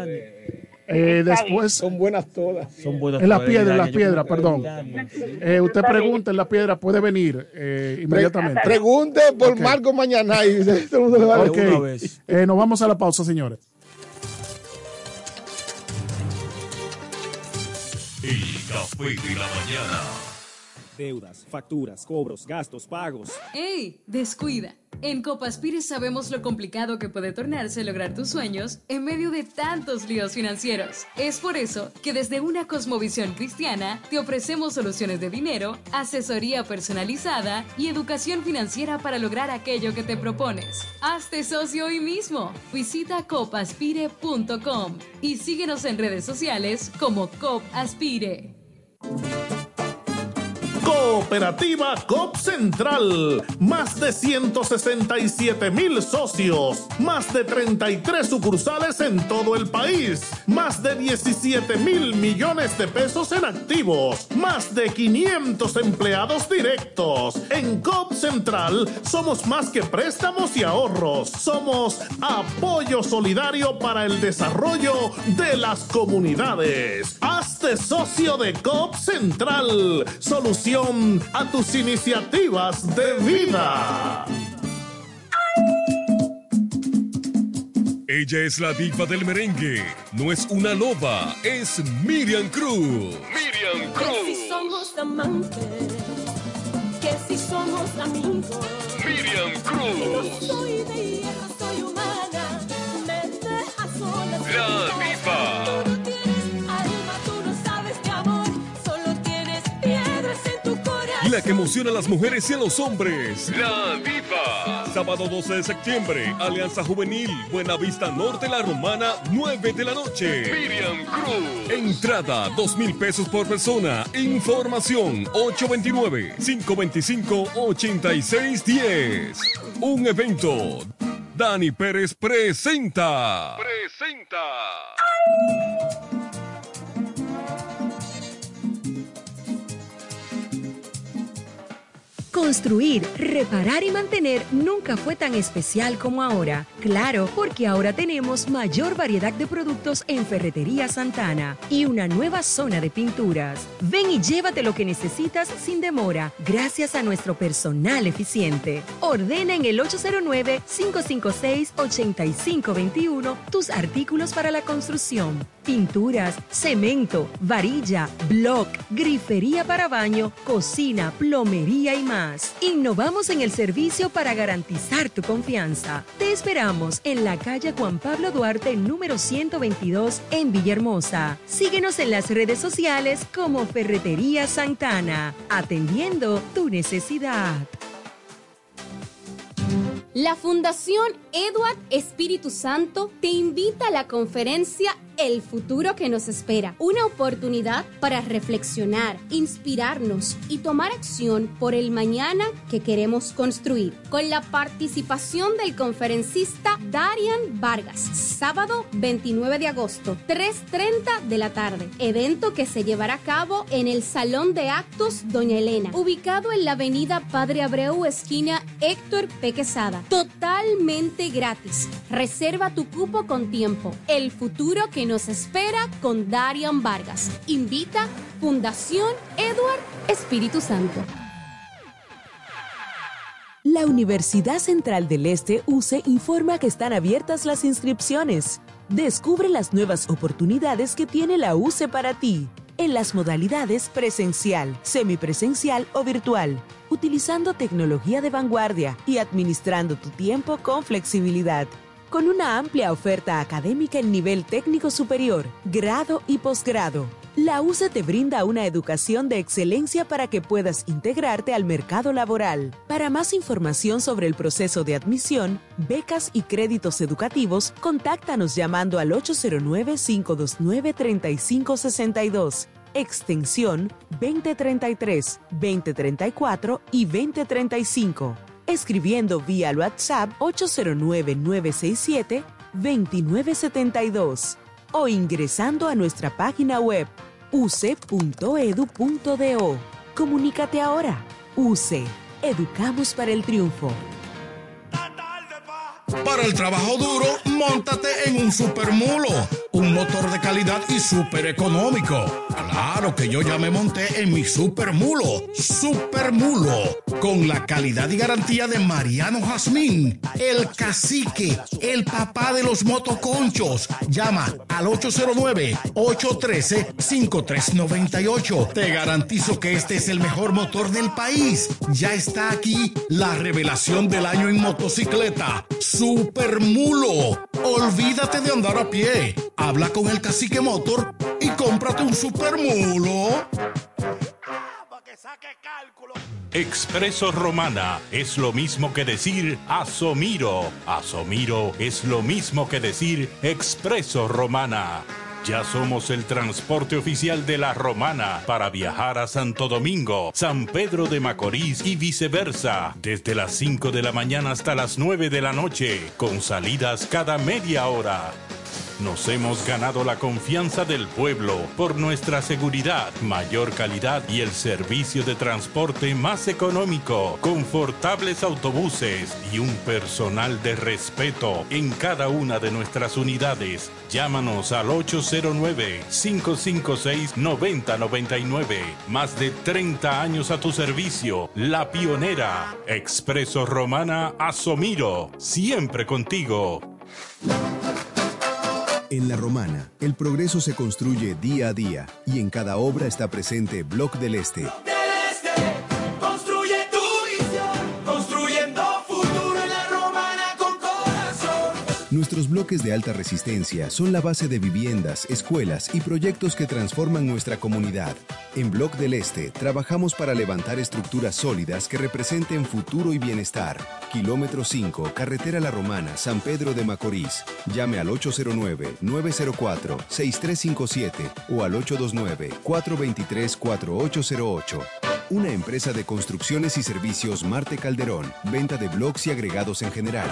eh, después, Son buenas todas. Son buenas en las todas, piedras, en Eridania. las Yo piedras, creo que perdón. Eridania. Eh, usted pregunta en la piedra, puede venir eh, inmediatamente. Pregunte por Ok. Marco mañana y todo el mundo le va a Ok. una vez. Eh, nos vamos a la pausa, señores. El café de la mañana. Deudas, facturas, cobros, gastos, pagos. ¡Ey! Descuida. En Copaspire sabemos lo complicado que puede tornarse lograr tus sueños en medio de tantos líos financieros. Es por eso que desde una cosmovisión cristiana te ofrecemos soluciones de dinero, asesoría personalizada y educación financiera para lograr aquello que te propones. Hazte socio hoy mismo. Visita copaspire punto com y síguenos en redes sociales como Copaspire. Cooperativa COP Central. Más de ciento sesenta y siete mil socios. Más de treinta y tres sucursales en todo el país. Más de diecisiete mil millones de pesos en activos. Más de quinientos empleados directos. En COP Central somos más que préstamos y ahorros. Somos apoyo solidario para el desarrollo de las comunidades. Hazte socio de COP Central. Solución a tus iniciativas de vida. Ella es la diva del merengue. No es una loba, es Miriam Cruz. Miriam Que si somos amantes, que si somos amigos. Miriam No soy de hierro, soy humana. Me dejas sola. La diva. Tú no tienes alma, tú no sabes de amor. Solo tienes piedras en tu corazón. La que emociona a las mujeres y a los hombres. La diva. Sábado doce de septiembre, Alianza Juvenil, Buenavista Norte, La Romana, nueve de la noche. Miriam Cruz. Entrada, dos mil pesos por persona. Información, ocho dos nueve, cinco dos cinco, ocho seis uno cero. Un evento. Dani Pérez presenta. Presenta. Construir, reparar y mantener nunca fue tan especial como ahora. Claro, porque ahora tenemos mayor variedad de productos en Ferretería Santana y una nueva zona de pinturas. Ven y llévate lo que necesitas sin demora, gracias a nuestro personal eficiente. Ordena en el ocho cero nueve, cinco cinco seis, ocho cinco dos uno tus artículos para la construcción. Pinturas, cemento, varilla, bloc, grifería para baño, cocina, plomería y más. Innovamos en el servicio para garantizar tu confianza. Te esperamos en la calle Juan Pablo Duarte, número ciento veintidós, en Villahermosa. Síguenos en las redes sociales como Ferretería Santana, atendiendo tu necesidad. La Fundación Edward Espíritu Santo te invita a la conferencia El futuro que nos espera, una oportunidad para reflexionar, inspirarnos y tomar acción por el mañana que queremos construir, con la participación del conferencista Darian Vargas, sábado veintinueve de agosto, tres treinta de la tarde, evento que se llevará a cabo en el Salón de Actos Doña Elena, ubicado en la avenida Padre Abreu, esquina Héctor P. Quesada, totalmente gratis. Reserva tu cupo con tiempo. El futuro que nos espera con Darian Vargas. Invita Fundación Edward Espíritu Santo. La Universidad Central del Este U C E informa que están abiertas las inscripciones. Descubre las nuevas oportunidades que tiene la U C E para ti, en las modalidades presencial, semipresencial o virtual, utilizando tecnología de vanguardia y administrando tu tiempo con flexibilidad. Con una amplia oferta académica en nivel técnico superior, grado y posgrado, la U C E te brinda una educación de excelencia para que puedas integrarte al mercado laboral. Para más información sobre el proceso de admisión, becas y créditos educativos, contáctanos llamando al ocho cero nueve, cinco dos nueve, tres cinco seis dos, extensión veinte treinta y tres, veinte treinta y cuatro y veinte treinta y cinco. Escribiendo vía al WhatsApp ocho cero nueve, nueve seis siete, dos nueve siete dos o ingresando a nuestra página web u c e punto e d u punto d o. Comunícate ahora. U C E, educamos para el triunfo. Para el trabajo duro, móntate en un Supermulo, un motor de calidad y súper económico. Claro que yo ya me monté en mi Supermulo, Supermulo, con la calidad y garantía de Mariano Jazmín, el cacique, el papá de los motoconchos. Llama al ocho cero nueve, ocho uno tres, cinco tres nueve ocho. Te garantizo que este es el mejor motor del país. Ya está aquí la revelación del año en motocicleta, Supermulo. Olvídate de andar a pie. Habla con el Cacique Motor y cómprate un Supermulo. Expreso Romana es lo mismo que decir Asomiro. Asomiro es lo mismo que decir Expreso Romana. Ya somos el transporte oficial de la Romana para viajar a Santo Domingo, San Pedro de Macorís y viceversa, desde las cinco de la mañana hasta las nueve de la noche, con salidas cada media hora. Nos hemos ganado la confianza del pueblo por nuestra seguridad, mayor calidad y el servicio de transporte más económico, confortables autobuses y un personal de respeto en cada una de nuestras unidades. Llámanos al ocho cero nueve, cinco cinco seis, nueve cero nueve nueve. Más de treinta años a tu servicio. La pionera. Expreso Romana Asomiro. Siempre contigo. En La Romana, el progreso se construye día a día y en cada obra está presente Bloc del Este. Del Este, construye tu visión, construyendo futuro en la Romana con corazón. Nuestros bloques de alta resistencia son la base de viviendas, escuelas y proyectos que transforman nuestra comunidad. En Bloc del Este trabajamos para levantar estructuras sólidas que representen futuro y bienestar. Kilómetro cinco, Carretera La Romana, San Pedro de Macorís. Llame al ocho cero nueve, nueve cero cuatro, seis tres cinco siete o al ocho dos nueve, cuatro dos tres, cuatro ocho cero ocho. Una empresa de construcciones y servicios Marte Calderón. Venta de bloques y agregados en general.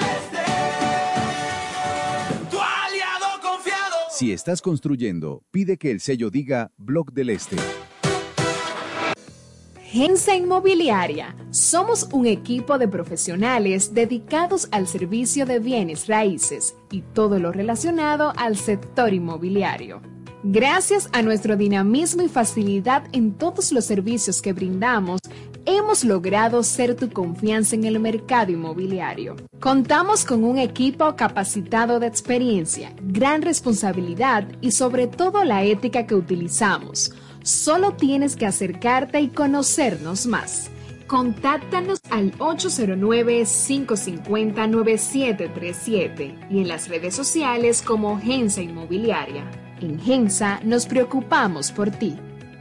Tu aliado confiado. Si estás construyendo, pide que el sello diga Bloc del Este. Gensa Inmobiliaria. Somos un equipo de profesionales dedicados al servicio de bienes raíces y todo lo relacionado al sector inmobiliario. Gracias a nuestro dinamismo y facilidad en todos los servicios que brindamos, hemos logrado ser tu confianza en el mercado inmobiliario. Contamos con un equipo capacitado de experiencia, gran responsabilidad y sobre todo la ética que utilizamos. Solo tienes que acercarte y conocernos más. Contáctanos al ocho cero nueve, cinco cinco cero, nueve siete tres siete y en las redes sociales como Gensa Inmobiliaria. En Gensa nos preocupamos por ti.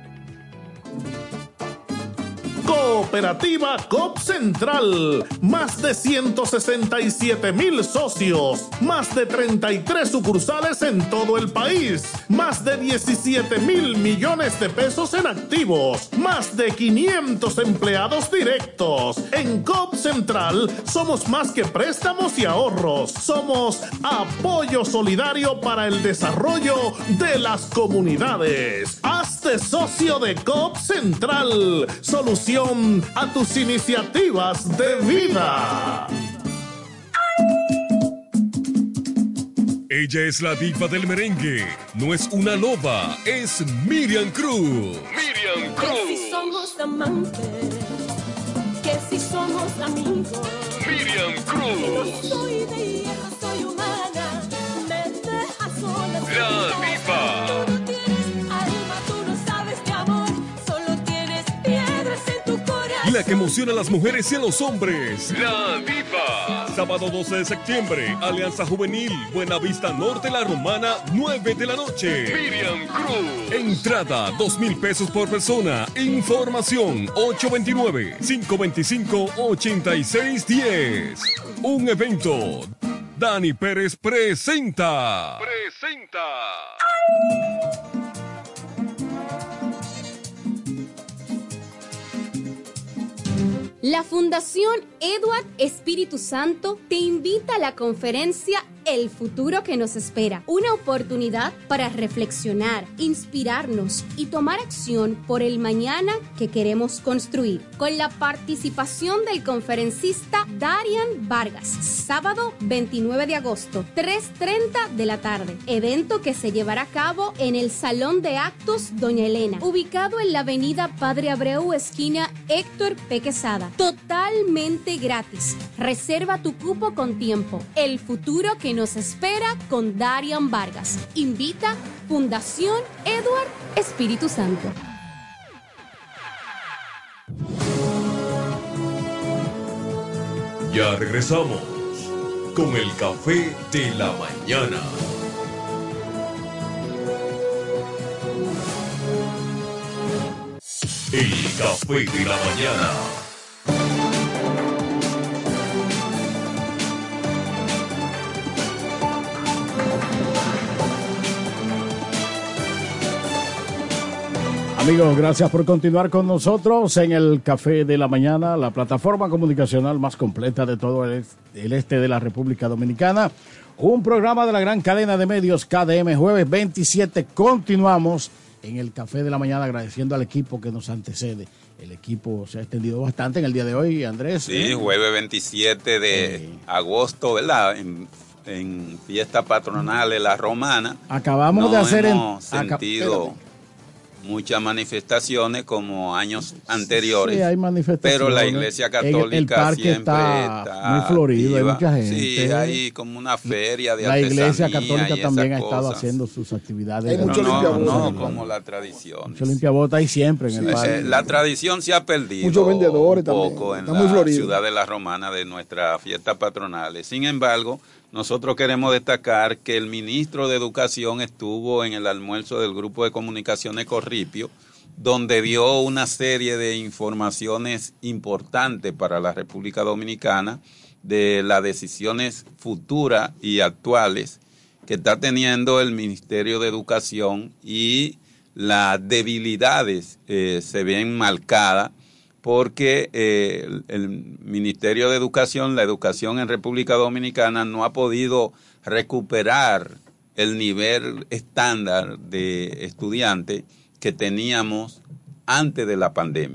Cooperativa COP Central, más de ciento sesenta y siete mil socios, más de treinta y tres sucursales en todo el país, más de diecisiete mil millones de pesos en activos, más de quinientos empleados directos. En COP Central somos más que préstamos y ahorros, somos apoyo solidario para el desarrollo de las comunidades. Hazte socio de COP Central, solución a tus iniciativas de vida. Ella es la diva del merengue, no es una loba, es Miriam Cruz. Miriam Cruz. Que si somos amantes, que si somos amigos. Miriam Que Cruz. no soy de hierro, soy humana, me dejas sola. La diva. Tú no tienes alma, tú no sabes de amor, solo tienes piedras en tu corazón. La que emociona a las mujeres y a los hombres. La diva. Sábado doce de septiembre, Alianza Juvenil, Buenavista Norte, La Romana, nueve de la noche. Miriam Cruz. Entrada, dos mil pesos por persona. Información, ocho dos nueve, cinco dos cinco, ocho seis uno cero. Un evento. Dani Pérez presenta. Presenta. La Fundación Edward Espíritu Santo te invita a la conferencia El futuro que nos espera, una oportunidad para reflexionar, inspirarnos y tomar acción por el mañana que queremos construir, con la participación del conferencista Darian Vargas, sábado veintinueve de agosto, tres y treinta de la tarde, evento que se llevará a cabo en el Salón de Actos Doña Elena, ubicado en la avenida Padre Abreu, esquina Héctor P. Quesada, totalmente gratis. Reserva tu cupo con tiempo. El futuro que nos espera con Darian Vargas. Invita Fundación Edward Espíritu Santo. Ya regresamos con el café de la mañana. El café de la mañana. Amigos, gracias por continuar con nosotros en el Café de la Mañana, la plataforma comunicacional más completa de todo el, el este de la República Dominicana. Un programa de la gran cadena de medios K D M, jueves veintisiete. Continuamos en el Café de la Mañana agradeciendo al equipo que nos antecede. El equipo se ha extendido bastante en el día de hoy, Andrés. Sí, ¿eh? jueves veintisiete de Sí. agosto, ¿verdad? En, en fiesta patronal de La Romana. Acabamos no de hacer... en- hemos aca- sentido muchas manifestaciones como años anteriores. Sí, hay manifestaciones. Pero la Iglesia En el- Católica el parque siempre está está muy florido, hay activa. mucha gente. Sí, hay como una feria de La Iglesia artesanía Católica y también ha esas estado cosas. haciendo sus actividades. Hay No, mucho no, limpiabotas. no, como la tradición. Mucho limpiabota ahí siempre en el Eh, parque. La tradición se ha perdido Muchos vendedores un también. poco en Está muy la florido. ciudad de La Romana de nuestras fiestas patronales. Sin embargo, nosotros queremos destacar que el ministro de Educación estuvo en el almuerzo del Grupo de Comunicaciones Corripio, donde dio una serie de informaciones importantes para la República Dominicana de las decisiones futuras y actuales que está teniendo el Ministerio de Educación, y las debilidades eh, se ven marcadas porque eh, el, el Ministerio de Educación, la educación en República Dominicana no ha podido recuperar el nivel estándar de estudiantes que teníamos antes de la pandemia.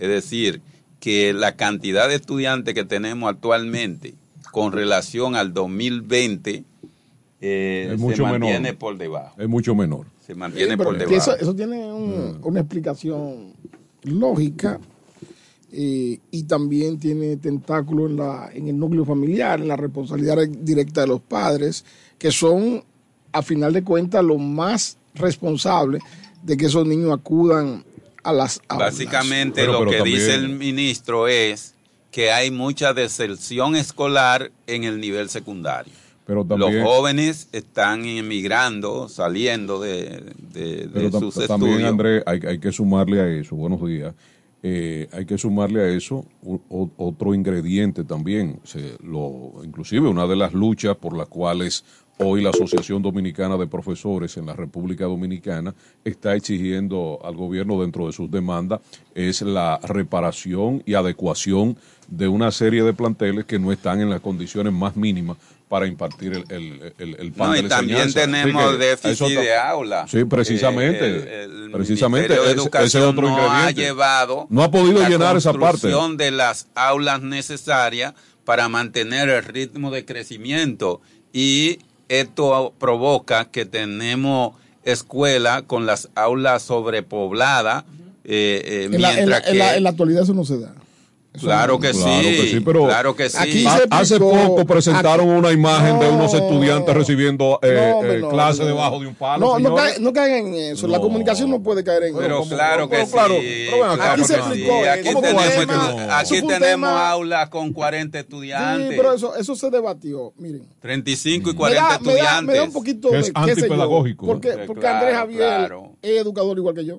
Es decir, que la cantidad de estudiantes que tenemos actualmente con relación al dos mil veinte eh, es se mucho mantiene menor. por debajo. Es mucho menor. Se mantiene Sí, pero por que debajo. Eso, eso tiene un- una explicación lógica eh, y también tiene tentáculo en, la, en el núcleo familiar, en la responsabilidad directa de los padres, que son, a final de cuentas, los más responsables de que esos niños acudan a las aulas. Básicamente Pero- lo pero que también- dice el ministro es que hay mucha deserción escolar en el nivel secundario. Pero también, Los jóvenes están emigrando, saliendo de, de- de pero tam- sus también, estudios. Andrés, hay, hay que sumarle a eso, buenos días, eh, hay que sumarle a eso u- o- otro ingrediente también. Se, lo, inclusive una de las luchas por las cuales hoy la Asociación Dominicana de Profesores en la República Dominicana está exigiendo al gobierno dentro de sus demandas es la reparación y adecuación de una serie de planteles que no están en las condiciones más mínimas para impartir el, el, el, el pan No, de y la también enseñanza. tenemos Así que déficit eso ta- de aula. Sí, precisamente. Eh, el- el precisamente Ministerio de ese- Educación ese es otro no ha ingrediente. llevado No ha podido la llenar esa parte. construcción de las aulas necesarias para mantener el ritmo de crecimiento, y esto provoca que tenemos escuelas con las aulas sobrepobladas, eh, eh, En la, en, la, mientras en, la, que en la actualidad eso no se da. Eso claro no- que Claro sí, que sí, pero claro que sí. aquí Ha- se hace explicó- poco presentaron aquí- una imagen de unos No, estudiantes recibiendo eh, no, hombre, eh, no, clase no. debajo de un palo. No, no, señores. cae- no caigan en eso. La No. comunicación no puede caer en Pero eso. claro que pero sí. claro, pero ven acá, claro aquí se que explicó, sí. eh, Aquí ¿cómo tenemos, fue que tema? no? aquí Eso fue un tenemos tema- aulas con cuarenta estudiantes. Sí, pero eso, eso se debatió. Miren. treinta y cinco y Me cuarenta da, me, da, estudiantes. me da un poquito Que de es qué sé yo, antipedagógico. Porque, Sí, porque claro, Andrés Javier claro. es educador igual que yo.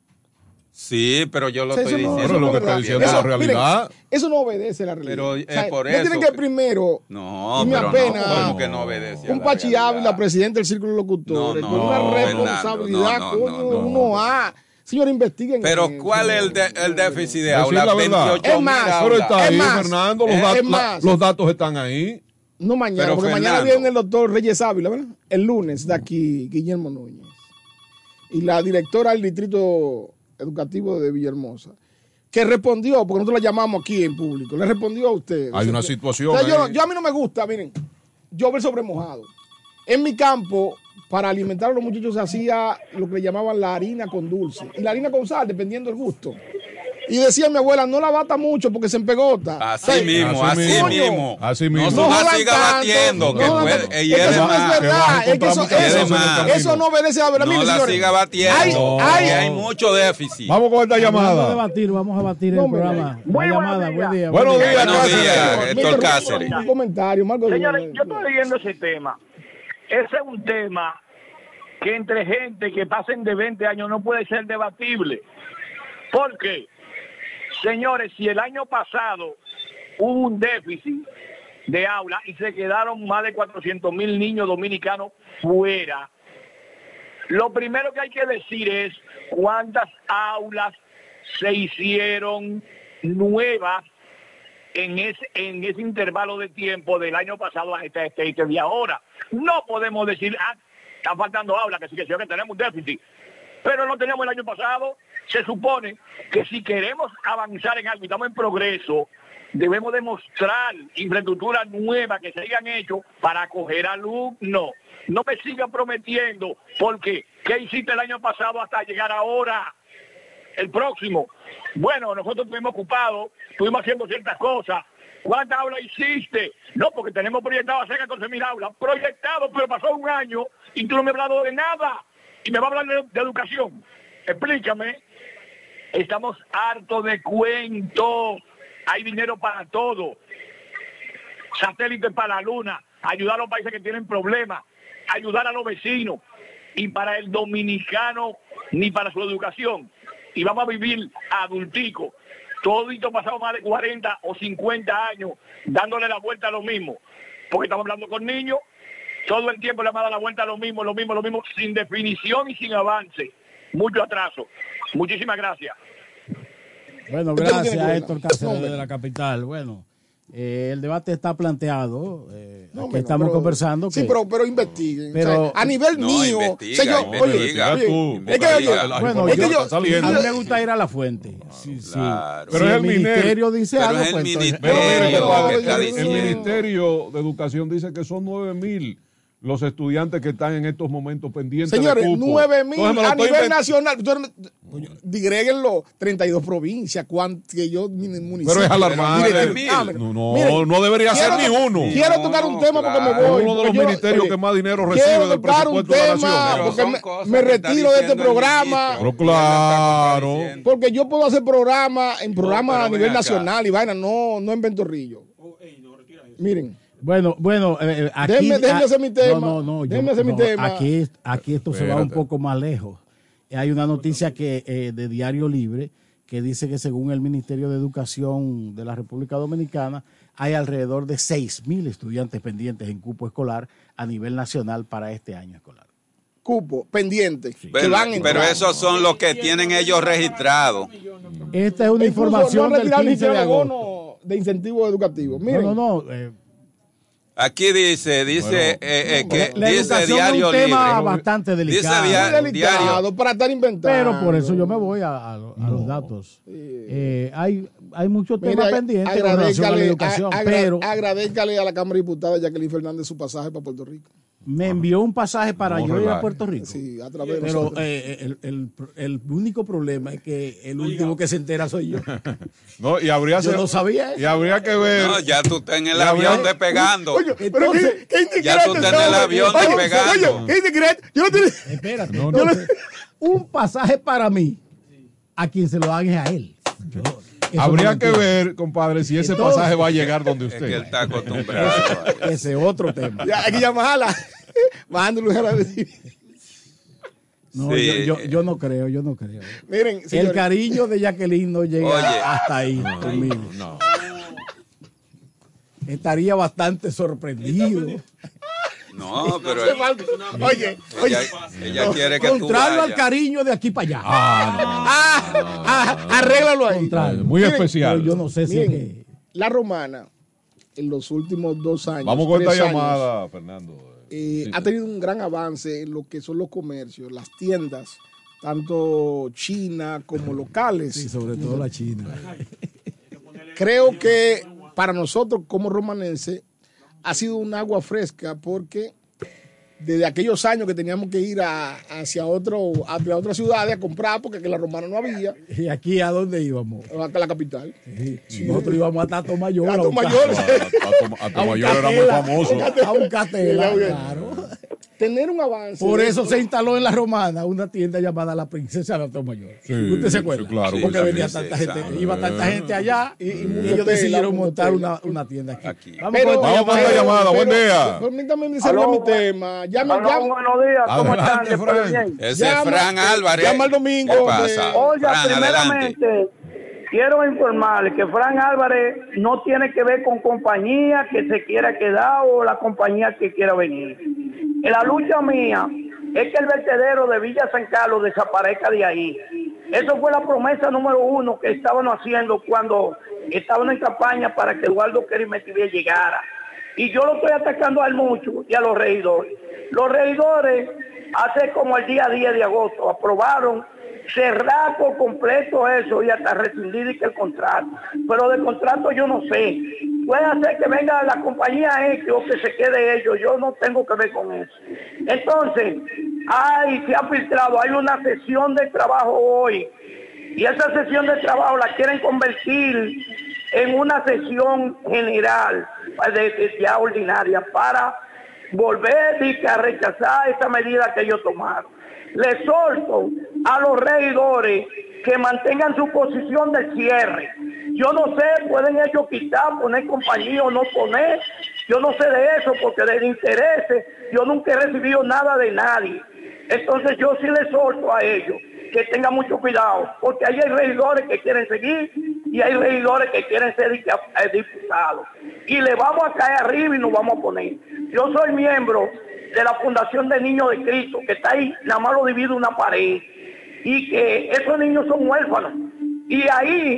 Sí, pero yo lo O sea, estoy eso no- diciendo. Pero lo que eso está no- diciendo eso- la realidad. miren, eso no obedece a la realidad. Pero, O sea, eh, por no tienen eso que que- primero No, y me pero apena no, ¿cómo que no obedece a un la Pachi realidad? Ávila, presidente del Círculo de Locutores, No, con no, una Fernando, responsabilidad, no, no, coño, no, no. uno a Señor, investiguen. Pero eso. ¿cuál es el, de- el déficit de Decir aula? la verdad. veintiocho Es mil más, Pero aulas. está Es ahí, más, Fernando, los, es dat- la- más. los datos están ahí. No mañana, Pero, porque mañana Fernando. viene el doctor Reyes Ávila, ¿verdad? El lunes de aquí, Guillermo Núñez. Y la directora del Distrito Educativo de Villahermosa, que respondió, porque nosotros la llamamos aquí en público, le respondió a usted. Hay una O sea, situación o sea, yo, ahí. yo a mí no me gusta, miren, llover sobre mojado. En mi campo, para alimentar a los muchachos se hacía lo que le llamaban la harina con dulce y la harina con sal, dependiendo del gusto. Y decía mi abuela, no la bata mucho porque se empegota. Así O sea, mismo, así coño, mismo. Así mismo. No, No la jodan siga tanto, batiendo, no que jodan puede, tanto. ella Es que es eso no es más. verdad, es que eso, muchas eso- cosas en el camino. eso no obedece a la verdad. No Miren, la señores, siga batiendo, hay- que hay- hay mucho déficit. Vamos con esta Vamos a llamada. debatir, vamos a batir el No, hombre, programa. muy Una buenos llamada, días. buen día. Buenos buen día. días, Buenos Cáceres. días, Héctor Miren, Cáceres. Un comentario, Marco. Señores, yo estoy viendo ese tema. Ese es un tema que entre gente que pasen de veinte años no puede ser debatible. ¿Por qué? Señores, si el año pasado hubo un déficit de aula y se quedaron más de cuatrocientos mil niños dominicanos fuera, lo primero que hay que decir es cuántas aulas se hicieron nuevas en ese, en ese intervalo de tiempo del año pasado a este, este, este de ahora. No podemos decir, ah, está faltando aulas, que sí, que sí, que tenemos un déficit. Pero no teníamos el año pasado. Se supone que si queremos avanzar en algo y estamos en progreso, debemos demostrar infraestructuras nuevas que se hayan hecho para acoger alumnos. No me sigan prometiendo, porque ¿qué hiciste el año pasado hasta llegar ahora? El próximo. Bueno, nosotros estuvimos ocupados, estuvimos haciendo ciertas cosas. ¿Cuántas aulas hiciste? No, porque tenemos proyectado hacer catorce mil aulas. Proyectado, pero pasó un año y tú no me has hablado de nada. Y me va a hablar de, de educación. Explícame. Estamos hartos de cuentos. Hay dinero para todo. Satélites para la luna. Ayudar a los países que tienen problemas. Ayudar a los vecinos. Y para el dominicano, ni para su educación. Y vamos a vivir adultico. Todo esto pasado más de cuarenta o cincuenta años dándole la vuelta a lo mismo. Porque estamos hablando con niños. Todo el tiempo le vamos a dar la vuelta a lo mismo, lo mismo, lo mismo, sin definición y sin avance. Mucho atraso. Muchísimas gracias. Bueno, gracias a Héctor Cáceres de la capital. Bueno, Eh, el debate está planteado. Eh, No, aquí bueno, estamos pero- conversando. Sí, que- pero, pero investiguen. Pero- O sea, a nivel No, mío. investiga, o sea, yo, investiga oye, tú, oye, es que, investiga. oye, La Bueno, es que yo, yo, a mí me gusta ir a la fuente. Sí, sí. Claro. Si Pero es el el ministerio ministerio- dice pero algo, es el pues entonces- Pero mire, ministerio compadre, que está el, el diciendo. Ministerio de Educación dice que son nueve mil los estudiantes que están en estos momentos pendientes señores, de cupo. nueve mil Entonces me lo a estoy nivel invent- nacional. Coño, digréguenlo, treinta y dos provincias, cuánto que yo, mi municipio. Pero es alarmante. Mire, Mil. ah, mire, No, no, mire, no debería quiero ser ni to- uno. Quiero No, tocar un tema porque me claro. voy. Es uno de los porque yo- ministerios oye, que más dinero recibe quiero del tocar un presupuesto de la tema nación. Pero porque son me, cosas me que está retiro de este diciendo el programa. ministro. Pero claro. Porque yo puedo hacer programas en programas pero a nivel ven acá. nacional y vaina, no, no en Ventorrillo. Miren, Bueno, bueno, eh, aquí... Déjeme- déjeme ah, hacer mi tema. No, no, no. yo- Déjeme hacer mi no, tema. Aquí, aquí esto se va un Espérate. poco más lejos. Hay una noticia que eh, de Diario Libre que dice que según el Ministerio de Educación de la República Dominicana hay alrededor de seis mil estudiantes pendientes en cupo escolar a nivel nacional para este año escolar. cupo pendiente. que Bueno, van a pero entrar. esos son los que tienen ellos registrados. Esta es una Incluso información no han del retirado ni quince de siquiera agosto. bono de incentivos educativos. No, Miren, no, no. eh, Aquí dice, dice Bueno, eh, eh, que la dice educación es Diario un tema Libre. bastante Dice delicado. dia- muy delicado diario. para estar inventando. Pero por eso yo me voy a, a- a los datos. Eh, hay, hay muchos Mire, temas pendientes con relación a la agradézcale- educación, a- agra- pero agradézcale a la Cámara de Diputados Jacqueline Fernández su pasaje para Puerto Rico. me envió un pasaje para No, yo ir a relaje. Puerto Rico. Sí, a través de Pero nosotros. eh, el, el- el único problema es que el último que se entera soy yo. No, y habría, Yo se- no sabía eso. y habría que ver. No, ya tú estás en el Ya avión habría- despegando. Oye, pero ¿qué, qué indiscreto Ya tú estás en el hombre? avión Oye, despegando. Oye, qué indiscreto. Yo no tenía... Espérate. No, yo no. no- un pasaje para mí, a quien se lo dan es a él. Yo- eso Habría no que entiendo. ver, compadre, si ese Entonces- pasaje va a llegar donde Es que usted. él está acostumbrado. Ese es otro tema. Ya, hay que llamarla. Bajándole a la decir. No, Sí. yo, yo, yo no creo, yo no creo. Miren, El señores, cariño de Jacqueline no llega Oye. hasta ahí conmigo. No. Estaría bastante sorprendido. No, pero hace falta. Oye, oye. ella, ella quiere que tú Contrario al vayas. cariño de aquí para allá. Ah, ah, arréglalo ahí. Contrario. Muy Miren, especial. Pero yo no sé si es Miren, que... la romana, en los últimos dos años, Vamos con esta tres años, llamada, Fernando. eh, Sí, ha sí. tenido un gran avance en lo que son los comercios, las tiendas, tanto China como locales. Sí, sobre todo la China. Creo que para nosotros como romanenses ha sido un agua fresca porque desde aquellos años que teníamos que ir a- hacia, otro, hacia otras ciudades a comprar porque aquí en la romana no había, ¿Y aquí a dónde íbamos? acá a la capital. Sí, nosotros íbamos a Tato Mayor. Tato a buscar- Mayor. A tu mayor era muy famoso. A un catela, Sí, claro. Tener un avance. Por de eso se instaló en la Romana una tienda llamada La Princesa de Mayor. Sí, ¿Usted se acuerda? sí, claro. Porque Sí, venía la tanta princesa. gente, iba tanta gente allá y, y Mundo ellos Tela, decidieron Mundo montar Tela. una, una tienda aquí. Aquí. Vamos Pero- con esta Vamos con llamada. esta llamada. Buen Pero- día. Permítame iniciar mi tema. Llame, Aló, llame. buenos días, ¿cómo Adelante, están? Después de Frank. bien. Ese es Llama- Fran Álvarez. llama el domingo, ¿Qué que- pasa? Oiga, Fran, adelante. primeramente, quiero informarle que Fran Álvarez no tiene que ver con compañía que se quiera quedar o la compañía que quiera venir. En la lucha mía es que el vertedero de Villa San Carlos desaparezca de ahí. Eso fue la promesa número uno que estaban haciendo cuando estaban en campaña para que Eduardo Kerry Metivier llegara. Y yo lo estoy atacando a él mucho y a los regidores. Los regidores, hace como el día diez de agosto, aprobaron cerrar por completo eso y hasta rescindir y que el contrato. Pero del contrato yo no sé. Puede hacer que venga la compañía X o que se quede ellos. Yo no tengo que ver con eso. Entonces, ay, se ha filtrado, hay una sesión de trabajo hoy. Y esa sesión de trabajo la quieren convertir en una sesión general, de, de- ya ordinaria, para volver y a rechazar esa medida que ellos tomaron. Le exhorto a los regidores que mantengan su posición de cierre. Yo no sé, pueden ellos quitar, poner compañía o no poner. Yo no sé de eso, porque de intereses yo nunca he recibido nada de nadie. Entonces yo sí les exhorto a ellos que tengan mucho cuidado, porque ahí hay regidores que quieren seguir y hay regidores que quieren ser eh, diputados. Y le vamos a caer arriba y nos vamos a poner. Yo soy miembro de la Fundación de Niños de Cristo, que está ahí, nada más lo divide una pared, y que esos niños son huérfanos. Y ahí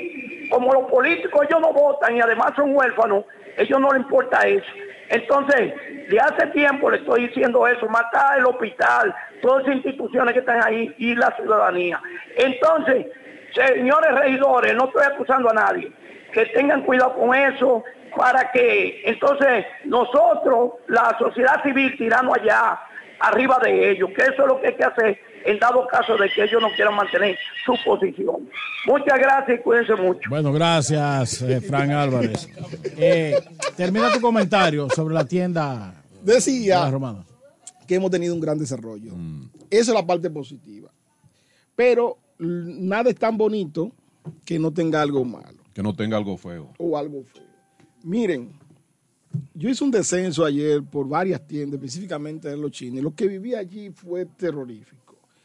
como los políticos ellos no votan y además son huérfanos, ellos no les importa eso. Entonces, de hace tiempo le estoy diciendo eso, más está el hospital, todas esas instituciones que están ahí y la ciudadanía. Entonces, señores regidores, no estoy acusando a nadie, que tengan cuidado con eso, para que entonces nosotros, la sociedad civil, tiramos allá, arriba de ellos, que eso es lo que hay que hacer en dado caso de que ellos no quieran mantener su posición. Muchas gracias y cuídense mucho. Bueno, gracias, eh, Frank Álvarez. Eh, termina tu comentario sobre la tienda. Decía la Romana. Que hemos tenido un gran desarrollo. Mm. Esa es la parte positiva. Pero nada es tan bonito que no tenga algo malo. Que no tenga algo feo. O algo feo. Miren, yo hice un descenso ayer por varias tiendas, específicamente en los chinos. Lo que viví allí fue terrorífico.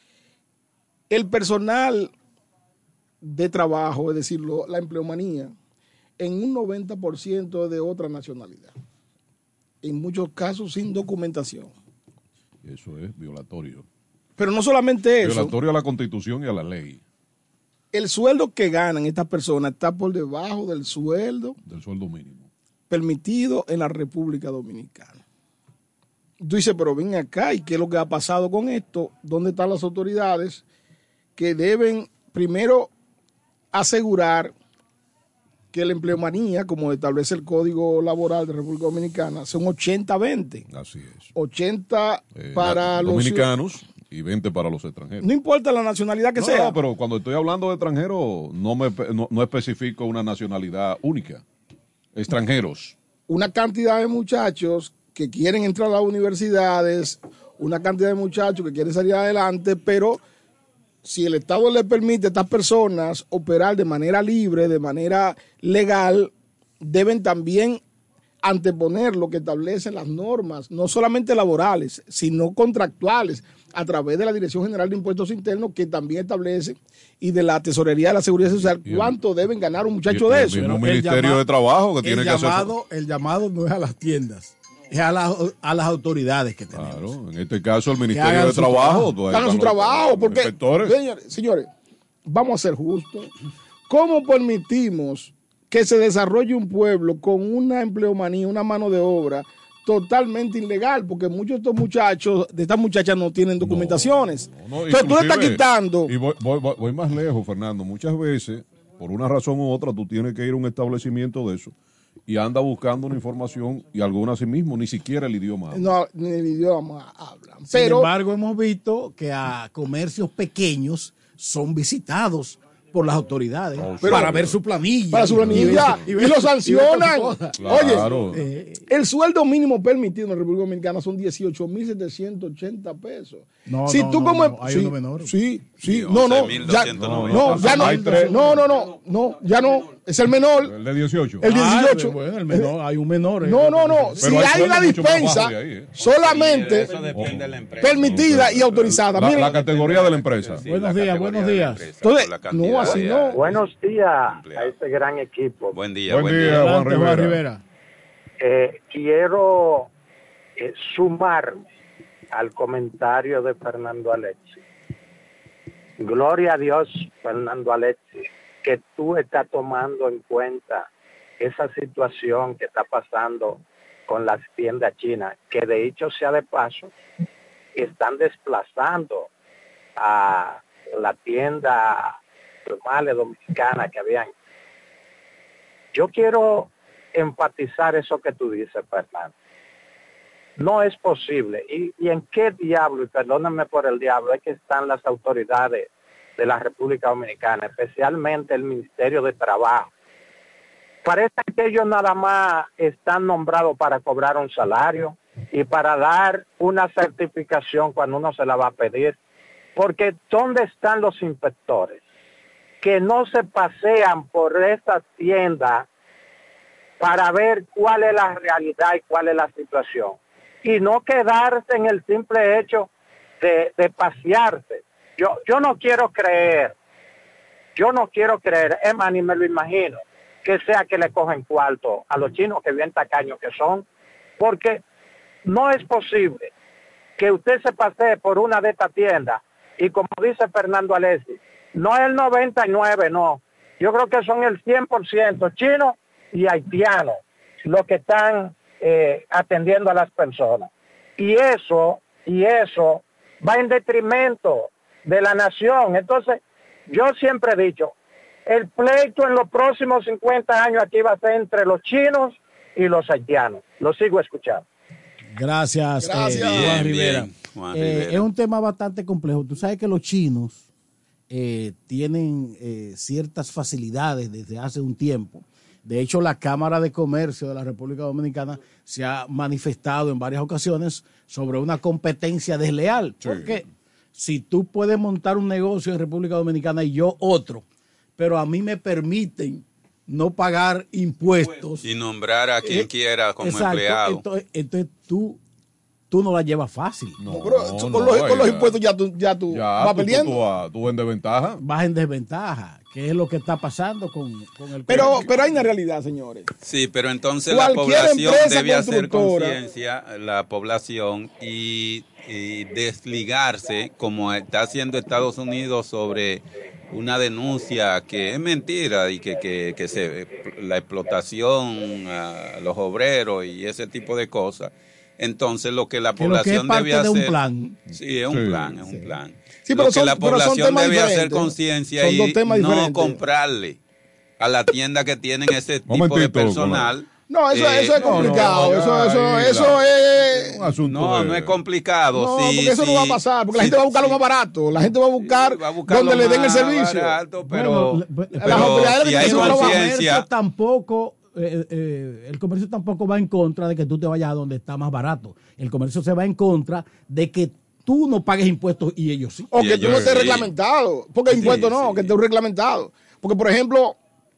El personal de trabajo, es decir, lo, la empleomanía, en un noventa por ciento de otra nacionalidad. En muchos casos sin documentación. Eso es violatorio. Pero no solamente eso. Violatorio a la Constitución y a la ley. El sueldo que ganan estas personas está por debajo del sueldo. Del sueldo mínimo. Permitido en la República Dominicana. Tú dices, pero ven acá, ¿y qué es lo que ha pasado con esto? ¿Dónde están las autoridades que deben primero asegurar que la empleomanía, como establece el Código Laboral de República Dominicana, son ochenta veinte? Así es. ochenta eh, para los dominicanos y veinte para los extranjeros. No importa la nacionalidad que no, sea. No, pero cuando estoy hablando de extranjeros, no, me, no, no especifico una nacionalidad única. Extranjeros. Una cantidad de muchachos que quieren entrar a las universidades, una cantidad de muchachos que quieren salir adelante, pero si el Estado le permite a estas personas operar de manera libre, de manera legal, deben también anteponer lo que establecen las normas, no solamente laborales, sino contractuales, a través de la Dirección General de Impuestos Internos, que también establece, y de la Tesorería de la Seguridad Social, cuánto deben ganar un muchacho de eso. El mismo Ministerio llamado, de Trabajo que tiene llamado, que hacer. El llamado no es a las tiendas, es a, la, a las autoridades que tenemos. Claro, en este caso el Ministerio de Trabajo. Trabajo. Hagan su trabajo, porque, señores, señores, vamos a ser justos. ¿Cómo permitimos que se desarrolle un pueblo con una empleomanía, una mano de obra totalmente ilegal? Porque muchos de estos muchachos, de estas muchachas no tienen documentaciones. No, no, no. Entonces tú le estás quitando. Y voy, voy, voy más lejos, Fernando. Muchas veces, por una razón u otra, tú tienes que ir a un establecimiento de eso y anda buscando una información y alguna a sí mismo, ni siquiera el idioma habla. No, ni el idioma hablan. Sin Pero, embargo, hemos visto que a comercios pequeños son visitados por las autoridades oh, para pero, ver su planilla. Para su planilla. Y, y, y, y lo sancionan. Claro. Oye, eh, el sueldo mínimo permitido en la República Dominicana son dieciocho mil setecientos ochenta pesos. No, si no, tú no, como no, hay sí, uno menor. Sí, sí, no, no, ya, no, no, ya no, no, no, no, no, ya no, es el menor. El de dieciocho. El dieciocho. Ah, bueno, el menor, hay un menor. No, no, no, si hay, hay una dispensa ahí, eh. solamente sí, permitida y autorizada. La, la categoría de la empresa. Sí, buenos días, buenos días. Entonces, no, así no. Buenos días a este gran equipo. Buen día, buen, buen día, día Juan Rivera. Rivera. Eh, quiero eh, sumar al comentario de Fernando Alexis. Gloria a Dios, Fernando Alexis, que tú estás tomando en cuenta esa situación que está pasando con las tiendas chinas, que de hecho sea de paso, están desplazando a la tienda normales dominicanas que habían. Yo quiero enfatizar eso que tú dices, Fernando. No es posible. ¿Y, y en qué diablo, y perdónenme por el diablo, es que están las autoridades de la República Dominicana, especialmente el Ministerio de Trabajo? Parece que ellos nada más están nombrados para cobrar un salario y para dar una certificación cuando uno se la va a pedir. Porque ¿dónde están los inspectores que no se pasean por esas tiendas para ver cuál es la realidad y cuál es la situación? Y no quedarse en el simple hecho de, de pasearse. Yo, yo no quiero creer, yo no quiero creer, es más, ni me lo imagino, que sea que le cogen cuarto a los chinos que bien tacaños que son, porque no es posible que usted se pasee por una de estas tiendas y como dice Fernando Alexis, no es el noventa y nueve, no, Yo creo que son el cien por ciento chinos y haitianos los que están eh, atendiendo a las personas. Y eso, y eso va en detrimento de la nación. Entonces, yo siempre he dicho, el pleito en los próximos cincuenta años aquí va a ser entre los chinos y los haitianos. Lo sigo escuchando. Gracias, Gracias. eh, Bien, Juan Rivera. bien, Juan Eh, Rivera. es un tema bastante complejo. Tú sabes que los chinos eh, tienen eh, ciertas facilidades desde hace un tiempo. De hecho, la Cámara de Comercio de la República Dominicana se ha manifestado en varias ocasiones sobre una competencia desleal. Sí. Porque si tú puedes montar un negocio en República Dominicana y yo otro, pero a mí me permiten no pagar impuestos. Y nombrar a quien Eh, quiera como exacto, empleado. Entonces, entonces tú, tú no la llevas fácil. No, Pero no, con, no, los, con los ya. impuestos ya tú, ya tú Ya, vas tú, perdiendo. Tú, tú, vas- tú en desventaja. Vas en desventaja, que es lo que está pasando con, con el Pero, comercio. pero hay una realidad, señores. Sí, pero entonces la Cualquier población empresa debe hacer constructora- conciencia, la población, y, y desligarse, como está haciendo Estados Unidos sobre una denuncia que es mentira y que, que, que se la explotación a los obreros y ese tipo de cosas. Entonces lo que la Que lo que es población parte debe de un hacer... plan. Sí, es un Sí. plan, es un plan. Sí, lo pero que son- la pero son población temas debe hacer diferentes. conciencia Son y dos temas no diferentes. comprarle a la tienda que tienen ese tipo de Momentito, personal. No, eso, Eh, eso es no, no, complicado. no, eso, eso, ahí eso la- es. Un asunto No, de- no es complicado. No, sí, porque eso no sí, va a pasar, porque la sí, gente va a buscar lo sí. más barato, la gente va a buscar, Va a buscar donde lo le den el más servicio. barato, pero, Bueno, le- pero las autoridades si le hay dicen, "No, el conciencia, comercio tampoco, eh, eh, el comercio tampoco va en contra de que tú te vayas a donde está más barato. El comercio se va en contra de que tú no pagues impuestos y ellos sí. O Y que tú ellos no estés sí. reglamentado. Porque Sí, impuestos no, sí. que estés reglamentado. Porque, por ejemplo,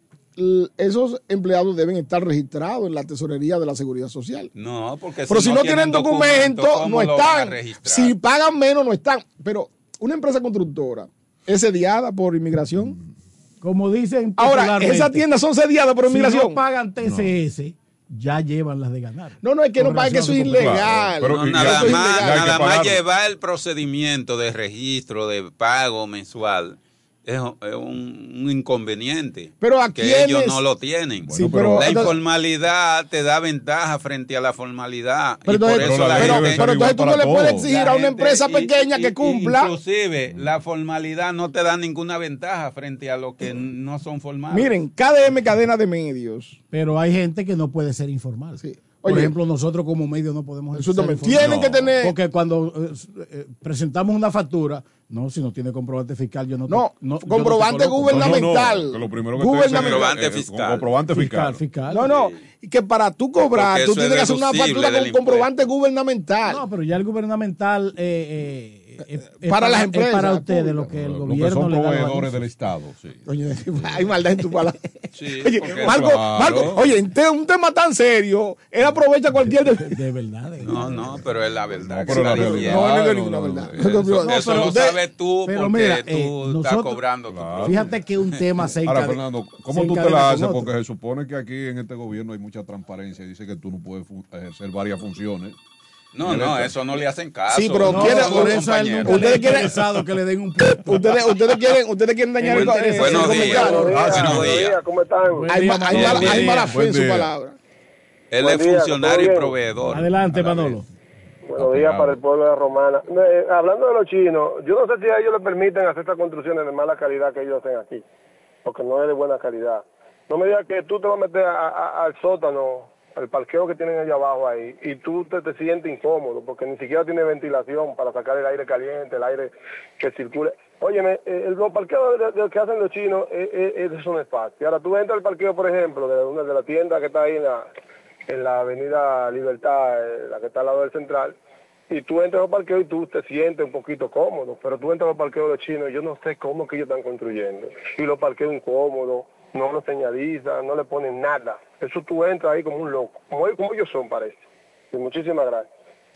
l- esos empleados deben estar registrados en la tesorería de la Seguridad Social. no, porque Pero si no tienen documentos, no ¿cómo lo van a están. registrar? Si pagan menos, no están. Pero una empresa constructora es sediada por inmigración. Como dicen Ahora, popularmente, esas tiendas son sediadas por si inmigración. no pagan T C S, ya llevan las de ganar. No, no, es que no Con paguen, que eso es relación a su ilegal. Pero- No, y- nada eso es más, ilegal. hay que nada más pagarlo. llevar el procedimiento de registro, de pago mensual, es, es un, un inconveniente. Pero ¿a que quiénes? ellos no lo tienen. Sí, pero- la entonces- informalidad te da ventaja frente a la formalidad. Pero y por entonces, eso la pero- gente- pero entonces tú no para le puedes todos. exigir la a una gente- empresa y- pequeña y- que y- cumpla. Inclusive, la formalidad no te da ninguna ventaja frente a los que no son formales. Miren, K D M, cadena de medios. Pero hay gente que no puede ser informal. Sí. Por Oye, ejemplo, nosotros como medio no podemos Eso ser también. informales. Tienen que tener. Porque cuando eh, eh, presentamos una factura, no, si no tiene comprobante fiscal, yo no te- No, no, yo no te comprobante coloco. gubernamental. No, no, no, que lo primero que Gubernamental. te dicen es, Comprobante eh, fiscal. comprobante fiscal, fiscal. fiscal. No, no. Y que para tú cobrar, Porque tú eso tienes es que hacer una deducible factura del con comprobante gubernamental. No, pero ya el gubernamental eh, eh, eh, es Para las es empresas para ustedes públicas. lo que el Lo que gobierno son le da los proveedores anuncios. del Estado, sí. Oye, hay maldad en tu palabra. Sí, Oye, porque- Marco, Claro. Marco, oye, en te- un tema tan serio, él aprovecha cualquier. de- De verdad. de No, verdad. no, pero es la verdad. No, que pero está la realidad. diciendo. No, no, no, no, no, no, verdad. no, Eso, No, eso pero lo usted- sabes tú pero porque mira, tú eh, estás nosotros- cobrando tu Claro. propio. Fíjate que un tema se Ahora, encade- Fernando, se ¿cómo tú te encadena la con haces? otro. Porque se supone que aquí en este gobierno hay mucha transparencia. Dice que tú no puedes fu- ejercer varias funciones. No, no, eso no le hacen caso. Sí, pero no, quiere- no, por eso a él compañero. nunca le Ustedes ha quieren- interesado que le den un puesto. Ustedes, ustedes quieren, ustedes quieren dañar el, Muy el- el Buenos días. comentario. Ah, sí, buenos días. ¿Cómo están? Buen Hay, día, ma- hay Manolo. mala, hay Buen mala día. fe en su Buen día. palabra. Él Buen es día, funcionario ¿todo y bien? proveedor. Adelante, a la Manolo. vez. Buenos días para el pueblo de la Romana. Eh, hablando de los chinos, yo no sé si a ellos les permiten hacer estas construcciones de mala calidad que ellos hacen aquí, porque no es de buena calidad. No me digas que tú te vas a meter a- a- al sótano, al parqueo que tienen allá abajo ahí, y tú te, te sientes incómodo, porque ni siquiera tiene ventilación para sacar el aire caliente, el aire que circule. Óyeme, eh, los parqueos de, de- que hacen los chinos, eh, eh, es un espacio. Ahora tú entras al parqueo, por ejemplo, de una de la tienda que está ahí en la, en la avenida Libertad, eh, la que está al lado del Central, y tú entras al parqueo y tú te sientes un poquito cómodo, pero tú entras al parqueo de los chinos y yo no sé cómo que ellos están construyendo. Y los parqueos incómodos, no los señalizan, no le ponen nada. Eso tú entras ahí como un loco, como, como ellos son, parece. Y muchísimas gracias.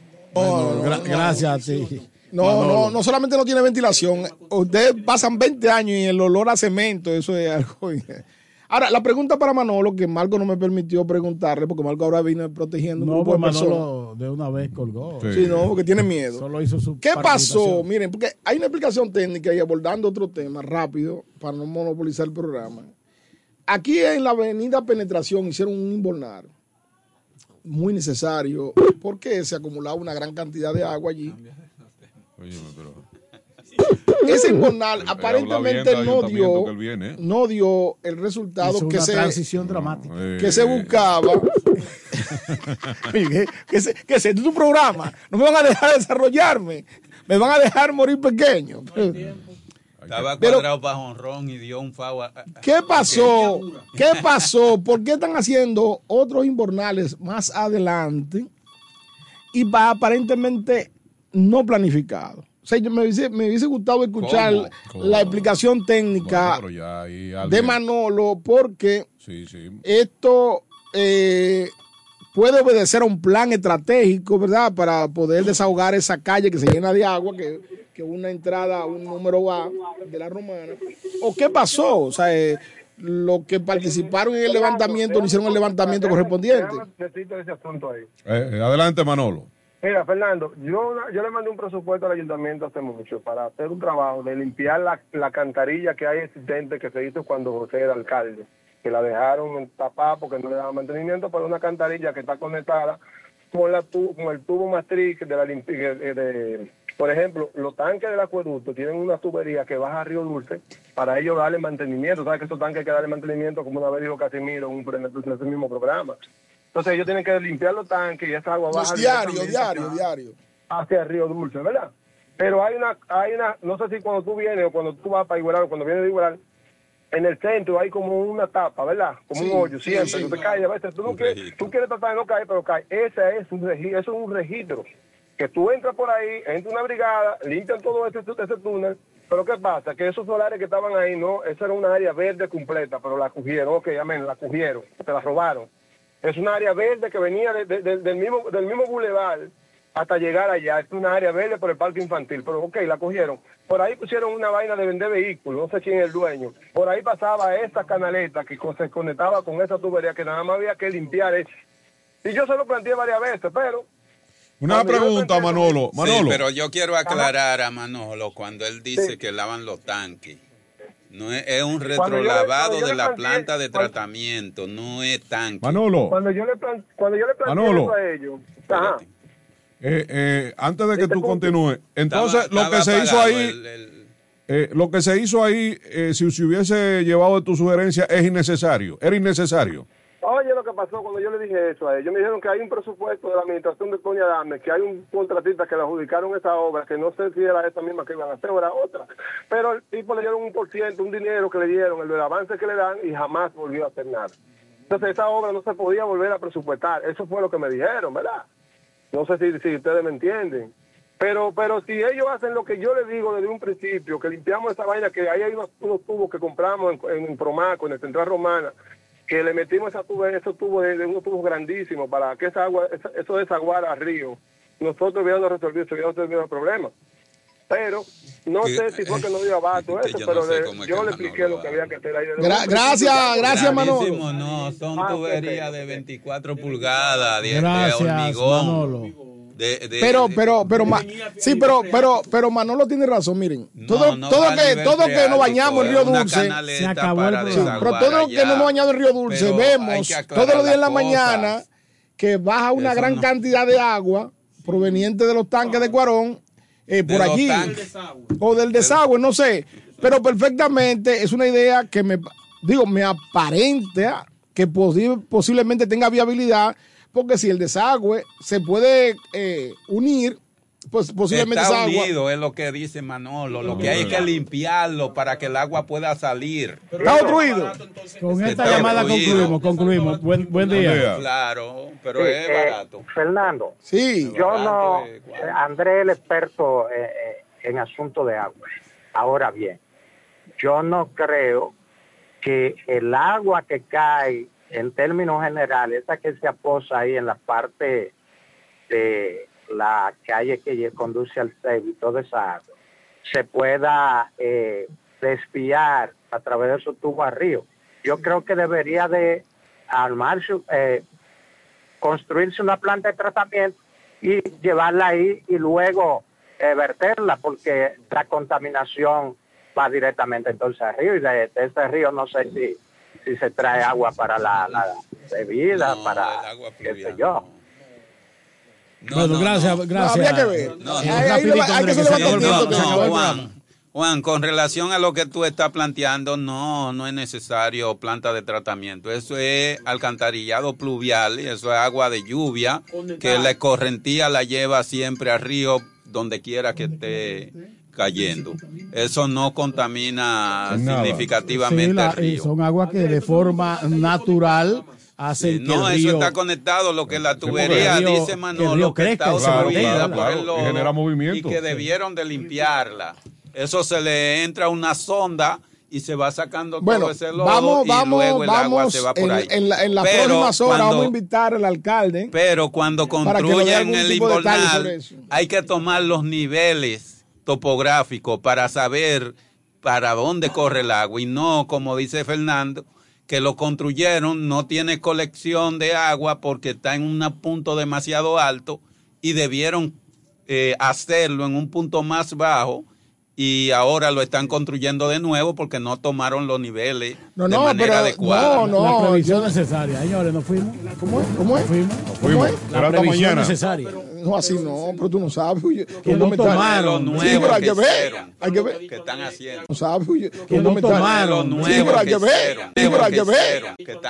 No, Gra- gracias a ti. No, Manolo. no, no solamente no tiene ventilación. Ustedes pasan veinte años y el olor a cemento, eso es algo. Ahora, la pregunta para Manolo, que Marco no me permitió preguntarle, porque Marco ahora vino protegiendo un No, grupo pues de personas. Manolo de una vez colgó. Sí, no, porque tiene miedo. Solo hizo su ¿Qué pasó? participación. Miren, porque hay una explicación técnica y abordando otro tema rápido para no monopolizar el programa. aquí en la avenida Penetración hicieron un inbornar muy necesario porque se acumulaba una gran cantidad de agua allí. Ese inbornar aparentemente no dio, viene, ¿eh? no dio el resultado Hizo que una se transición dramática. que se buscaba. que, que, se, que se, tu programa, no me van a dejar desarrollarme, me van a dejar morir pequeño. Estaba Pero, cuadrado para jonrón y dio un fao. A... ¿Qué pasó? ¿Qué pasó? ¿Por qué están haciendo otros inbornales más adelante y va aparentemente no planificado? O sea, yo me hubiese, me hubiese gustado escuchar ¿Cómo? ¿Cómo? la explicación técnica Bueno, ya ahí alguien- de Manolo, porque Sí, sí. esto eh, puede obedecer a un plan estratégico, ¿verdad? Para poder desahogar esa calle que se llena de agua, que, que una entrada a un número A de la Romana. ¿O qué pasó? O sea, eh, los que participaron en el levantamiento no hicieron el levantamiento correspondiente. Necesito ese asunto ahí. Eh, eh, adelante, Manolo. Mira, Fernando, yo, yo le mandé un presupuesto al ayuntamiento hace mucho para hacer un trabajo de limpiar la, la cantarilla que hay existente que se hizo cuando José era alcalde, que la dejaron tapada porque no le daban mantenimiento, pero una cantarilla que está conectada con, la tu, con el tubo matriz de la limpieza. De, de, por ejemplo, los tanques del acueducto tienen una tubería que baja a Río Dulce para ellos darle mantenimiento. ¿Sabes que esos tanques hay que darle mantenimiento, como una vez dijo Casimiro en, un, en ese mismo programa? Entonces ellos tienen que limpiar los tanques y esa agua baja Pues diario, directamente diario, hacia- diario. hacia el Río Dulce, ¿verdad? Pero hay una, hay una, no sé si cuando tú vienes o cuando tú vas para Igualar o cuando vienes de Igualar, en el centro hay como una tapa, ¿verdad? Como Sí, un hoyo, sí, siempre. sí. Tú te caes, a veces tú, no quieres, tú quieres tratar de no caer, pero caes. Ese es un registro, eso es un registro. Que tú entras por ahí, entra una brigada, limpian todo ese, ese túnel, pero ¿qué pasa? Que esos solares que estaban ahí, no, esa era una área verde completa, pero la cogieron, ok, amén, la cogieron, te la robaron. Es una área verde que venía de- de- de- del mismo del mismo bulevar hasta llegar allá. Es una área verde por el parque infantil, pero ok, la cogieron. Por ahí pusieron una vaina de vender vehículos, no sé quién es el dueño. Por ahí pasaba esa canaleta que co- se conectaba con esa tubería que nada más había que limpiar eso. Y yo se lo planteé varias veces, pero... Una cuando yo pregunta, planteé- Manolo. Manolo. Sí, pero yo quiero aclarar a Manolo cuando él dice Sí. que lavan los tanques. No es, es un Cuando yo le- retrolavado cuando yo de le la planteé- planta de cuando- tratamiento, no es tanque. Manolo. Cuando yo le, plan- cuando yo le planteé Manolo. eso a ellos... Ajá. Eh, eh, antes de que Sí, te tú escucho. continúes, entonces Estaba- lo que estaba se hizo apagado ahí, el- el- eh, lo que se hizo ahí, eh, si se hubiese llevado de tu sugerencia, es innecesario, era innecesario. Oye, lo que pasó cuando yo le dije eso a ellos, me dijeron que hay un presupuesto de la administración de Tony Adame, que hay un contratista que le adjudicaron esa obra, que no sé si era esa misma que iban a hacer o era otra, pero el tipo le dieron un por ciento, un dinero que le dieron, el del avance que le dan, y jamás volvió a hacer nada. Entonces esa obra no se podía volver a presupuestar, eso fue lo que me dijeron, ¿verdad? No sé si, si ustedes me entienden. Pero pero si ellos hacen lo que yo les digo desde un principio, que limpiamos esa vaina, que ahí hay unos, unos tubos que compramos en, en Promaco, en el Central Romana, que le metimos esa tuba, esos tubos de, de unos tubos grandísimos para que esa agua, esa- eso desaguara al río. Nosotros hubiéramos resolvido, se hubiera resolvido el problema. Pero no Que- sé si fue que no dio abasto que eso, yo pero no sé le- cómo es yo que le Manolo expliqué lo que había que hacer ahí. desde Gra- un gracias, principio. gracias, Manolo. Clarísimo, no, son Ah, ok, tuberías ok, de ok. veinticuatro pulgadas, de, de Gracias, hormigón. Manolo. de- de- Pero, de- pero, pero, ma- sí, pero, pero, pero Manolo tiene razón, miren. No, Todo, no todo va a que, nivel todo que nos freático, bañamos en es Río una Dulce. canaleta Se acabó el para programa. Sí, pero desaguar todo lo que allá. no hemos bañado en Río Dulce, Pero hay vemos que aclarar todos los días en la las cosas. mañana que baja una Eso gran no. cantidad de agua proveniente de los tanques de Cuarón eh, De por los allí. tanques. O del desagüe, no sé. Pero perfectamente es una idea que me, digo, me aparenta que posi- posiblemente tenga viabilidad, porque si el desagüe se puede eh, unir, pues posiblemente Está esa agua. unido, es lo que dice Manolo. Lo que hay es que limpiarlo para que el agua pueda salir. Está obstruido. Con esta Está llamada incluido. concluimos, concluimos. Buen, buen día. Claro, pero Sí, es eh, barato. Fernando, Sí. yo barato no, es- eh, André el experto eh, eh, en asunto de agua. Ahora bien, yo no creo que el agua que cae en términos generales, esa que se aposa ahí en la parte de la calle que conduce al C E B y toda esa agua, se pueda eh, desviar a través de esos tubos al río. Yo creo que debería de armarse, eh, construirse una planta de tratamiento y llevarla ahí y luego eh, verterla, porque la contaminación va directamente entonces al río, y de, de ese río no sé si si se trae agua para la, la bebida, No, para el agua qué sé pluvial, yo. bueno, gracias, gracias. No, había que ver. No, Ahí- no. ahí le va- hay que hacerle No, mantenimiento, no, que se acabó el Juan, programa. Juan, con relación a lo que tú estás planteando, no, no es necesario planta de tratamiento. Eso es alcantarillado pluvial y eso es agua de lluvia que la escorrentía la lleva siempre al río donde quiera que esté cayendo. Eso no contamina Nada. significativamente Sí, la- el río. son aguas que de forma natural hacen que No, el eso río, está conectado. Lo que la porque tubería el río- dice que el Manolo río que crezca está y se obstruida mantenga. por el Claro, lodo y genera movimiento. y que debieron de limpiarla. Eso se le entra una sonda y se va sacando Bueno, todo ese lodo vamos, y vamos, luego el agua vamos se va por en, ahí. en la, en las Pero próximas horas cuando- vamos a invitar al alcalde. Pero cuando para que nos dé construyen algún el tipo de detalle sobre invernal, eso. hay que tomar los niveles topográficos para saber para dónde corre el agua y no, como dice Fernando, que lo construyeron, no tiene colección de agua porque está en un punto demasiado alto y debieron eh, hacerlo en un punto más bajo y ahora lo están construyendo de nuevo porque no tomaron los niveles No, de no, manera pero adecuada. no, no. la previsión yo- necesaria. Señores, nos fuimos. ¿Cómo es? ¿Cómo es? Nos fuimos. ¿Cómo es? La previsión necesaria. No, así no, pero tú no sabes. Oye, Que un no comentario. tomaron. Los Sí, nuevos pero hay que que ver. hicieron, Hay que ver. que están haciendo. No sabes, oye, Que un no comentario. tomaron. Los Sí, pero nuevos hay que que ver. hicieron, Sí, pero hay que que ver. hicieron, que están